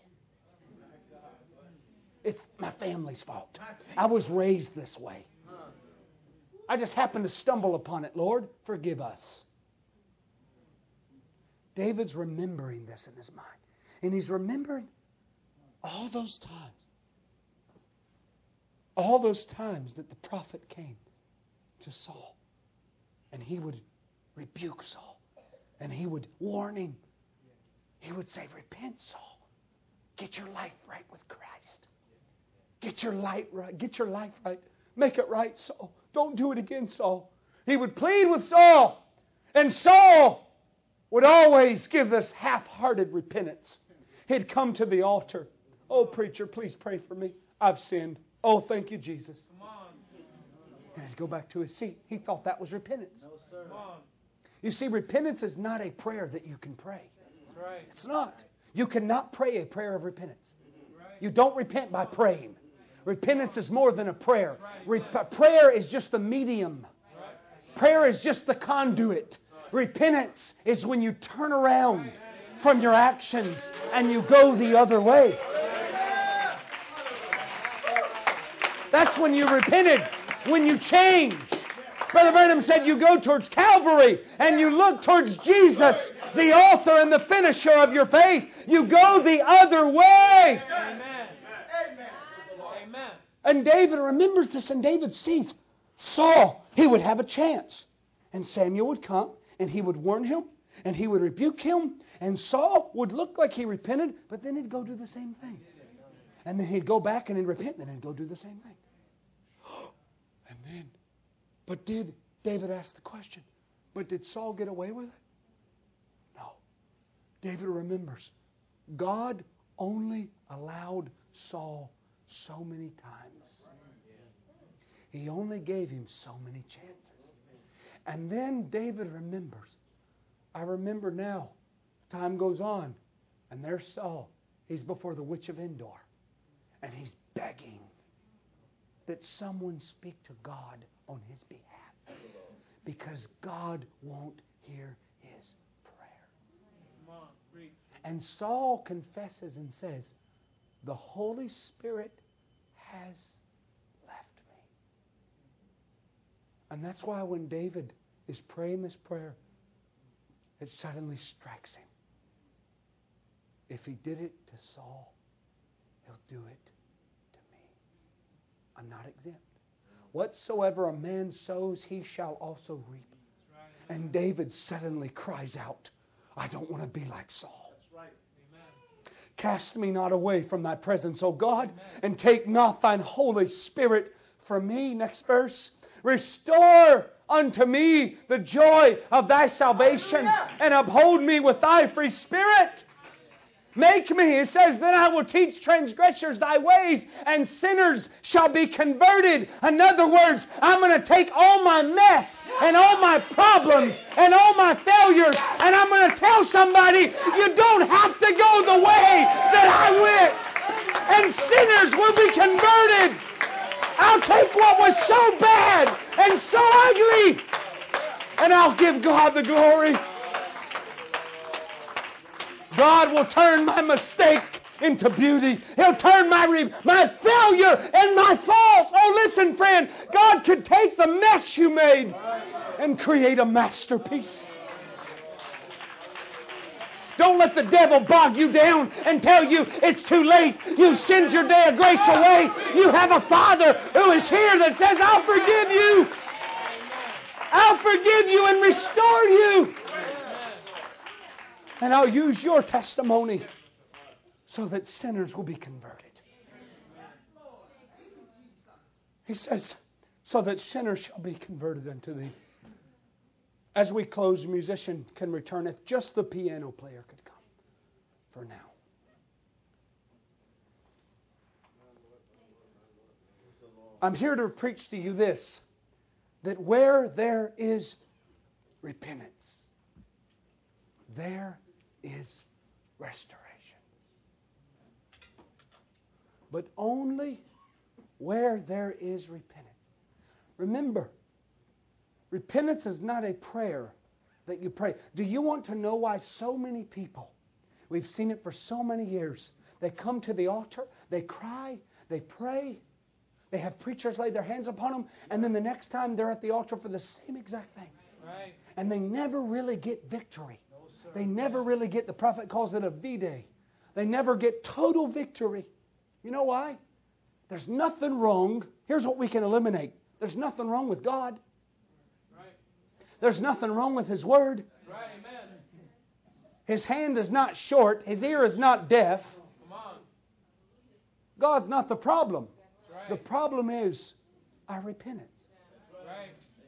It's my family's fault. I was raised this way. I just happened to stumble upon it. Lord, forgive us. David's remembering this in his mind. And he's remembering all those times. All those times that the prophet came to Saul. And he would rebuke Saul. And he would warn him. He would say, repent, Saul. Get your life right with Christ. Get your life right. Get your life right. Make it right, Saul. Don't do it again, Saul. He would plead with Saul. And Saul would always give this half-hearted repentance. He'd come to the altar. Oh, preacher, please pray for me. I've sinned. Oh, thank you, Jesus. And he'd go back to his seat. He thought that was repentance. No, sir. You see, repentance is not a prayer that you can pray. That's right. It's not. You cannot pray a prayer of repentance. You don't repent by praying. Repentance is more than a prayer. Rep- prayer is just the medium. Prayer is just the conduit. Repentance is when you turn around from your actions and you go the other way. That's when you repented, when you change. Brother Branham said you go towards Calvary and you look towards Jesus, the author and the finisher of your faith. You go the other way. Amen. Amen. And David remembers this, and David sees Saul. He would have a chance. And Samuel would come, and he would warn him, and he would rebuke him, and Saul would look like he repented, but then he'd go do the same thing. And then he'd go back and he'd repent, and then he'd go do the same thing. And then, but did David ask the question, but did Saul get away with it? No. David remembers, God only allowed Saul so many times. He only gave him so many chances. And then David remembers, I remember now, time goes on, and there's Saul. He's before the witch of Endor. And he's begging that someone speak to God on his behalf. Because God won't hear his prayers. And Saul confesses and says, the Holy Spirit has left me. And that's why when David is praying this prayer, it suddenly strikes him. If he did it to Saul, he'll do it to me. I'm not exempt. Whatsoever a man sows, he shall also reap. And David suddenly cries out, I don't want to be like Saul. That's right. Amen. Cast me not away from thy presence, O God, Amen. And take not thine Holy Spirit from me. Next verse. Restore unto me the joy of thy salvation, and uphold me with thy free spirit. Make me, it says, then I will teach transgressors thy ways, and sinners shall be converted. In other words, I'm going to take all my mess and all my problems and all my failures, and I'm going to tell somebody, you don't have to go the way that I went. And sinners will be converted. I'll take what was so bad and so ugly, and I'll give God the glory. God will turn my mistake into beauty. He'll turn my re- my failure and my faults. Oh, listen, friend. God could take the mess you made and create a masterpiece. Don't let the devil bog you down and tell you it's too late. You've sinned your day of grace away. You have a Father who is here that says, I'll forgive you. I'll forgive you and restore you. And I'll use your testimony so that sinners will be converted. He says, so that sinners shall be converted unto thee. As we close, musician can return if just the piano player could come for now. I'm here to preach to you this, that where there is repentance, there is restoration. But only where there is repentance. Remember, repentance is not a prayer that you pray. Do you want to know why so many people, we've seen it for so many years, they come to the altar, they cry, they pray, they have preachers lay their hands upon them, and then the next time they're at the altar for the same exact thing. Right. And they never really get victory. No, they never really get, the prophet calls it a V-Day. They never get total victory. You know why? There's nothing wrong. Here's what we can eliminate. There's nothing wrong with God. There's nothing wrong with His Word. Right, amen. His hand is not short. His ear is not deaf. Come on. God's not the problem. Right. The problem is our repentance. Right.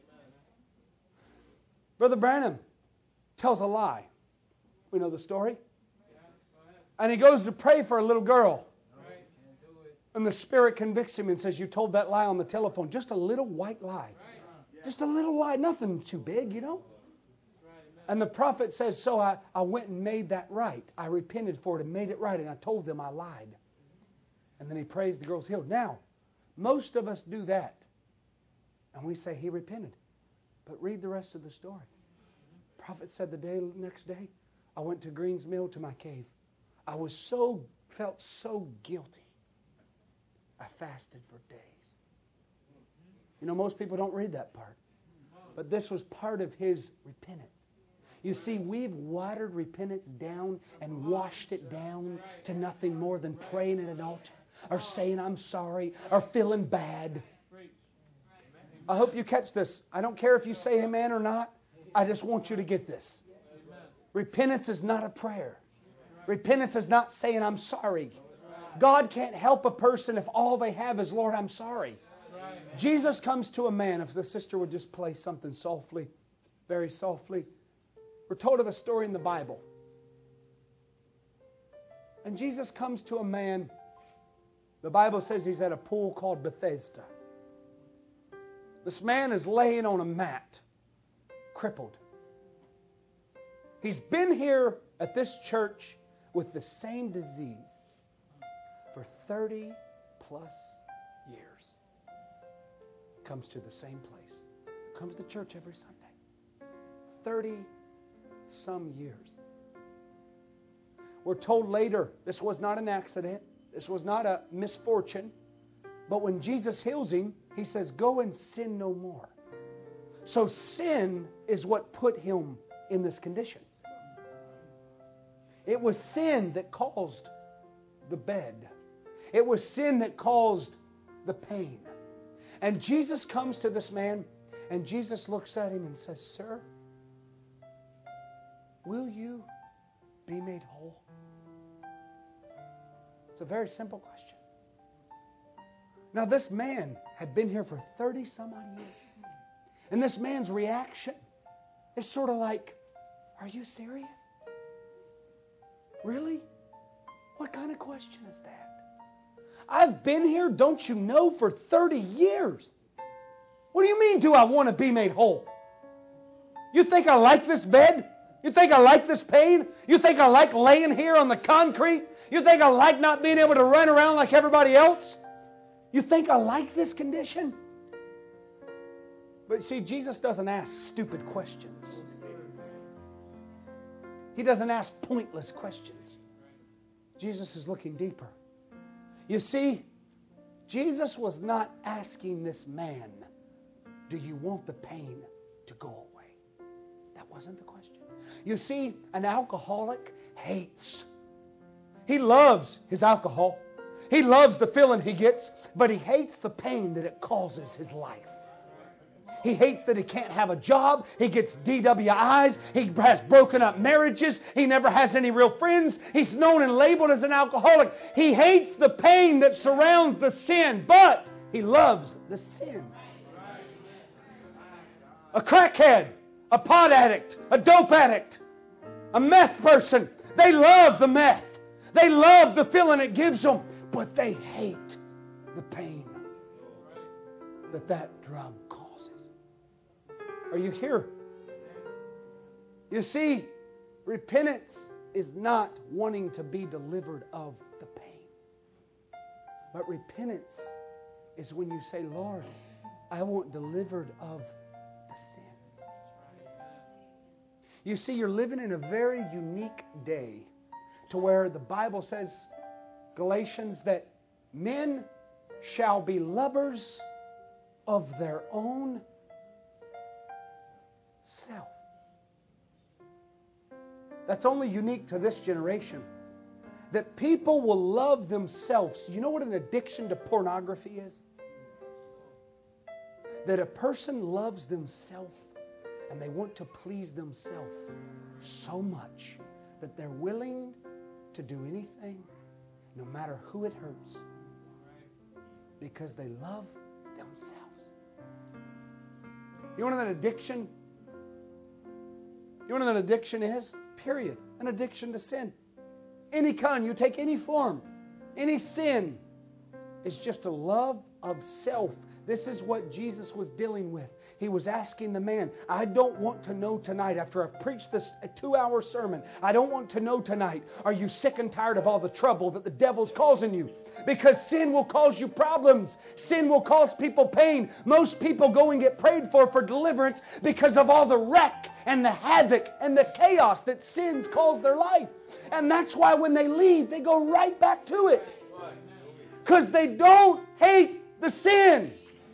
Brother Branham tells a lie. We know the story. And he goes to pray for a little girl. Right. And the Spirit convicts him and says, you told that lie on the telephone. Just a little white lie. Just a little lie, nothing too big, you know. And the prophet says, so I, I went and made that right. I repented for it and made it right, and I told them I lied. And then he prays, the girl's healed. Now, most of us do that. And we say he repented. But read the rest of the story. The prophet said the day next day, I went to Green's Mill to my cave. I was so, felt so guilty. I fasted for days. You know, most people don't read that part. But this was part of his repentance. You see, we've watered repentance down and washed it down to nothing more than praying at an altar or saying I'm sorry or feeling bad. I hope you catch this. I don't care if you say amen or not. I just want you to get this. Repentance is not a prayer. Repentance is not saying I'm sorry. God can't help a person if all they have is, Lord, I'm sorry. Jesus comes to a man. If the sister would just play something softly, very softly. We're told of a story in the Bible. And Jesus comes to a man. The Bible says he's at a pool called Bethesda. This man is laying on a mat, crippled. He's been here at this church with the same disease for thirty plus years. Comes to the same place. Comes to church every Sunday. thirty some years. We're told later this was not an accident. This was not a misfortune. But when Jesus heals him, He says, go and sin no more. So sin is what put him in this condition. It was sin that caused the bed. It was sin that caused the pain. And Jesus comes to this man, and Jesus looks at him and says, sir, will you be made whole? It's a very simple question. Now, this man had been here for thirty some odd years. And this man's reaction is sort of like, are you serious? Really? What kind of question is that? I've been here, don't you know, for thirty years. What do you mean, do I want to be made whole? You think I like this bed? You think I like this pain? You think I like laying here on the concrete? You think I like not being able to run around like everybody else? You think I like this condition? But see, Jesus doesn't ask stupid questions. He doesn't ask pointless questions. Jesus is looking deeper. You see, Jesus was not asking this man, do you want the pain to go away? That wasn't the question. You see, an alcoholic hates. He loves his alcohol. He loves the feeling he gets, but he hates the pain that it causes his life. He hates that he can't have a job. He gets D W Is. He has broken up marriages. He never has any real friends. He's known and labeled as an alcoholic. He hates the pain that surrounds the sin, but he loves the sin. A crackhead, a pot addict, a dope addict, a meth person, they love the meth. They love the feeling it gives them, but they hate the pain that that drug causes. Are you here? You see, repentance is not wanting to be delivered of the pain. But repentance is when you say, Lord, I want delivered of the sin. You see, you're living in a very unique day to where the Bible says, Galatians, that men shall be lovers of their own self. That's only unique to this generation. That people will love themselves. You know what an addiction to pornography is? That a person loves themselves and they want to please themselves so much that they're willing to do anything, no matter who it hurts, because they love themselves. You know what an addiction? You know what an addiction is? Period. An addiction to sin. Any kind, you take any form, any sin, is just a love of self. This is what Jesus was dealing with. He was asking the man, I don't want to know tonight, after I've preached this two-hour sermon, I don't want to know tonight, are you sick and tired of all the trouble that the devil's causing you? Because sin will cause you problems. Sin will cause people pain. Most people go and get prayed for for deliverance because of all the wreck and the havoc and the chaos that sins cause their life. And that's why when they leave, they go right back to it. Because they don't hate the sin.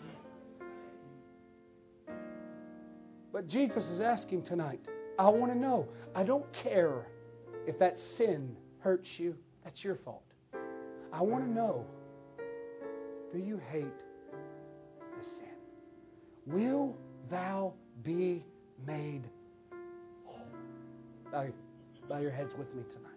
But Jesus is asking tonight, I want to know, I don't care if that sin hurts you. That's your fault. I want to know, do you hate the sin? Will thou be made whole? Bow, bow your heads with me tonight.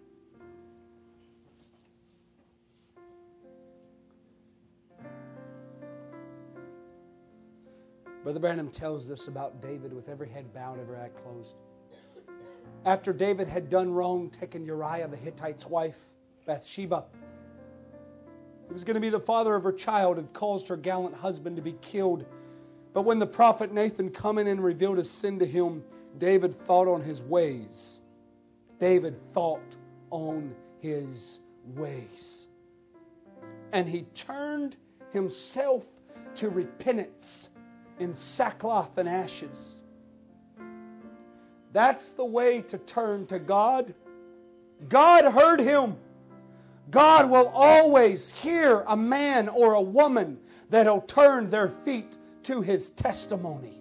Brother Branham tells us about David with every head bowed, every eye closed. After David had done wrong, taken Uriah the Hittite's wife, Bathsheba, he was going to be the father of her child, and caused her gallant husband to be killed. But when the prophet Nathan come in and revealed his sin to him, David thought on his ways. David thought on his ways. And he turned himself to repentance in sackcloth and ashes. That's the way to turn to God. God heard him. God will always hear a man or a woman that'll turn their feet to His testimony.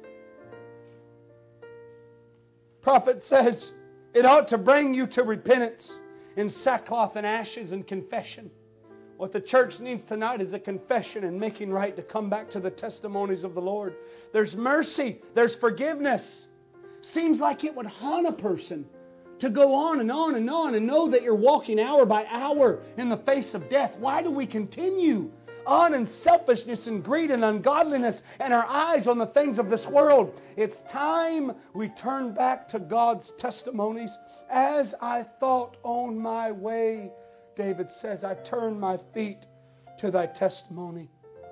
Prophet says it ought to bring you to repentance in sackcloth and ashes and confession. What the church needs tonight is a confession and making right to come back to the testimonies of the Lord. There's mercy. There's forgiveness. Seems like it would haunt a person to go on and on and on and know that you're walking hour by hour in the face of death. Why do we continue on in selfishness and greed and ungodliness and our eyes on the things of this world? It's time we turn back to God's testimonies. As I thought on my way, David says, I turn my feet to thy testimony.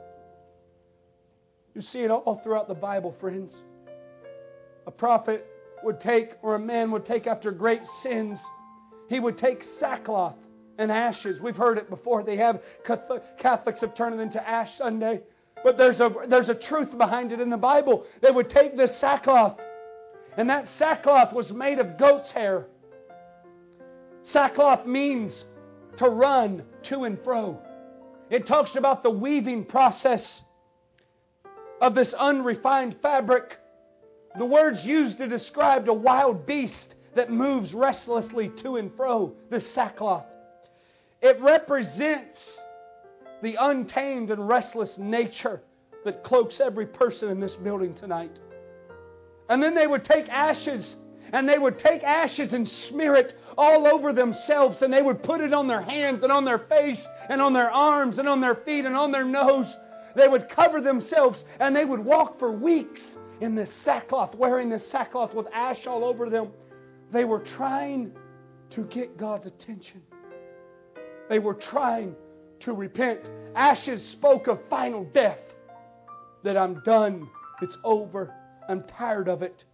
You see it all throughout the Bible, friends. A prophet would take, or a man would take after great sins, he would take sackcloth and ashes. We've heard it before. They have Catholics have turned it into Ash Sunday. But there's a, there's a truth behind it in the Bible. They would take this sackcloth, and that sackcloth was made of goat's hair. Sackcloth means to run to and fro. It talks about the weaving process of this unrefined fabric. The words used to describe a wild beast that moves restlessly to and fro, this sackcloth. It represents the untamed and restless nature that cloaks every person in this building tonight. And then they would take ashes, and they would take ashes and smear it all over themselves, and they would put it on their hands and on their face and on their arms and on their feet and on their nose. They would cover themselves, and they would walk for weeks in this sackcloth, wearing this sackcloth with ash all over them. They were trying to get God's attention. They were trying to repent. Ashes spoke of final death. That I'm done. It's over. I'm tired of it.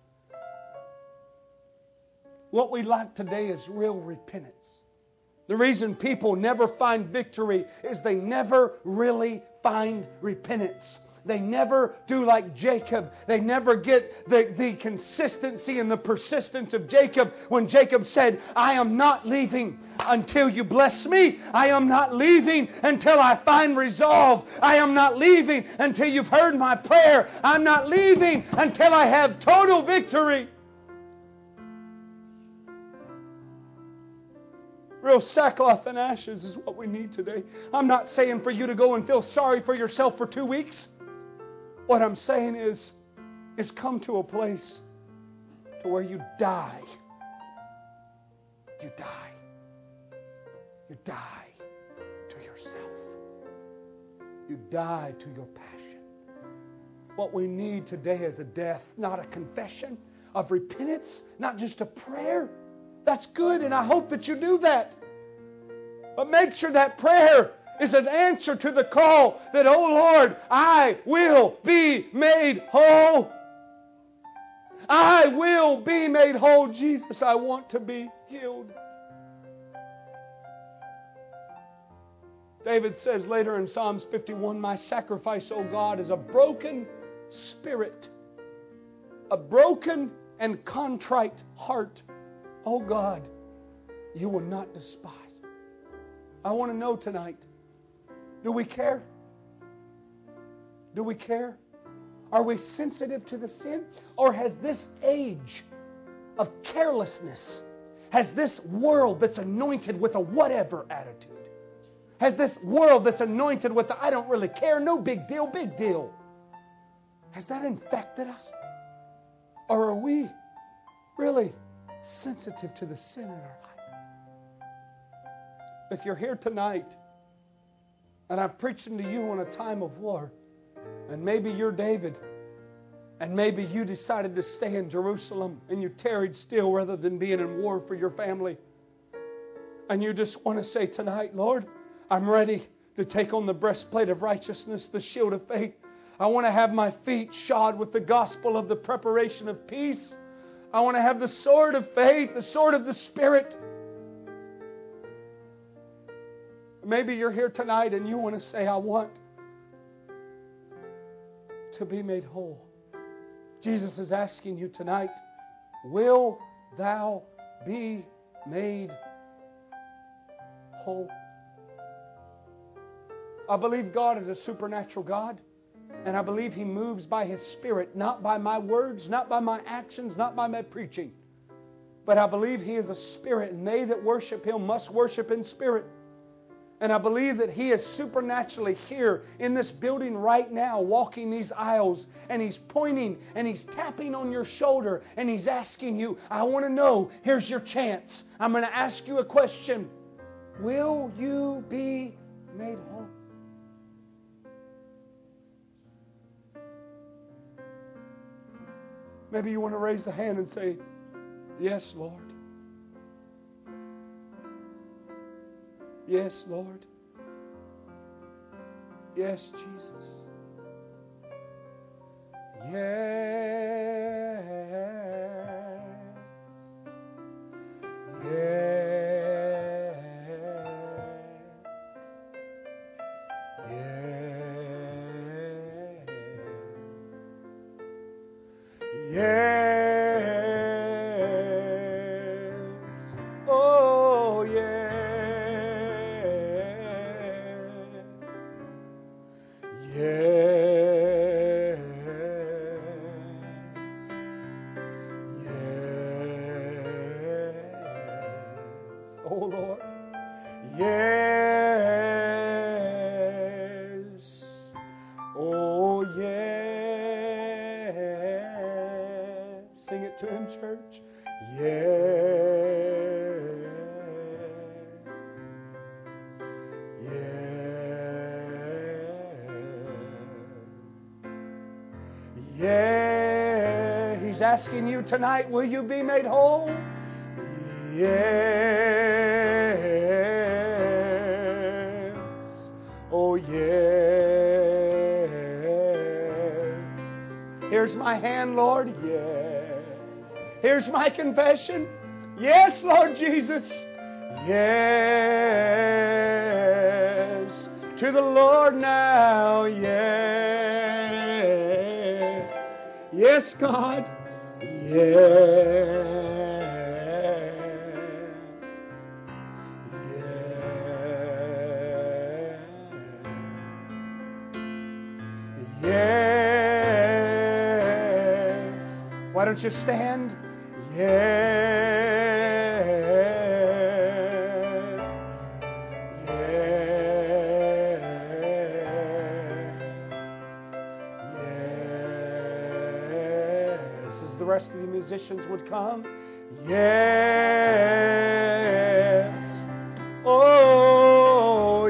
What we lack today is real repentance. The reason people never find victory is they never really find repentance. They never do like Jacob. They never get the, the consistency and the persistence of Jacob when Jacob said, I am not leaving until you bless me. I am not leaving until I find resolve. I am not leaving until you've heard my prayer. I'm not leaving until I have total victory. Real sackcloth and ashes is what we need today. I'm not saying for you to go and feel sorry for yourself for two weeks. What I'm saying is, is come to a place to where you die. You die. You die to yourself. You die to your passion. What we need today is a death, not a confession of repentance, not just a prayer. That's good, and I hope that you do that. But make sure that prayer is an answer to the call that, oh Lord, I will be made whole. I will be made whole. Jesus, I want to be healed. David says later in Psalms fifty-one, my sacrifice, O God, is a broken spirit, a broken and contrite heart. Oh God, you will not despise. I want to know tonight, do we care? Do we care? Are we sensitive to the sin? Or has this age of carelessness, has this world that's anointed with a whatever attitude, has this world that's anointed with the I don't really care, no big deal, big deal, has that infected us? Or are we really sensitive to the sin in our life? If you're here tonight and I'm preaching to you on a time of war, and maybe you're David, and maybe you decided to stay in Jerusalem and you tarried still rather than being in war for your family, and you just want to say tonight, Lord, I'm ready to take on the breastplate of righteousness, the shield of faith. I want to have my feet shod with the gospel of the preparation of peace. I want to have the sword of faith, the sword of the Spirit. Maybe you're here tonight and you want to say, I want to be made whole. Jesus is asking you tonight, will thou be made whole? I believe God is a supernatural God. And I believe He moves by His Spirit, not by my words, not by my actions, not by my preaching. But I believe He is a Spirit, and they that worship Him must worship in spirit. And I believe that He is supernaturally here in this building right now, walking these aisles, and He's pointing and He's tapping on your shoulder, and He's asking you, I want to know, here's your chance. I'm going to ask you a question. Will you be made whole? Maybe you want to raise a hand and say, yes, Lord. Yes, Lord. Yes, Jesus. Yes. Yes. Oh Lord. Yes. Oh yes. Sing it to Him, church. Yes. Yes. Yeah. He's asking you tonight, will you be made whole? Yes. Oh, yes. Here's my hand, Lord. Yes. Here's my confession. Yes, Lord Jesus. Yes. To the Lord now. Yes. Yes, God. Yes. Yes. Why don't you stand? Yes. Yes. Yes. As the rest of the musicians would come. Yes. Oh,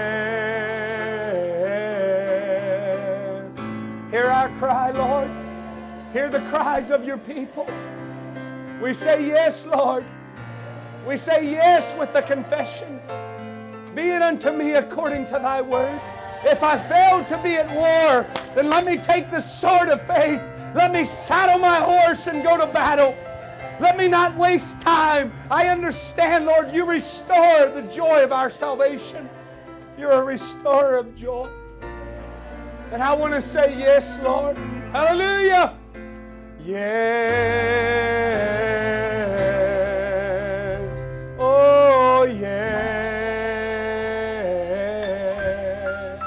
yes. Hear our cry, Lord. Hear the cries of your people. We say yes, Lord. We say yes with the confession. Be it unto me according to thy word. If I fail to be at war, then let me take the sword of faith. Let me saddle my horse and go to battle. Let me not waste time. I understand, Lord, you restore the joy of our salvation. You're a restorer of joy. And I want to say yes, Lord. Hallelujah. Yes. Oh, yes.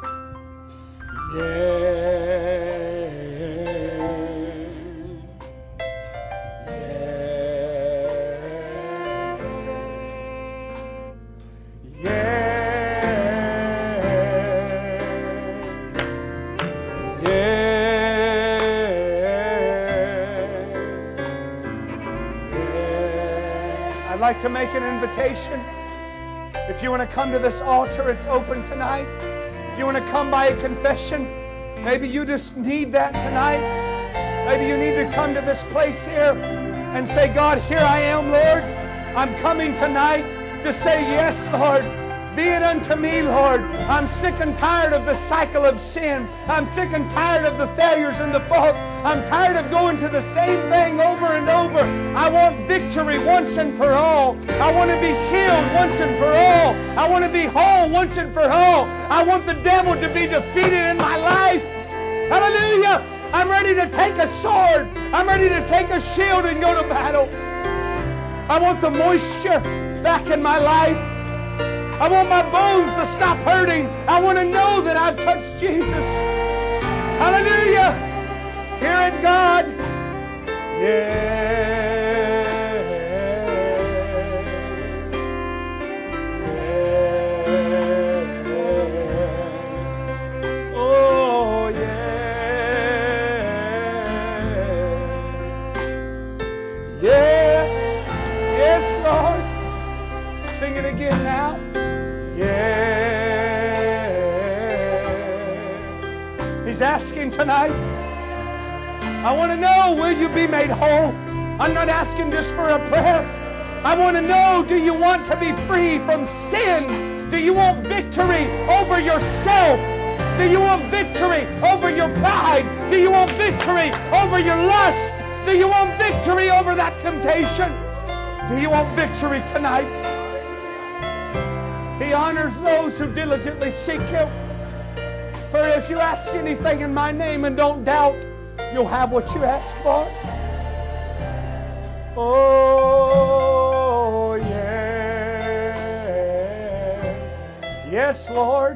Yes. Yes. I'd like to make an invitation. If you want to come to this altar, it's open tonight. If you want to come by a confession, maybe you just need that tonight. Maybe you need to come to this place here and say, God, here I am, Lord. I'm coming tonight to say, yes, Lord. Be it unto me, Lord. I'm sick and tired of the cycle of sin. I'm sick and tired of the failures and the faults. I'm tired of going to the same thing over and over. I want victory once and for all. I want to be healed once and for all. I want to be whole once and for all. I want the devil to be defeated in my life. Hallelujah. I'm ready to take a sword. I'm ready to take a shield and go to battle. I want the moisture back in my life. I want my bones to stop hurting. I want to know that I've touched Jesus. Hallelujah. Hear it, God. Yeah. Yeah. Oh, yeah. Yes. Yes, Lord. Sing it again now. Yeah. He's asking tonight. I want to know, will you be made whole? I'm not asking just for a prayer. I want to know, do you want to be free from sin? Do you want victory over yourself? Do you want victory over your pride? Do you want victory over your lust? Do you want victory over that temptation? Do you want victory tonight? He honors those who diligently seek Him. For if you ask anything in my name and don't doubt, you'll have what you ask for. Oh, yes. Yes, Lord.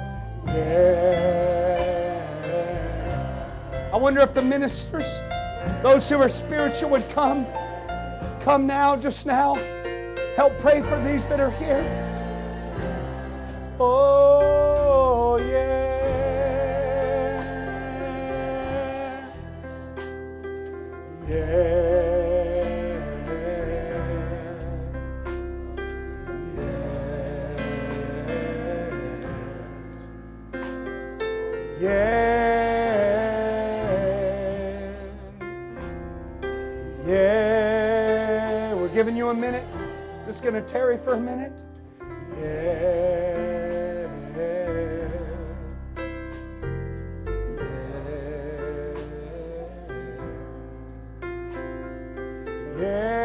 Yes. I wonder if the ministers, those who are spiritual, would come. Come now, just now. Help pray for these that are here. Oh, yeah. Yeah. Yeah. Yeah. We're giving you a minute. Just going to tarry for a minute. Yeah. Yeah.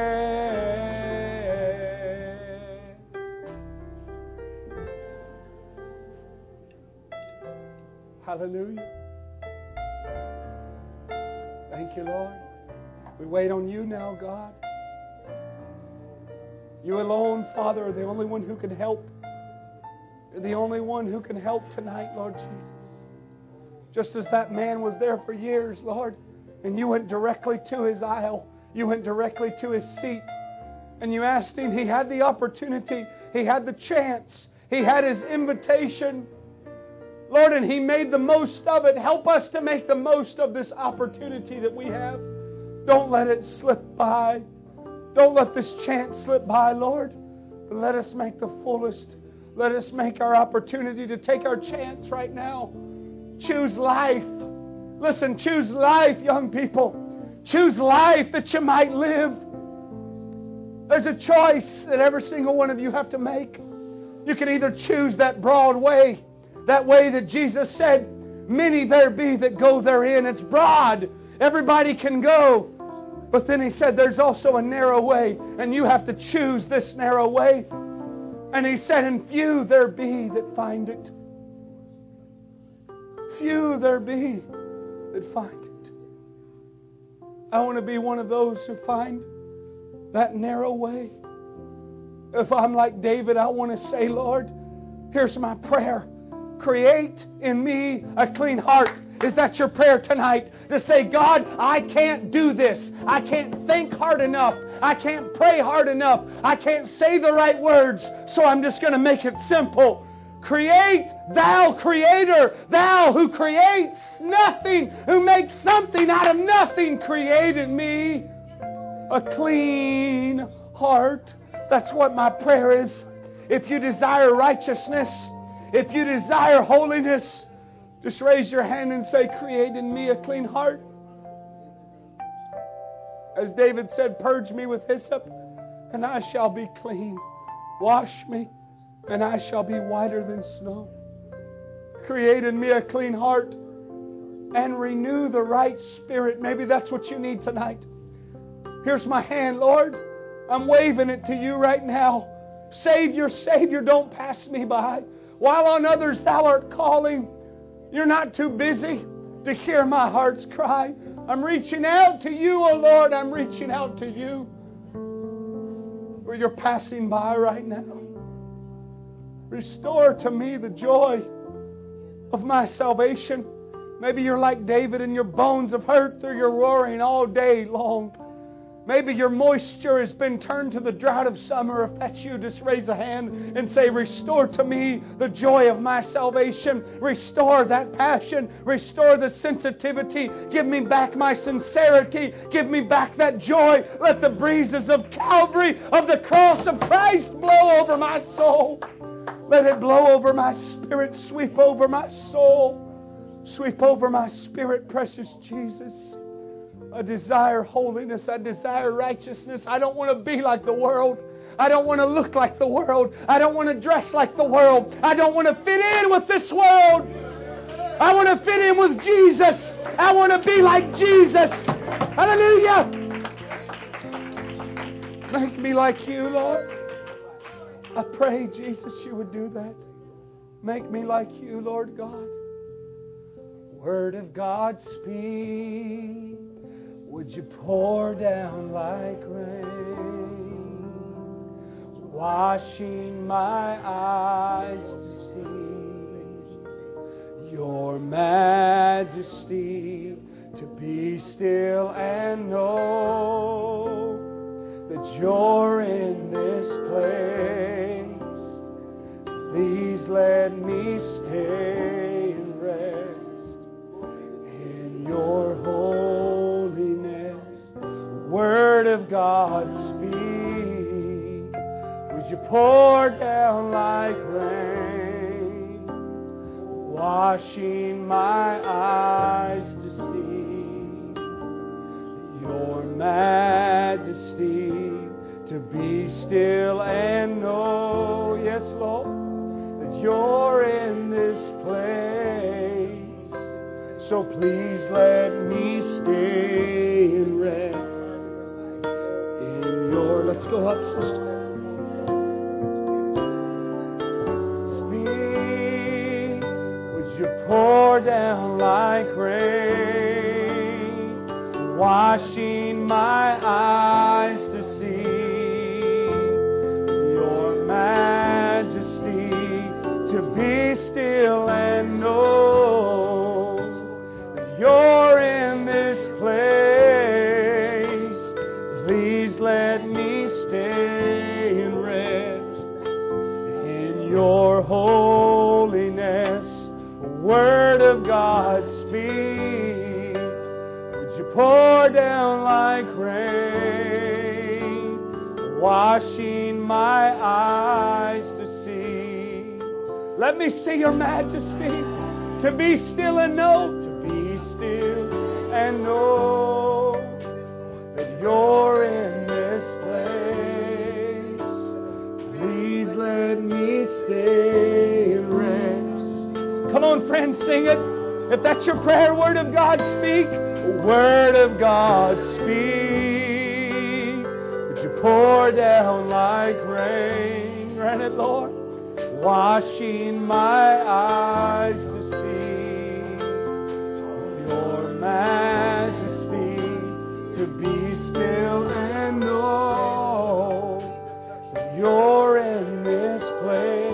Yeah. Hallelujah. Thank you, Lord. We wait on you now, God. You alone, Father, are the only one who can help. You're the only one who can help tonight, Lord Jesus. Just as that man was there for years, Lord, and you went directly to his aisle. You went directly to his seat. And you asked him, he had the opportunity. He had the chance. He had his invitation. Lord, and he made the most of it. Help us to make the most of this opportunity that we have. Don't let it slip by. Don't let this chance slip by, Lord. But let us make the fullest. Let us make our opportunity to take our chance right now. Choose life. Listen, choose life, young people. Choose life that you might live. There's a choice that every single one of you have to make. You can either choose that broad way, that way that Jesus said, many there be that go therein. It's broad. Everybody can go. But then he said there's also a narrow way, and you have to choose this narrow way. And he said, and few there be that find it. Few there be that find it. I want to be one of those who find that narrow way. If I'm like David, I want to say, Lord, here's my prayer. Create in me a clean heart. Is that your prayer tonight? To say, God, I can't do this. I can't think hard enough. I can't pray hard enough. I can't say the right words. So I'm just going to make it simple. Create, thou creator, thou who creates nothing, who makes something out of nothing, created me a clean heart. That's what my prayer is. If you desire righteousness, if you desire holiness, just raise your hand and say, create in me a clean heart. As David said, purge me with hyssop, and I shall be clean. Wash me, and I shall be whiter than snow. Create in me a clean heart, and renew the right spirit. Maybe that's what you need tonight. Here's my hand, Lord. I'm waving it to you right now. Savior, Savior, don't pass me by. While on others thou art calling, you're not too busy to hear my heart's cry. I'm reaching out to you, oh Lord. I'm reaching out to you. Where you're passing by right now. Restore to me the joy of my salvation. Maybe you're like David and your bones have hurt through your roaring all day long. Maybe your moisture has been turned to the drought of summer. If that's you, just raise a hand and say, restore to me the joy of my salvation. Restore that passion. Restore the sensitivity. Give me back my sincerity. Give me back that joy. Let the breezes of Calvary, of the cross of Christ, blow over my soul. Let it blow over my spirit. Sweep over my soul. Sweep over my spirit, precious Jesus. I desire holiness. I desire righteousness. I don't want to be like the world. I don't want to look like the world. I don't want to dress like the world. I don't want to fit in with this world. I want to fit in with Jesus. I want to be like Jesus. Hallelujah. Make me like you, Lord. I pray, Jesus, you would do that. Make me like you, Lord God. Word of God, speak. Would you pour down like rain, washing my eyes to see your majesty, to be still and know that that You're in this place. Please let me stay and rest in Your holiness. Word of God, speak. Would You pour down like rain, washing my eyes to see Your majesty, to be still and know, yes, Lord, that You're in this place. So please let me stay and rest in Your, let's go up, sister. Speak, would You pour down like rain, washing my eyes to see Your majesty, to be still and know that You're in this place. Please let me stay and rest in Your holiness. Word of God, speak. Would You pour down like rain, washing my eyes to see. Let me see Your majesty, to be still and know, to be still and know that You're in this place. Please let me stay and rest. Come on, friends, sing it. If that's your prayer, Word of God, speak. Word of God, speak. Would You pour down like rain? Grant it, Lord. Washing my eyes to see Your majesty, to be still and know that You're in this place.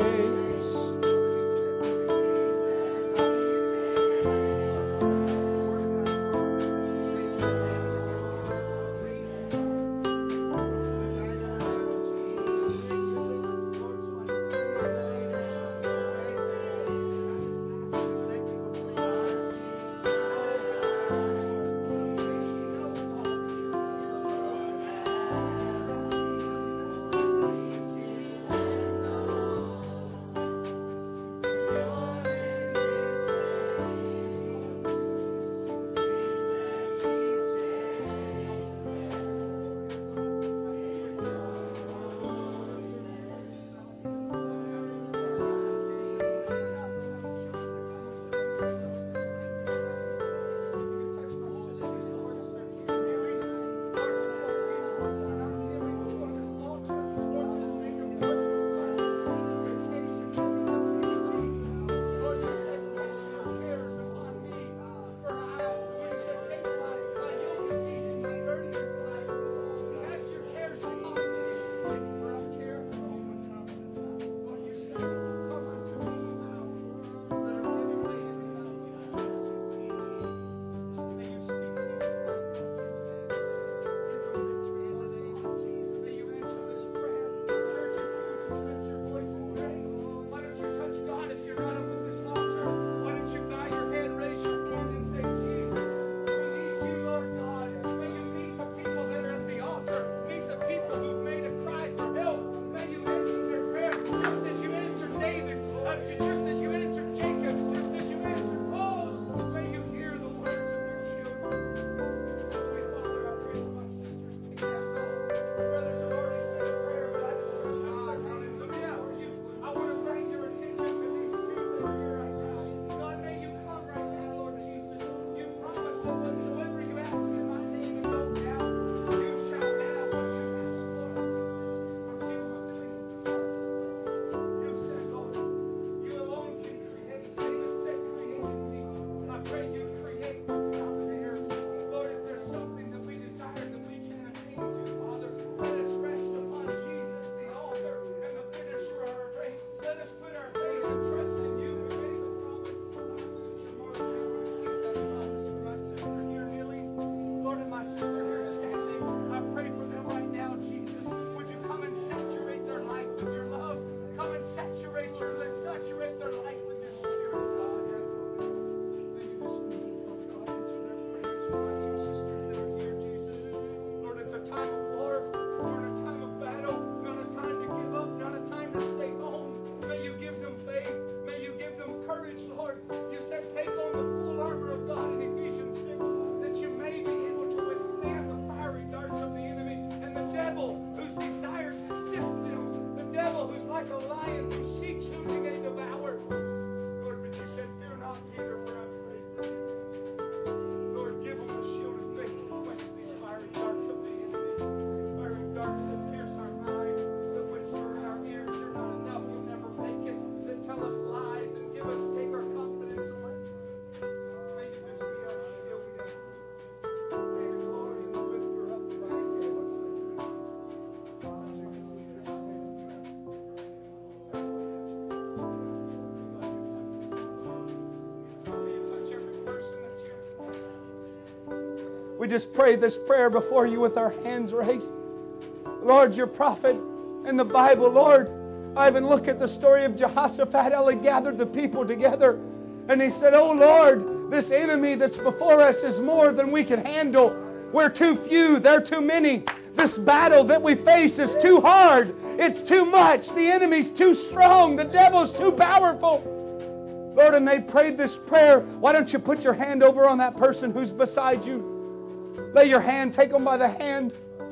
We just pray this prayer before you with our hands raised. Lord, your prophet in the Bible, Lord, I even look at the story of Jehoshaphat, how he gathered the people together. And he said, oh Lord, this enemy that's before us is more than we can handle. We're too few, they're too many. This battle that we face is too hard. It's too much. The enemy's too strong. The devil's too powerful. Lord, and they prayed this prayer. Why don't you put your hand over on that person who's beside you? Lay your hand, take them by the hand.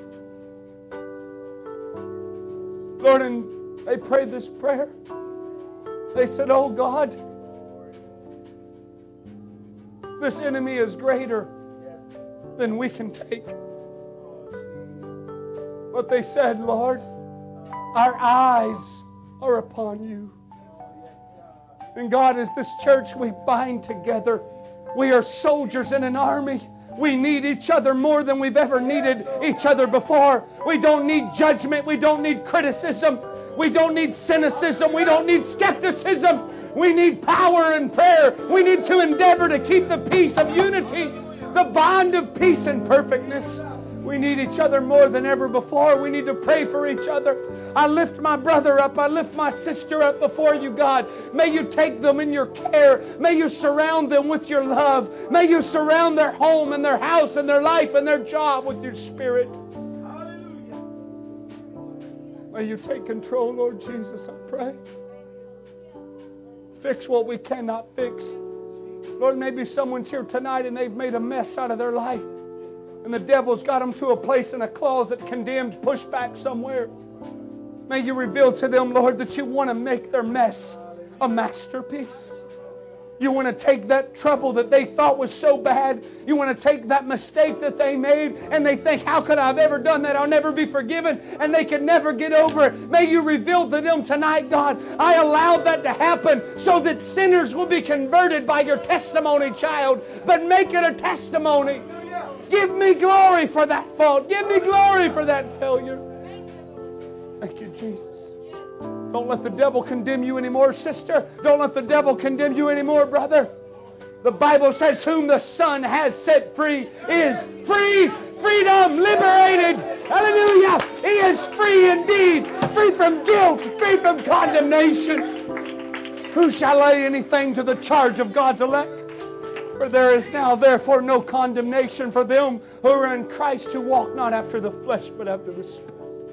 Lord, and they prayed this prayer. They said, oh God, this enemy is greater than we can take. But they said, Lord, our eyes are upon you. And God, as this church we bind together, we are soldiers in an army. We need each other more than we've ever needed each other before. We don't need judgment. We don't need criticism. We don't need cynicism. We don't need skepticism. We need power and prayer. We need to endeavor to keep the peace of unity, the bond of peace and perfectness. We need each other more than ever before. We need to pray for each other. I lift my brother up. I lift my sister up before you, God. May you take them in your care. May you surround them with your love. May you surround their home and their house and their life and their job with your Spirit. May you take control, Lord Jesus, I pray. Fix what we cannot fix. Lord, maybe someone's here tonight and they've made a mess out of their life. And the devil's got them to a place in a closet, condemned, pushed back somewhere. May you reveal to them, Lord, that you want to make their mess a masterpiece. You want to take that trouble that they thought was so bad. You want to take that mistake that they made and they think, how could I have ever done that? I'll never be forgiven. And they can never get over it. May you reveal to them tonight, God, I allowed that to happen so that sinners will be converted by your testimony, child. But make it a testimony. Give me glory for that fault. Give me glory for that failure. Thank you, Jesus. Don't let the devil condemn you anymore, sister. Don't let the devil condemn you anymore, brother. The Bible says, whom the Son has set free is free. Freedom, liberated. Hallelujah. He is free indeed. Free from guilt. Free from condemnation. Who shall lay anything to the charge of God's elect? For there is now therefore no condemnation for them who are in Christ, who walk not after the flesh but after the Spirit.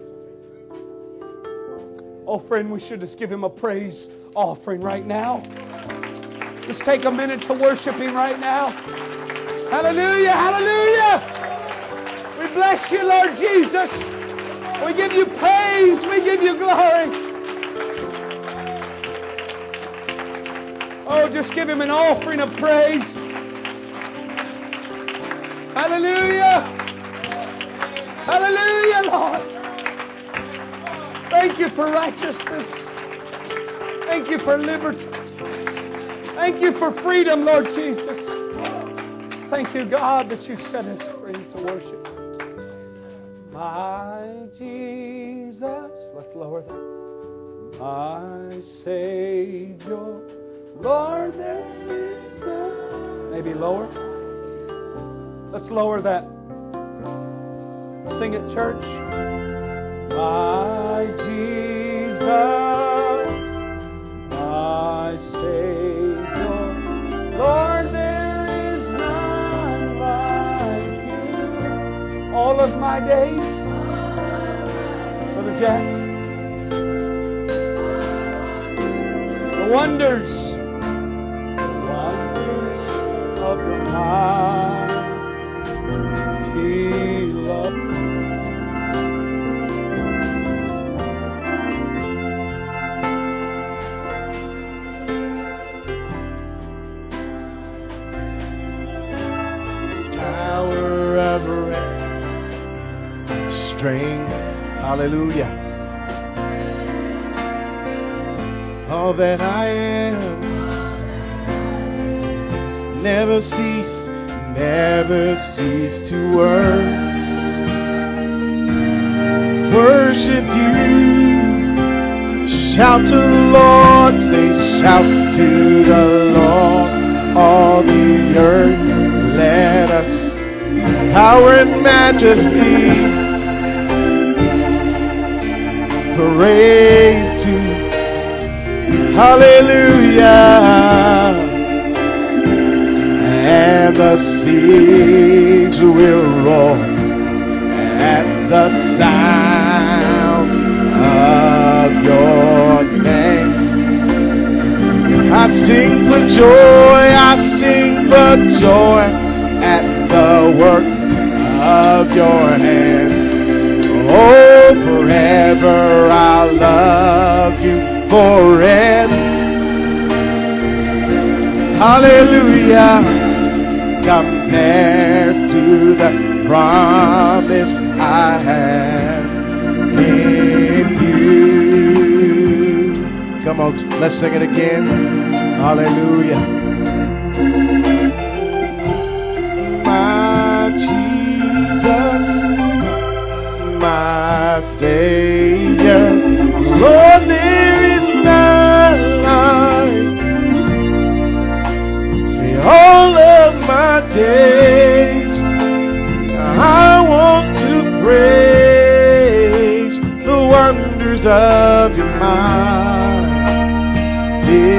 Oh, friend, we should just give Him a praise offering right now. Just take a minute to worship Him right now. Hallelujah, hallelujah. We bless you, Lord Jesus. We give you praise. We give you glory. Oh, just give Him an offering of praise. Hallelujah. Hallelujah, Lord. Thank you for righteousness. Thank you for liberty. Thank you for freedom, Lord Jesus. Thank you, God, that you set us free to worship. My Jesus. Let's lower that. My Savior. Lord, there is none. Maybe lower. Let's lower that. Sing it, church. My Jesus, my Savior, Lord, there is none like you. All of my days, Brother Jack, the wonders, the wonders of your mighty love. Strength, hallelujah. All that I am, never cease, never cease to work, worship you. Shout to the Lord, say shout to the Lord, all the earth, let us power and majesty, praise to hallelujah. And the seas will roar at the sound of your name. I sing for joy, I sing for joy at the work of your hands. Oh, forever I'll love you forever. Hallelujah compares to the promise I have in you. Come on, let's sing it again. Hallelujah. My Jesus, my Savior, Lord, there is none like. Say all of my days, I want to praise the wonders of your mighty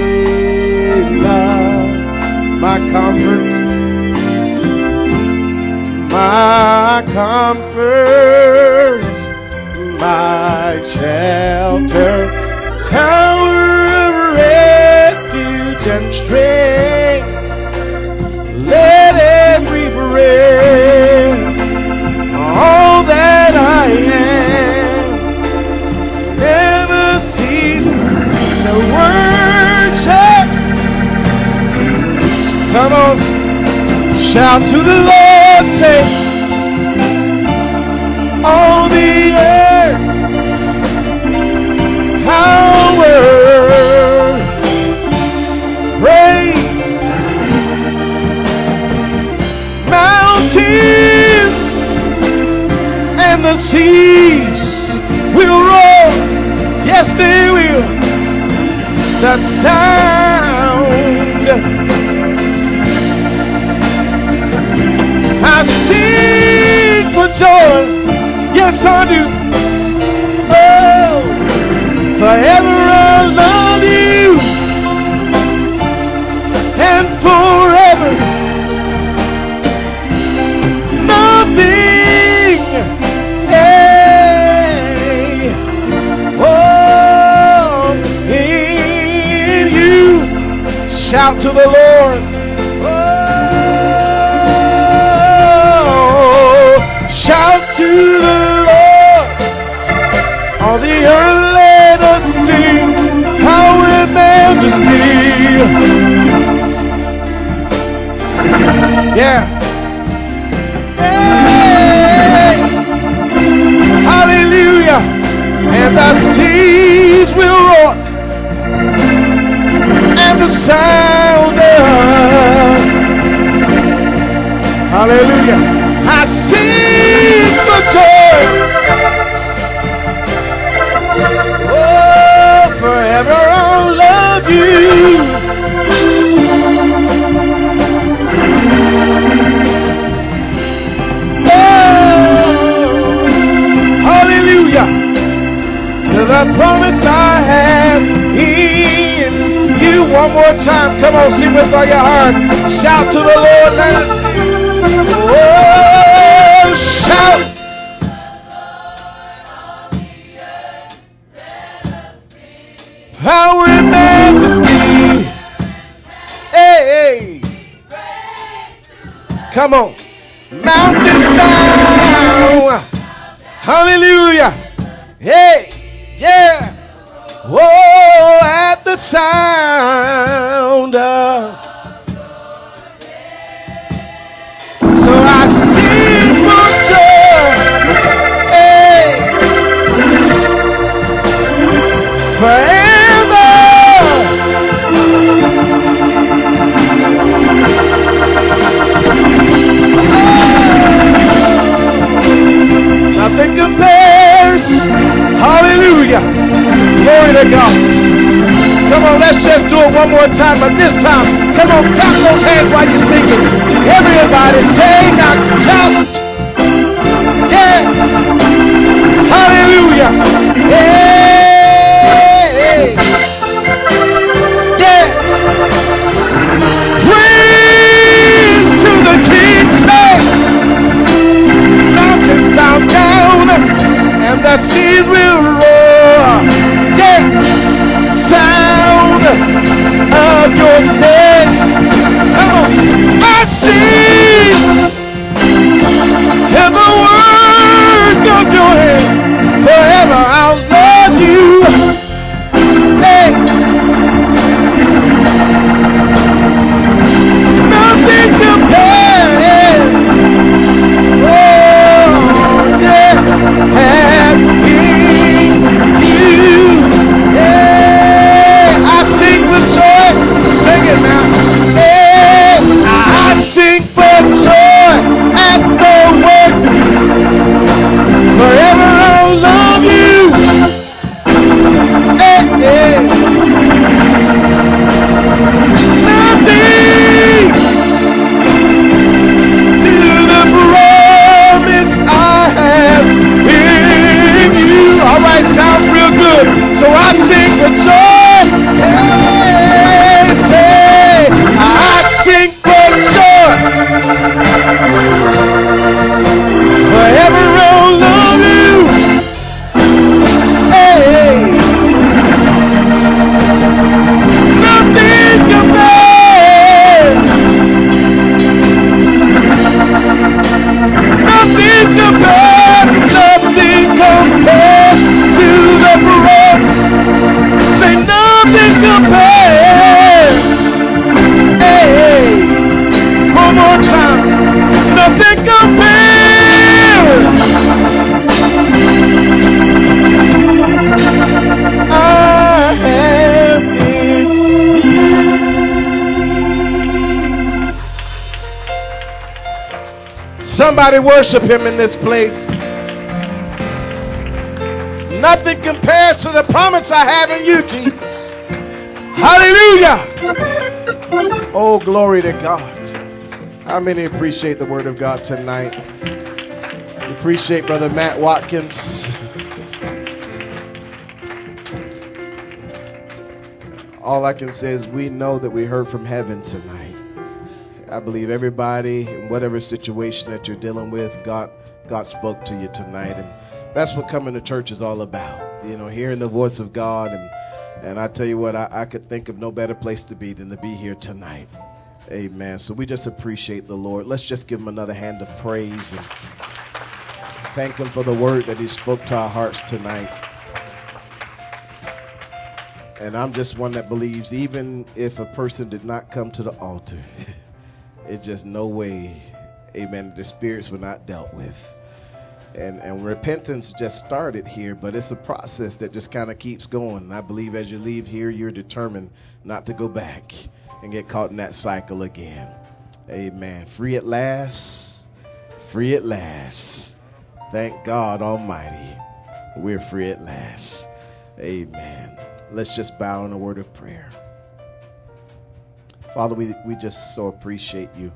love. My comfort, my comfort, my shelter, tower of refuge and strength. Let every breath, all that I am, never cease to worship. Come on, shout to the Lord, say, all the earth, power, praise. Mountains and the seas will roar, yes they will. The sound, I sing for joy, yes I do. Oh, forever I'll love you, and forever nothing, hey, oh, in you. Shout to the Lord. Oh, shout to the Lord. All the earth let us sing power and majesty. Yeah. Hallelujah. And the seas will roar, and the sound of hallelujah. I sing for joy. Oh, forever I'll love you. To the promise I have in you. One more time. Come on, sing with all your heart. Shout to the Lord. Let us sing. Oh, shout. Power and majesty. Hey, hey. Come on. Mountains down. Hallelujah. Hey, yeah. Whoa, at the sound of. So I sing for joy. Hey, forever. Oh, nothing compares. Hallelujah. Glory to God. Come on, let's just do it one more time. But this time, come on, clap those hands while you're singing. Everybody say, now shout. Yeah. Hallelujah. Yeah. Yeah. Praise to the King. Say, mountains bow down and the seas will roar. Yeah. Sound of your name. Come on. I sing in the words of your hand. Forever I'll love you. Hey. Nothing compares. Oh, yeah. Having you. Yeah. I sing for joy. Sing it now. Yeah. I sing for joy at the work. Forever I'll love you. Hey, hey. Nothing to the promise I have in you. All right, sounds real good. So I sing for joy. Hey, say, I sing for joy. Forever I'll love you. Hey, nothing compares. Nothing compares. Nothing compares to the promise. Say nothing compares. Hey, one more time. Nothing compares. I have in you. Somebody worship him in this place. Nothing compares to the promise I have in you, Jesus. Hallelujah. Oh, glory to God. How many appreciate the word of God tonight? Appreciate Brother Matt Watkins. All I can say is we know that we heard from heaven tonight. I believe everybody, in whatever situation that you're dealing with, God, God spoke to you tonight. And that's what coming to church is all about. You know, hearing the voice of God. And, and I tell you what, I, I could think of no better place to be than to be here tonight. Amen. So we just appreciate the Lord. Let's just give him another hand of praise and thank him for the word that he spoke to our hearts tonight. And I'm just one that believes even if a person did not come to the altar, it's just no way, amen, the spirits were not dealt with. And and repentance just started here, but it's a process that just kind of keeps going. And I believe as you leave here, you're determined not to go back and get caught in that cycle again. Amen. Free at last. Free at last. Thank God Almighty. We're free at last. Amen. Let's just bow in a word of prayer. Father, we, we just so appreciate you.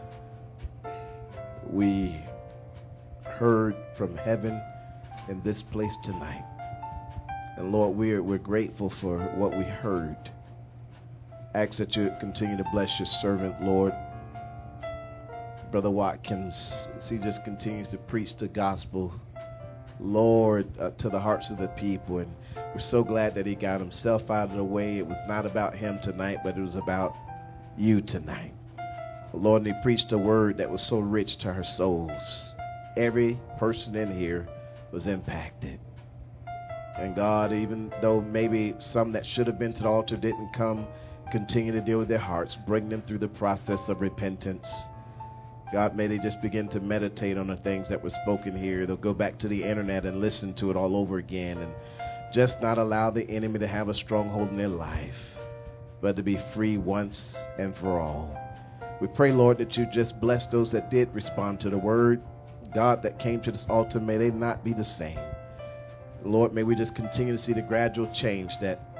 We heard from heaven in this place tonight. And Lord, we're, we're grateful for what we heard. Ask that you continue to bless your servant, Lord. Brother Watkins, as he just continues to preach the gospel, Lord, uh, to the hearts of the people. And we're so glad that he got himself out of the way. It was not about him tonight, but it was about you tonight. Lord, and he preached a word that was so rich to our souls. Every person in here was impacted. And God, even though maybe some that should have been to the altar didn't come, continue to deal with their hearts, bring them through the process of repentance. God, may they just begin to meditate on the things that were spoken here. They'll go back to the internet and listen to it all over again, and just not allow the enemy to have a stronghold in their life, but to be free once and for all. We pray, Lord, that you just bless those that did respond to the word. God, that came to this altar, may they not be the same. Lord, may we just continue to see the gradual change that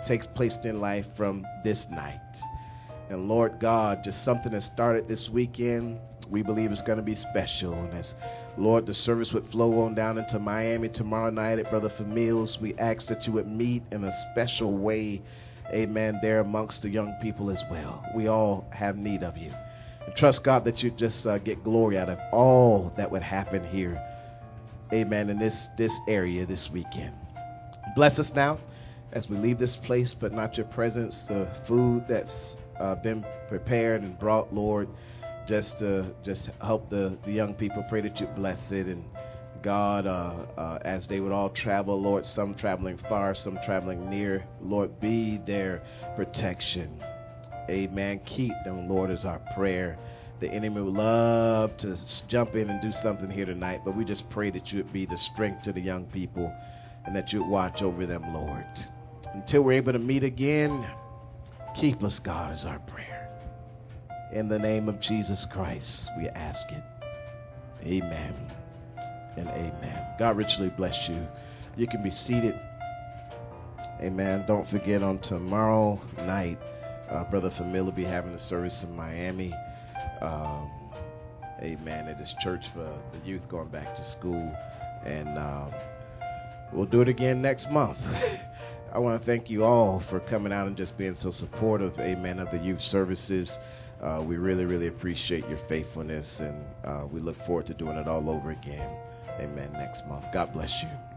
takes place in life from this night. And Lord God, just something that started this weekend, we believe it's going to be special. And as Lord, the service would flow on down into Miami tomorrow night at Brother Famil's, we ask that you would meet in a special way, amen, there amongst the young people as well. We all have need of you. And trust God that you just uh, get glory out of all that would happen here, amen, in this, this area this weekend. Bless us now as we leave this place, but not your presence, the food that's uh, been prepared and brought, Lord, just to just help the, the young people. Pray that you bless it. And God, uh, uh, as they would all travel, Lord, some traveling far, some traveling near, Lord, be their protection. Amen. Keep them, Lord, is our prayer. The enemy would love to jump in and do something here tonight, but we just pray that you would be the strength to the young people and that you would watch over them, Lord. Until we're able to meet again, keep us, God, is our prayer. In the name of Jesus Christ, we ask it. Amen and amen. God richly bless you. You can be seated. Amen. Don't forget, on tomorrow night, uh, Brother Famil will be having a service in Miami. Um, amen. It is church for the youth going back to school. And um, we'll do it again next month. I want to thank you all for coming out and just being so supportive, amen, of the youth services. Uh, we really, really appreciate your faithfulness, and uh, we look forward to doing it all over again, amen, next month. God bless you.